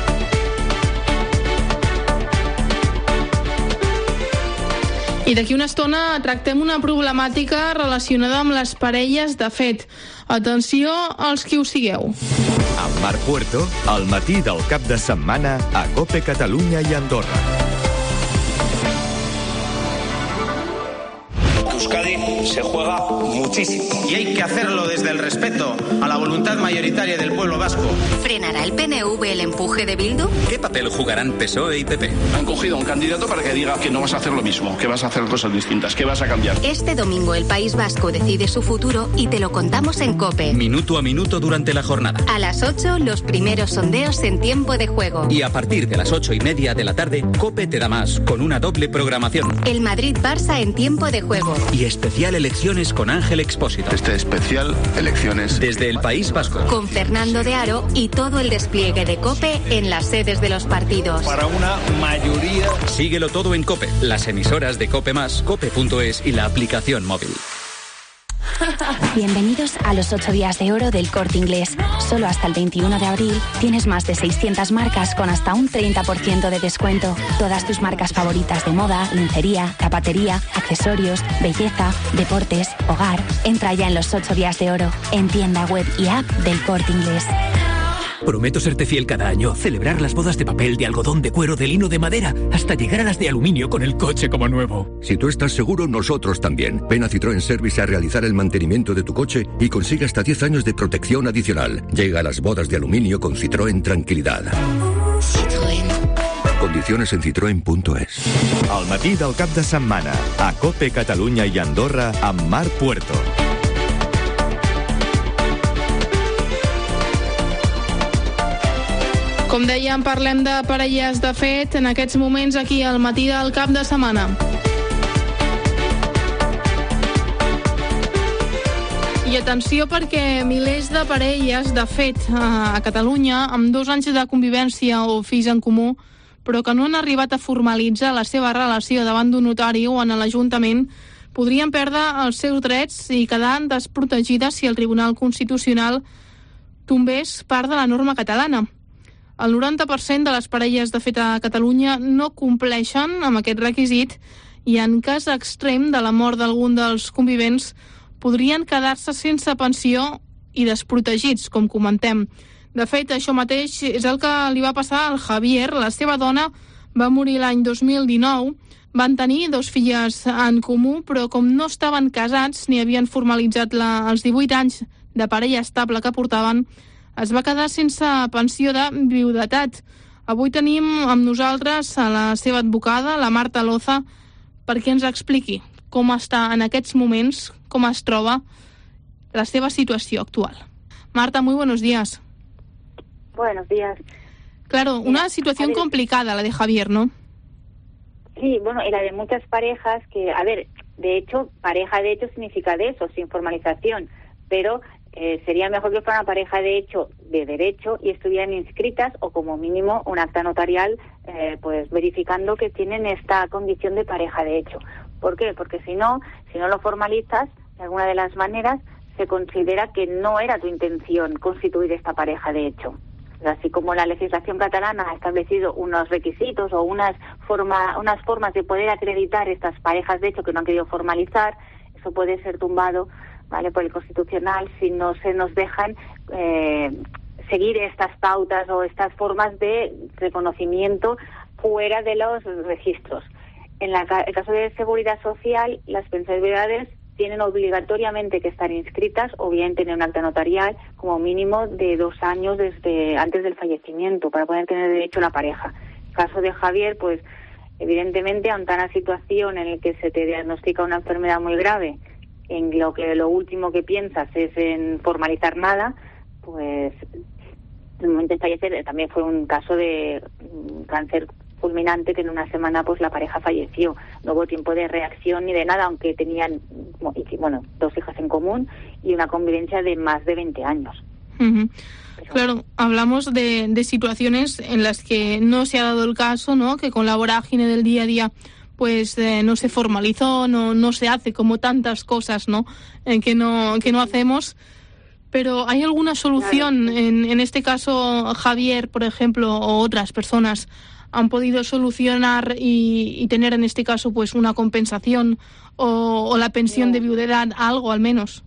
I d'aquí una estona tractem una problemàtica relacionada amb les parelles de fet. Atenció als qui ho sigueu. Amb Marc Puerto, al matí del cap de setmana a COPE Catalunya i Andorra. Euskadi se juega muchísimo y hay que hacerlo desde el respeto a la voluntad mayoritaria del pueblo vasco. ¿Frenará el PNV el empuje de Bildu? ¿Qué papel jugarán PSOE y PP? Han cogido a un candidato para que diga que no vas a hacer lo mismo, que vas a hacer cosas distintas, que vas a cambiar. Este domingo el País Vasco decide su futuro y te lo contamos en COPE. Minuto a minuto durante la jornada. A las 8 los primeros sondeos en tiempo de juego. Y a partir de las 8:30 de la tarde, COPE te da más, con una doble programación. El Madrid-Barça en tiempo de juego. Y especial elecciones con Ángel Expósito. Este especial elecciones desde el País Vasco. Con Fernando de Aro y todo el despliegue de COPE en las sedes de los partidos. Para una mayoría. Síguelo todo en COPE, las emisoras de COPE+, cope.es y la aplicación móvil. Bienvenidos a los 8 días de oro del Corte Inglés. Solo hasta el 21 de abril tienes más de 600 marcas con hasta un 30% de descuento. Todas tus marcas favoritas de moda, lencería, zapatería, accesorios, belleza, deportes, hogar. Entra ya en los 8 días de oro en tienda web y app del Corte Inglés. Prometo serte fiel cada año, celebrar las bodas de papel, de algodón, de cuero, de lino, de madera, hasta llegar a las de aluminio con el coche como nuevo. Si tú estás seguro, nosotros también. Ven a Citroën Service a realizar el mantenimiento de tu coche y consigue hasta 10 años de protección adicional. Llega a las bodas de aluminio con Citroën Tranquilidad. Citroën. Condiciones en citroen.es. Al matí del cap de setmana, a COPE Catalunya i Andorra amb Marc Puerto. Com dèiem, parlem de parelles de fet en aquests moments aquí al matí del cap de setmana. I atenció perquè milers de parelles de fet a Catalunya amb 2 anys de convivència o fills en comú però que no han arribat a formalitzar la seva relació davant d'un notari o en l'Ajuntament podrien perdre els seus drets i quedar desprotegides si el Tribunal Constitucional tombés part de la norma catalana. El 90% de les parelles de fet a Catalunya no compleixen amb aquest requisit i en cas extrem de la mort d'algun dels convivents podrien quedar-se sense pensió i desprotegits, com comentem. De fet, això mateix és el que li va passar al Javier. La seva dona va morir l'any 2019. Van tenir 2 filles en comú, però com no estaven casats ni havien formalitzat els 18 anys de parella estable que portaven, es va quedar sense pensió de viudetat. Avui tenim amb nosaltres a la seva advocada, la Marta Loza, perquè ens expliqui com està en aquests moments, com es troba la seva situació actual. Marta, muy buenos días. Buenos días. Claro, una situación complicada la de Javier, ¿no? Sí, bueno, y la de muchas parejas que, a ver, de hecho, pareja de hecho significa de eso, sin formalización, pero sería mejor que fuera una pareja de hecho de derecho y estuvieran inscritas o como mínimo un acta notarial pues verificando que tienen esta condición de pareja de hecho. ¿Por qué? Porque si no lo formalizas de alguna de las maneras se considera que no era tu intención constituir esta pareja de hecho. Así como la legislación catalana ha establecido unos requisitos o unas formas de poder acreditar estas parejas de hecho que no han querido formalizar, eso puede ser tumbado, ¿vale?, por el Constitucional si no se nos dejan seguir estas pautas o estas formas de reconocimiento fuera de los registros. En el caso de Seguridad Social, las pensionabilidades tienen obligatoriamente que estar inscritas o bien tener un acta notarial como mínimo de 2 años desde antes del fallecimiento para poder tener derecho a la pareja. En el caso de Javier, pues evidentemente ante una situación en la que se te diagnostica una enfermedad muy grave, en lo último que piensas es en formalizar nada, pues en el momento de fallecer también fue un caso de cáncer fulminante que en una semana pues la pareja falleció. No hubo tiempo de reacción ni de nada, aunque tenían 2 hijas en común y una convivencia de más de 20 años. Uh-huh. Claro, hablamos de situaciones en las que no se ha dado el caso, ¿no?, que con la vorágine del día a día pues no se formalizó, no se hace como tantas cosas, ¿no?, que no hacemos. Pero ¿hay alguna solución? Claro. En este caso, Javier, por ejemplo, o otras personas han podido solucionar y tener en este caso pues una compensación o la pensión de viudedad, algo al menos.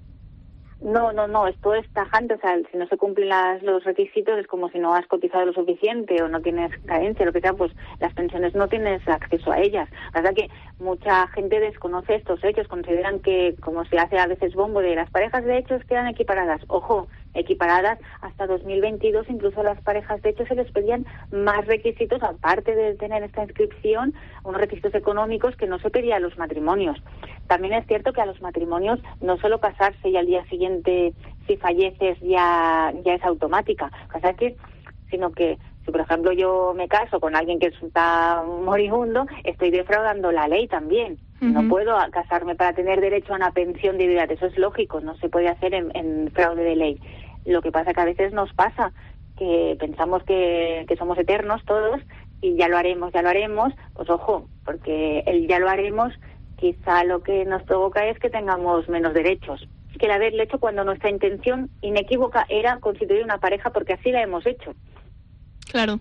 No, esto es tajante, o sea, si no se cumplen los requisitos es como si no has cotizado lo suficiente o no tienes carencia, lo que sea, pues las pensiones no tienes acceso a ellas. La verdad que mucha gente desconoce estos hechos, consideran que, como se hace a veces bombo, de las parejas de hechos quedan equiparadas. Ojo, equiparadas hasta 2022, incluso a las parejas de hecho se les pedían más requisitos, aparte de tener esta inscripción, unos requisitos económicos que no se pedía a los matrimonios. También es cierto que a los matrimonios no solo casarse y al día siguiente, si falleces, ya es automática, sino que si por ejemplo yo me caso con alguien que está moribundo, estoy defraudando la ley también. Uh-huh. No puedo casarme para tener derecho a una pensión de viudedad, eso es lógico, no se puede hacer en fraude de ley. Lo que pasa que a veces nos pasa que pensamos que somos eternos todos y ya lo haremos, pues ojo, porque el ya lo haremos quizá lo que nos provoca es que tengamos menos derechos que el haberlo hecho cuando nuestra intención inequívoca era constituir una pareja porque así la hemos hecho. Claro.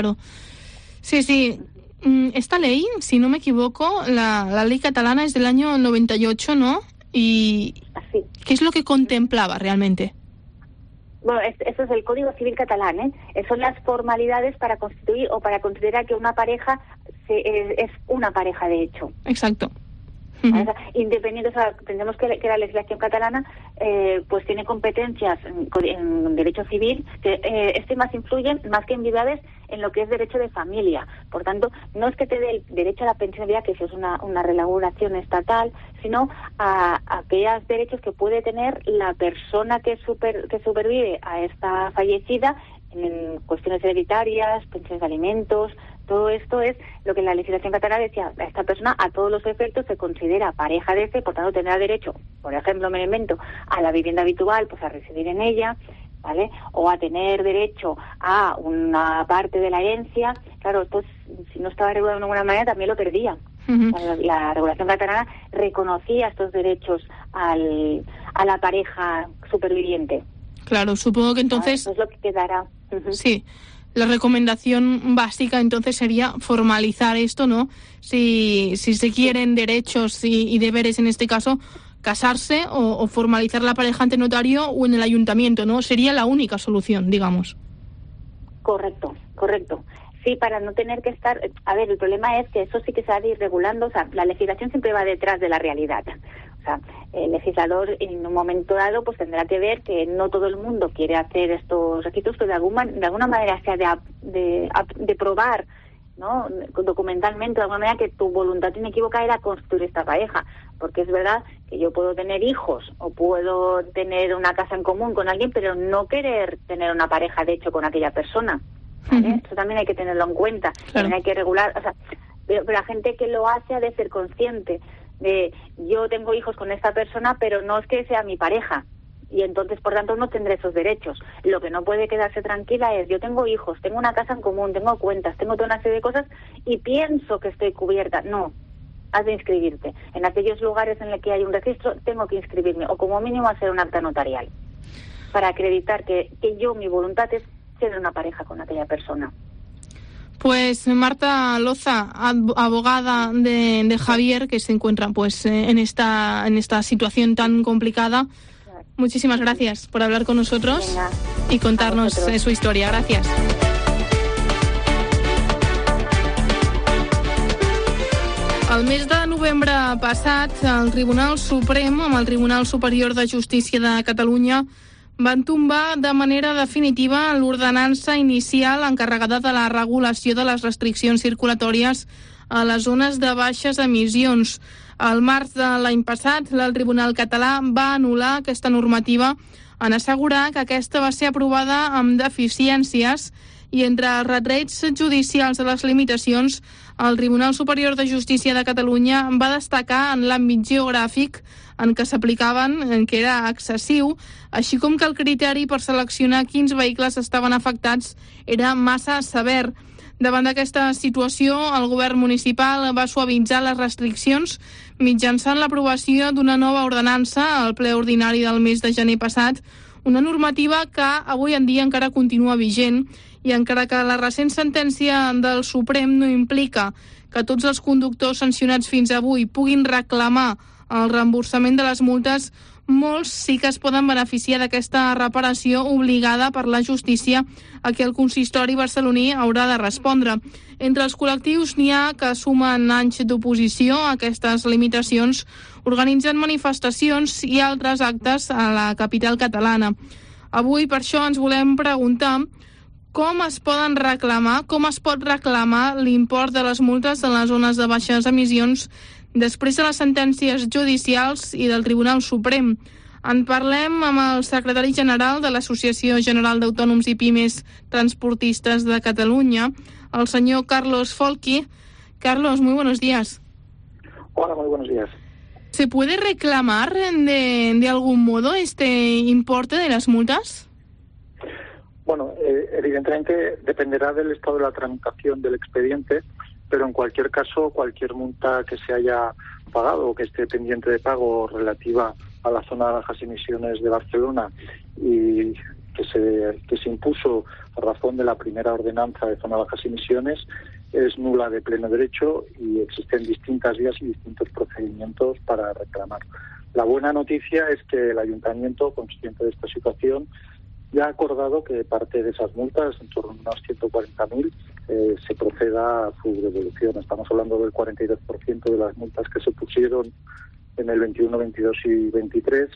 Sí. Esta ley, si no me equivoco, la ley catalana es del año 98, ¿no? Y así. ¿Qué es lo que contemplaba realmente? Bueno, eso es el Código Civil catalán, ¿eh? Son las formalidades para constituir o para considerar que una pareja es una pareja de hecho. Exacto. Uh-huh. Independiente, o sea, entendemos que la legislación catalana pues tiene competencias en derecho civil que más influyen, más que en viudedades, en lo que es derecho de familia. Por tanto, no es que te dé el derecho a la pensión de viudedad, que eso es una regulación estatal, sino a aquellos derechos que puede tener la persona que supervive a esta fallecida en cuestiones hereditarias, pensiones de alimentos. Todo esto es lo que la legislación catalana decía, a esta persona a todos los efectos se considera pareja de por tanto tendrá derecho, por ejemplo, me invento, a la vivienda habitual, pues a residir en ella, ¿vale? O a tener derecho a una parte de la herencia. Claro, esto si no estaba regulado de ninguna manera también lo perdía. Uh-huh. La regulación catalana reconocía estos derechos a la pareja superviviente. Claro, supongo que entonces... Eso es lo que quedará. Uh-huh. Sí. La recomendación básica entonces sería formalizar esto, ¿no? Si se quieren derechos y deberes en este caso, casarse o formalizar la pareja ante notario o en el ayuntamiento, ¿no? Sería la única solución, digamos. Correcto. Sí, para no tener que estar... A ver, el problema es que eso sí que se ha de ir regulando, o sea, la legislación siempre va detrás de la realidad. O sea, el legislador en un momento dado pues tendrá que ver que no todo el mundo quiere hacer estos requisitos, pero de alguna manera se ha de probar ¿no? Documentalmente, de alguna manera, que tu voluntad inequívoca era construir esta pareja. Porque es verdad que yo puedo tener hijos o puedo tener una casa en común con alguien, pero no querer tener una pareja, de hecho, con aquella persona. ¿Vale? Eso también hay que tenerlo en cuenta. También hay que regular, o sea, pero la gente que lo hace ha de ser consciente de yo tengo hijos con esta persona, pero no es que sea mi pareja. Y entonces, por tanto, no tendré esos derechos. Lo que no puede quedarse tranquila es, yo tengo hijos, tengo una casa en común, tengo cuentas, tengo toda una serie de cosas y pienso que estoy cubierta. No, has de inscribirte. En aquellos lugares en los que hay un registro, tengo que inscribirme, o como mínimo hacer un acta notarial, para acreditar que yo, mi voluntad es ser una pareja con aquella persona. Pues Marta Loza, abogada de Javier, que se encuentra pues en esta situación tan complicada. Muchísimas gracias por hablar con nosotros. Venga, y contarnos su historia. Gracias. El mes de novembre passat, el Tribunal Suprem, amb el Tribunal Superior de Justícia de Catalunya, van tombar de manera definitiva l'ordenança inicial encarregada de la regulació de les restriccions circulatòries a les zones de baixes emissions. Al març de l'any passat, el Tribunal català va anul·lar aquesta normativa en assegurar que aquesta va ser aprovada amb deficiències i entre els retrets judicials de les limitacions, el Tribunal Superior de Justícia de Catalunya va destacar en l'àmbit geogràfic en què s'aplicaven, en què era excessiu, així com que el criteri per seleccionar quins vehicles estaven afectats era massa sever. Davant d'aquesta situació, el govern municipal va suavitzar les restriccions mitjançant l'aprovació d'una nova ordenança al ple ordinari del mes de gener passat, una normativa que avui en dia encara continua vigent i encara que la recent sentència del Suprem no implica que tots els conductors sancionats fins avui puguin reclamar el reemborsament de les multes, molts sí que es poden beneficiar d'aquesta reparació obligada per la justícia a què el consistori barceloní haurà de respondre. Entre els col·lectius n'hi ha que sumen anys d'oposició a aquestes limitacions, organitzen manifestacions i altres actes a la capital catalana. Avui, per això, ens volem preguntar com es poden reclamar, com es pot reclamar l'import de les multes en les zones de baixes emissions després de les sentències judicials i del Tribunal Suprem. En parlem amb el secretari general de l'Associació General d'Autònoms i Pimes Transportistas de Catalunya, el senyor Carlos Folchi. Carlos, muy buenos días. Hola, muy buenos días. ¿Se puede reclamar de algún modo este importe de las multas? Bueno, evidentemente dependerá del estado de la tramitación del expediente, pero en cualquier caso, cualquier multa que se haya pagado o que esté pendiente de pago relativa a la zona de bajas emisiones de Barcelona y que se impuso a razón de la primera ordenanza de zona de bajas emisiones es nula de pleno derecho y existen distintas vías y distintos procedimientos para reclamar. La buena noticia es que el Ayuntamiento, consciente de esta situación, ya ha acordado que parte de esas multas, en torno a unos 140.000, se proceda a su devolución. Estamos hablando del 42% de las multas que se pusieron en el 21, 22 y 23,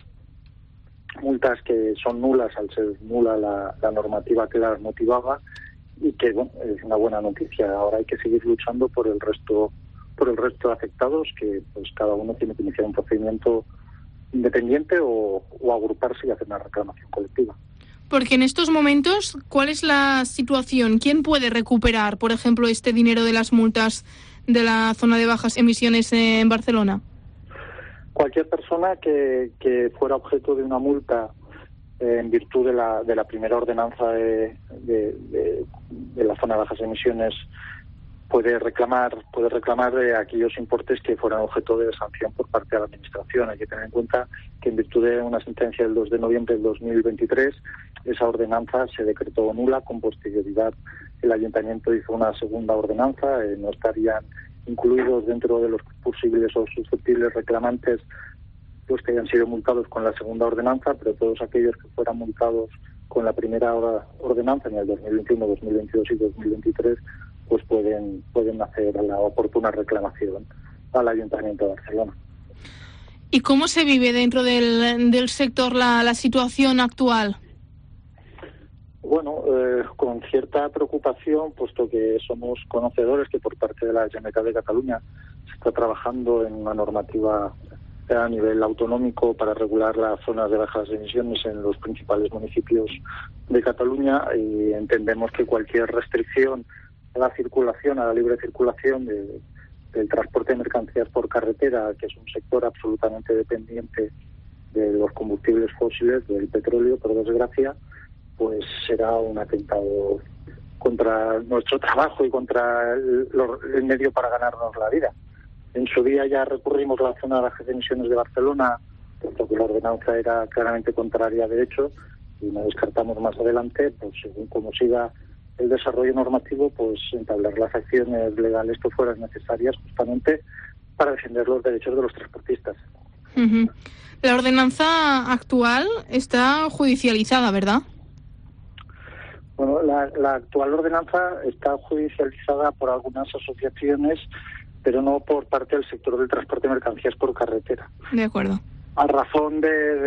multas que son nulas al ser nula la normativa que las motivaba y que bueno, es una buena noticia. Ahora hay que seguir luchando por el resto de afectados, que pues cada uno tiene que iniciar un procedimiento independiente o agruparse y hacer una reclamación colectiva. Porque en estos momentos, ¿cuál es la situación? ¿Quién puede recuperar, por ejemplo, este dinero de las multas de la zona de bajas emisiones en Barcelona? Cualquier persona que fuera objeto de una multa en virtud de la primera ordenanza de la zona de bajas emisiones puede reclamar aquellos importes que fueran objeto de sanción por parte de la Administración. Hay que tener en cuenta que en virtud de una sentencia del 2 de noviembre del 2023, esa ordenanza se decretó nula. Con posterioridad el Ayuntamiento hizo una segunda ordenanza, no estarían incluidos dentro de los posibles o susceptibles reclamantes los que hayan sido multados con la segunda ordenanza, pero todos aquellos que fueran multados con la primera ordenanza en el 2021, 2022 y 2023 pues pueden hacer la oportuna reclamación al Ayuntamiento de Barcelona. ¿Y cómo se vive dentro del sector la situación actual? Con cierta preocupación, puesto que somos conocedores que por parte de la Generalitat de Cataluña se está trabajando en una normativa a nivel autonómico para regular las zonas de bajas emisiones en los principales municipios de Cataluña, y entendemos que cualquier restricción a la circulación, a la libre circulación del transporte de mercancías por carretera, que es un sector absolutamente dependiente de los combustibles fósiles, del petróleo, por desgracia, pues será un atentado contra nuestro trabajo y contra el medio para ganarnos la vida. En su día ya recurrimos a la zona de bajas emisiones de Barcelona, porque la ordenanza era claramente contraria a derecho, y no descartamos más adelante, pues según como siga el desarrollo normativo, pues entablar las acciones legales que fueran necesarias justamente para defender los derechos de los transportistas. Uh-huh. La ordenanza actual está judicializada, ¿verdad? Bueno, la actual ordenanza está judicializada por algunas asociaciones, pero no por parte del sector del transporte de mercancías por carretera. De acuerdo. A razón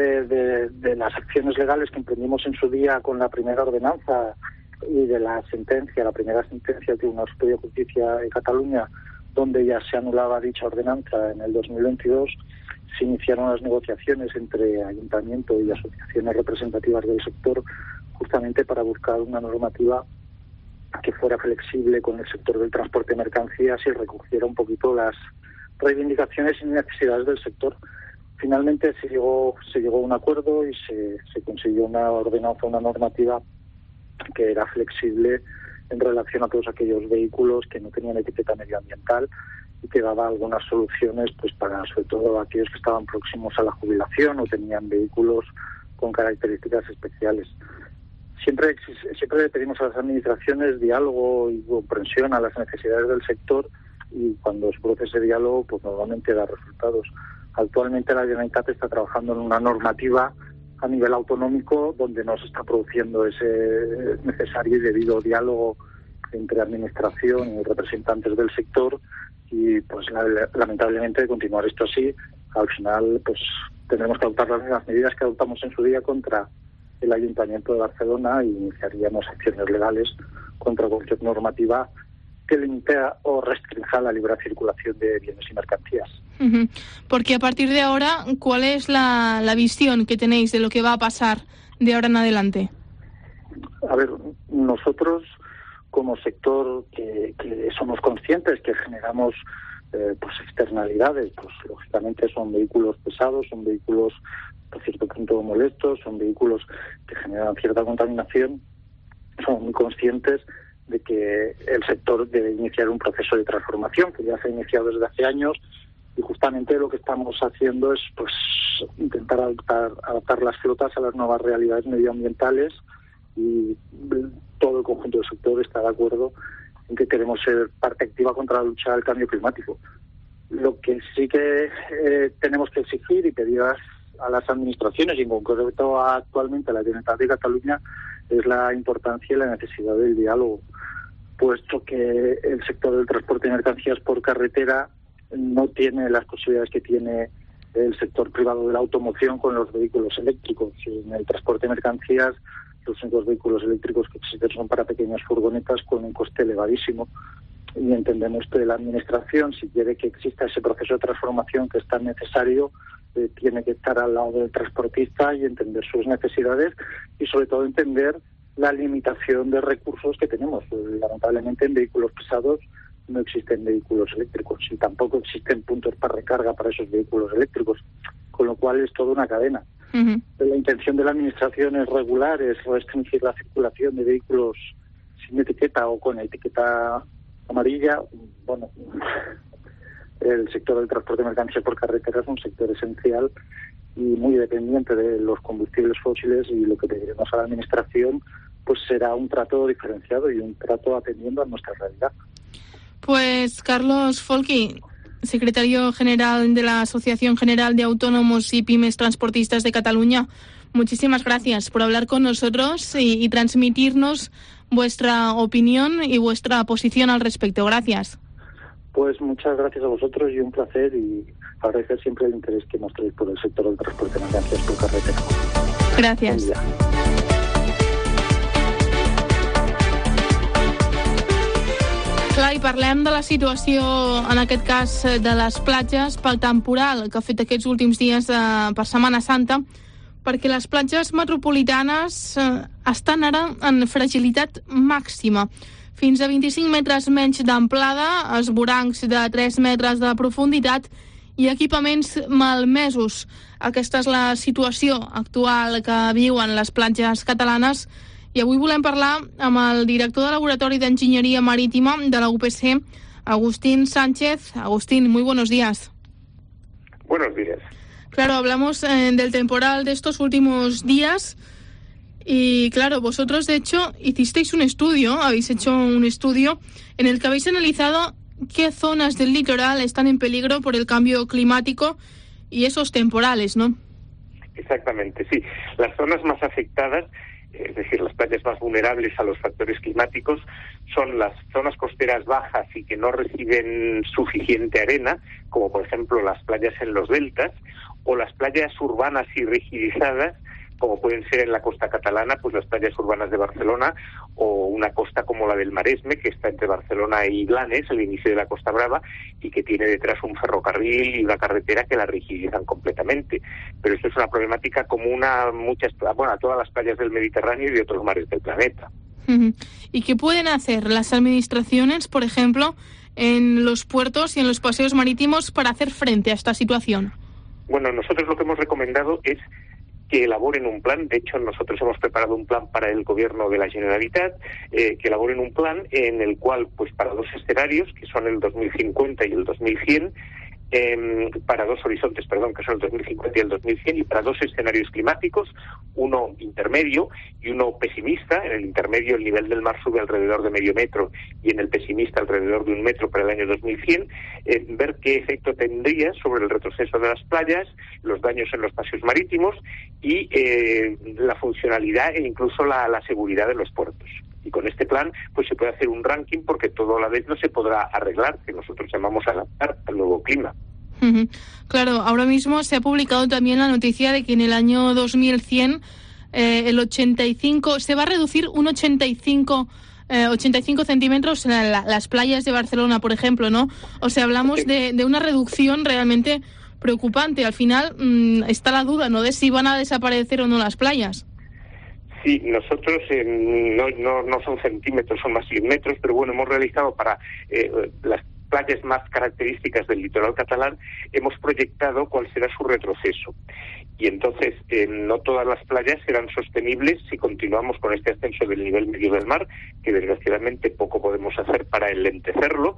de las acciones legales que emprendimos en su día con la primera ordenanza y de la primera sentencia del Tribunal Superior de Justicia de Cataluña, donde ya se anulaba dicha ordenanza en el 2022, se iniciaron las negociaciones entre ayuntamiento y asociaciones representativas del sector, justamente para buscar una normativa que fuera flexible con el sector del transporte de mercancías y recogiera un poquito las reivindicaciones y necesidades del sector. Finalmente se llegó a un acuerdo y se consiguió una ordenanza, una normativa que era flexible en relación a todos aquellos vehículos que no tenían etiqueta medioambiental y que daba algunas soluciones, pues para sobre todo aquellos que estaban próximos a la jubilación o tenían vehículos con características especiales. Siempre le pedimos a las administraciones diálogo y comprensión a las necesidades del sector, y cuando se produce ese diálogo, pues normalmente da resultados. Actualmente la Generalitat está trabajando en una normativa a nivel autonómico donde no se está produciendo ese necesario y debido diálogo entre administración y representantes del sector, y pues lamentablemente de continuar esto así, al final pues tendremos que adoptar las mismas medidas que adoptamos en su día contra el Ayuntamiento de Barcelona, y iniciaríamos acciones legales contra cualquier normativa que limite o restrinja la libre circulación de bienes y mercancías. Uh-huh. Porque a partir de ahora, ¿cuál es la visión que tenéis de lo que va a pasar de ahora en adelante? A ver, nosotros como sector que somos conscientes que generamos pues externalidades, pues lógicamente son vehículos pesados, son vehículos hasta cierto punto molestos, son vehículos que generan cierta contaminación. Somos muy conscientes de que el sector debe iniciar un proceso de transformación que ya se ha iniciado desde hace años, y justamente lo que estamos haciendo es pues intentar adaptar las flotas a las nuevas realidades medioambientales, y todo el conjunto del sector está de acuerdo en que queremos ser parte activa contra la lucha del cambio climático. Lo que sí que tenemos que exigir y pedir a las administraciones, y en concreto actualmente a la Generalitat de Cataluña, es la importancia y la necesidad del diálogo, puesto que el sector del transporte de mercancías por carretera no tiene las posibilidades que tiene el sector privado de la automoción con los vehículos eléctricos. En el transporte de mercancías, los únicos vehículos eléctricos que existen son para pequeñas furgonetas con un coste elevadísimo, y entendemos que la Administración, si quiere que exista ese proceso de transformación que es tan necesario, tiene que estar al lado del transportista y entender sus necesidades, y sobre todo entender la limitación de recursos que tenemos. Lamentablemente en vehículos pesados no existen vehículos eléctricos y tampoco existen puntos para recarga para esos vehículos eléctricos, con lo cual es toda una cadena. Uh-huh. La intención de la Administración es regular, es restringir la circulación de vehículos sin etiqueta o con etiqueta amarilla. Bueno, el sector del transporte de mercancías por carretera es un sector esencial y muy dependiente de los combustibles fósiles, y lo que pediremos a la Administración pues será un trato diferenciado y un trato atendiendo a nuestra realidad. Pues Carlos Folchi, secretario general de la Asociación General de Autónomos y Pymes Transportistas de Cataluña, muchísimas gracias por hablar con nosotros y transmitirnos vuestra opinión y vuestra posición al respecto. Gracias. Pues muchas gracias a vosotros y un placer, y agradecer siempre el interés que mostréis por el sector del transporte de mercancías por carretera. Gracias. i parlem de la situació, en aquest cas, de les platges pel temporal que ha fet aquests últims dies per Setmana Santa, perquè les platges metropolitanes estan ara en fragilitat màxima. Fins a 25 metres menys d'amplada, esvorancs de 3 metres de profunditat i equipaments malmesos. Aquesta és la situació actual que viuen les platges catalanes. I avui volem parlar amb el director del Laboratorio de Ingeniería Marítima de la UPC, Agustín Sánchez. Agustín, muy buenos días. Buenos días. Claro, hablamos del temporal de estos últimos días y, claro, vosotros, de hecho, habéis hecho un estudio en el que habéis analizado qué zonas del litoral están en peligro por el cambio climático y esos temporales, ¿no? Exactamente, sí. Las zonas más afectadas, es decir, las playas más vulnerables a los factores climáticos, son las zonas costeras bajas y que no reciben suficiente arena, como por ejemplo las playas en los deltas, o las playas urbanas y rigidizadas, como pueden ser en la costa catalana, pues las playas urbanas de Barcelona, o una costa como la del Maresme, que está entre Barcelona y Blanes, al inicio de la Costa Brava, y que tiene detrás un ferrocarril y una carretera que la rigidizan completamente. Pero esto es una problemática común a todas las playas del Mediterráneo y de otros mares del planeta. ¿Y qué pueden hacer las administraciones, por ejemplo, en los puertos y en los paseos marítimos para hacer frente a esta situación? Bueno, nosotros lo que hemos recomendado es que elaboren un plan. De hecho, nosotros hemos preparado un plan para el gobierno de la Generalitat, que elaboren un plan en el cual, pues para dos escenarios, que son el 2050 y el 2100, para dos horizontes, que son el 2050 y el 2100, y para dos escenarios climáticos, uno intermedio y uno pesimista. En el intermedio el nivel del mar sube alrededor de medio metro y en el pesimista alrededor de 1 metro para el año 2100, ver qué efecto tendría sobre el retroceso de las playas, los daños en los paseos marítimos y la funcionalidad e incluso la seguridad de los puertos. Y con este plan pues se puede hacer un ranking, porque todo a la vez no se podrá arreglar, que nosotros llamamos adaptar al nuevo clima. Claro, ahora mismo se ha publicado también la noticia de que en el año 2100 se va a reducir un 85 centímetros en las playas de Barcelona, por ejemplo, ¿no? O sea, hablamos de una reducción realmente preocupante. Al final está la duda, ¿no?, de si van a desaparecer o no las playas. Sí, nosotros no son centímetros, son más 100 metros, pero bueno, hemos realizado para las playas más características del litoral catalán, hemos proyectado cuál será su retroceso. Y entonces no todas las playas serán sostenibles si continuamos con este ascenso del nivel medio del mar, que desgraciadamente poco podemos hacer para enlentecerlo.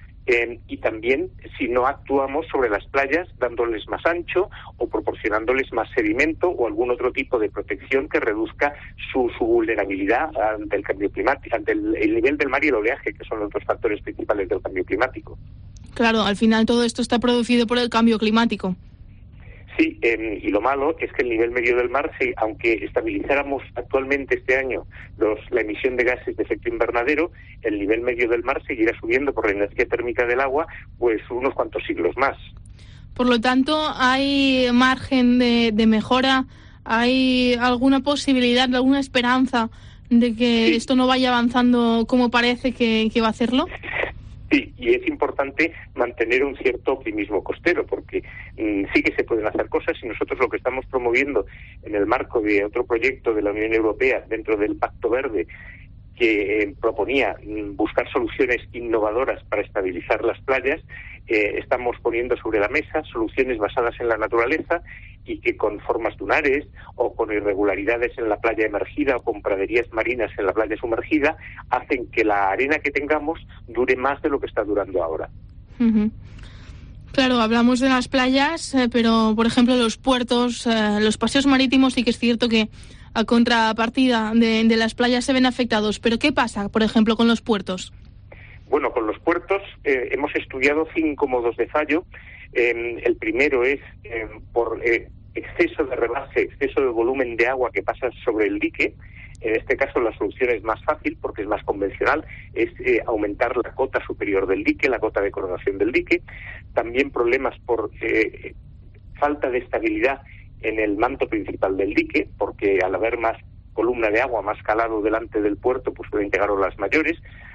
Y también si no actuamos sobre las playas dándoles más ancho o proporcionándoles más sedimento o algún otro tipo de protección que reduzca su vulnerabilidad ante el cambio climático, ante el nivel del mar y el oleaje, que son los dos factores principales del cambio climático. Claro, al final todo esto está producido por el cambio climático. Sí, y lo malo es que el nivel medio del mar, aunque estabilizáramos actualmente este año la emisión de gases de efecto invernadero, el nivel medio del mar seguirá subiendo por la energía térmica del agua pues unos cuantos siglos más. Por lo tanto, ¿hay margen de mejora? ¿Hay alguna posibilidad, alguna esperanza de que esto no vaya avanzando como parece que va a hacerlo? Sí, y es importante mantener un cierto optimismo costero, porque sí que se pueden hacer cosas, y nosotros lo que estamos promoviendo en el marco de otro proyecto de la Unión Europea dentro del Pacto Verde, que proponía buscar soluciones innovadoras para estabilizar las playas, estamos poniendo sobre la mesa soluciones basadas en la naturaleza y que con formas dunares o con irregularidades en la playa emergida o con praderías marinas en la playa sumergida hacen que la arena que tengamos dure más de lo que está durando ahora. Claro, hablamos de las playas, pero por ejemplo los puertos, los paseos marítimos, sí que es cierto que a contrapartida de las playas se ven afectados. ¿Pero qué pasa, por ejemplo, con los puertos? Bueno, con los puertos hemos estudiado 5 modos de fallo. El primero es por exceso de rebase, exceso de volumen de agua que pasa sobre el dique. En este caso la solución es más fácil porque es más convencional, es aumentar la cota superior del dique, la cota de coronación del dique. También problemas por falta de estabilidad en el manto principal del dique, porque al haber más columna de agua, más calado delante del puerto, pues pueden llegar olas mayores.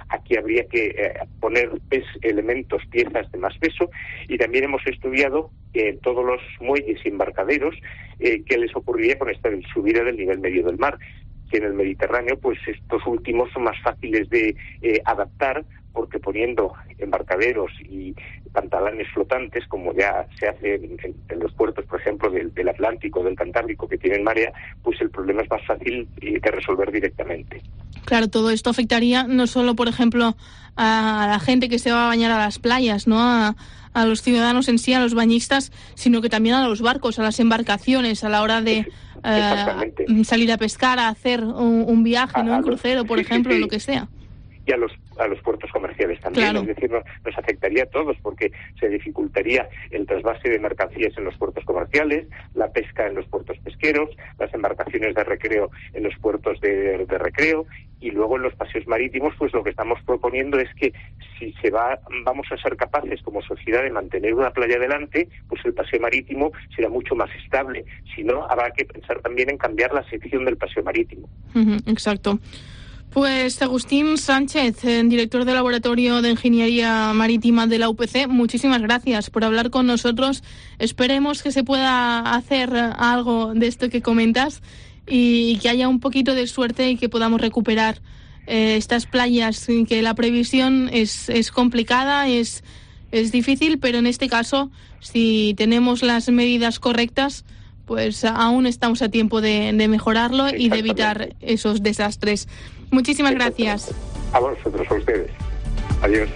aquí habría que poner elementos, piezas de más peso, y también hemos estudiado todos los muelles y embarcaderos qué les ocurriría con esta subida del nivel medio del mar, que en el Mediterráneo pues estos últimos son más fáciles de adaptar, porque poniendo embarcaderos y pantalanes flotantes, como ya se hace en los puertos, por ejemplo, del Atlántico, del Cantábrico, que tienen marea, pues el problema es más fácil de resolver directamente. Claro, todo esto afectaría no solo, por ejemplo, a la gente que se va a bañar a las playas, ¿no? A los ciudadanos en sí, a los bañistas, sino que también a los barcos, a las embarcaciones, a la hora de salir a pescar, a hacer un viaje, ¿no? Un crucero, por ejemplo, lo que sea. Y a los puertos comerciales también, claro. Es decir, nos afectaría a todos, porque se dificultaría el trasvase de mercancías en los puertos comerciales, la pesca en los puertos pesqueros, las embarcaciones de recreo en los puertos de recreo, y luego en los paseos marítimos, pues lo que estamos proponiendo es que si vamos a ser capaces como sociedad de mantener una playa adelante, pues el paseo marítimo será mucho más estable. Si no, habrá que pensar también en cambiar la sección del paseo marítimo. Exacto. Pues Agustín Sánchez, director del Laboratorio de Ingeniería Marítima de la UPC, muchísimas gracias por hablar con nosotros. Esperemos que se pueda hacer algo de esto que comentas y que haya un poquito de suerte y que podamos recuperar estas playas, que la previsión es complicada, es difícil, pero en este caso, si tenemos las medidas correctas, pues aún estamos a tiempo de mejorarlo y de evitar esos desastres. Muchísimas gràcies. A vosotros, a ustedes. Adiós.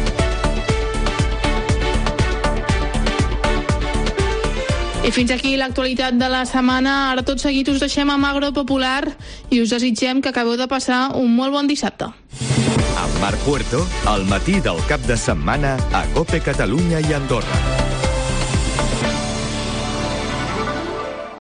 I fins aquí l'actualitat de la setmana. Ara tot seguit us deixem amb Agropopular i us desitgem que acabeu de passar un molt bon dissabte. Amb Marc Puerto, al matí del cap de setmana a COPE Catalunya i Andorra.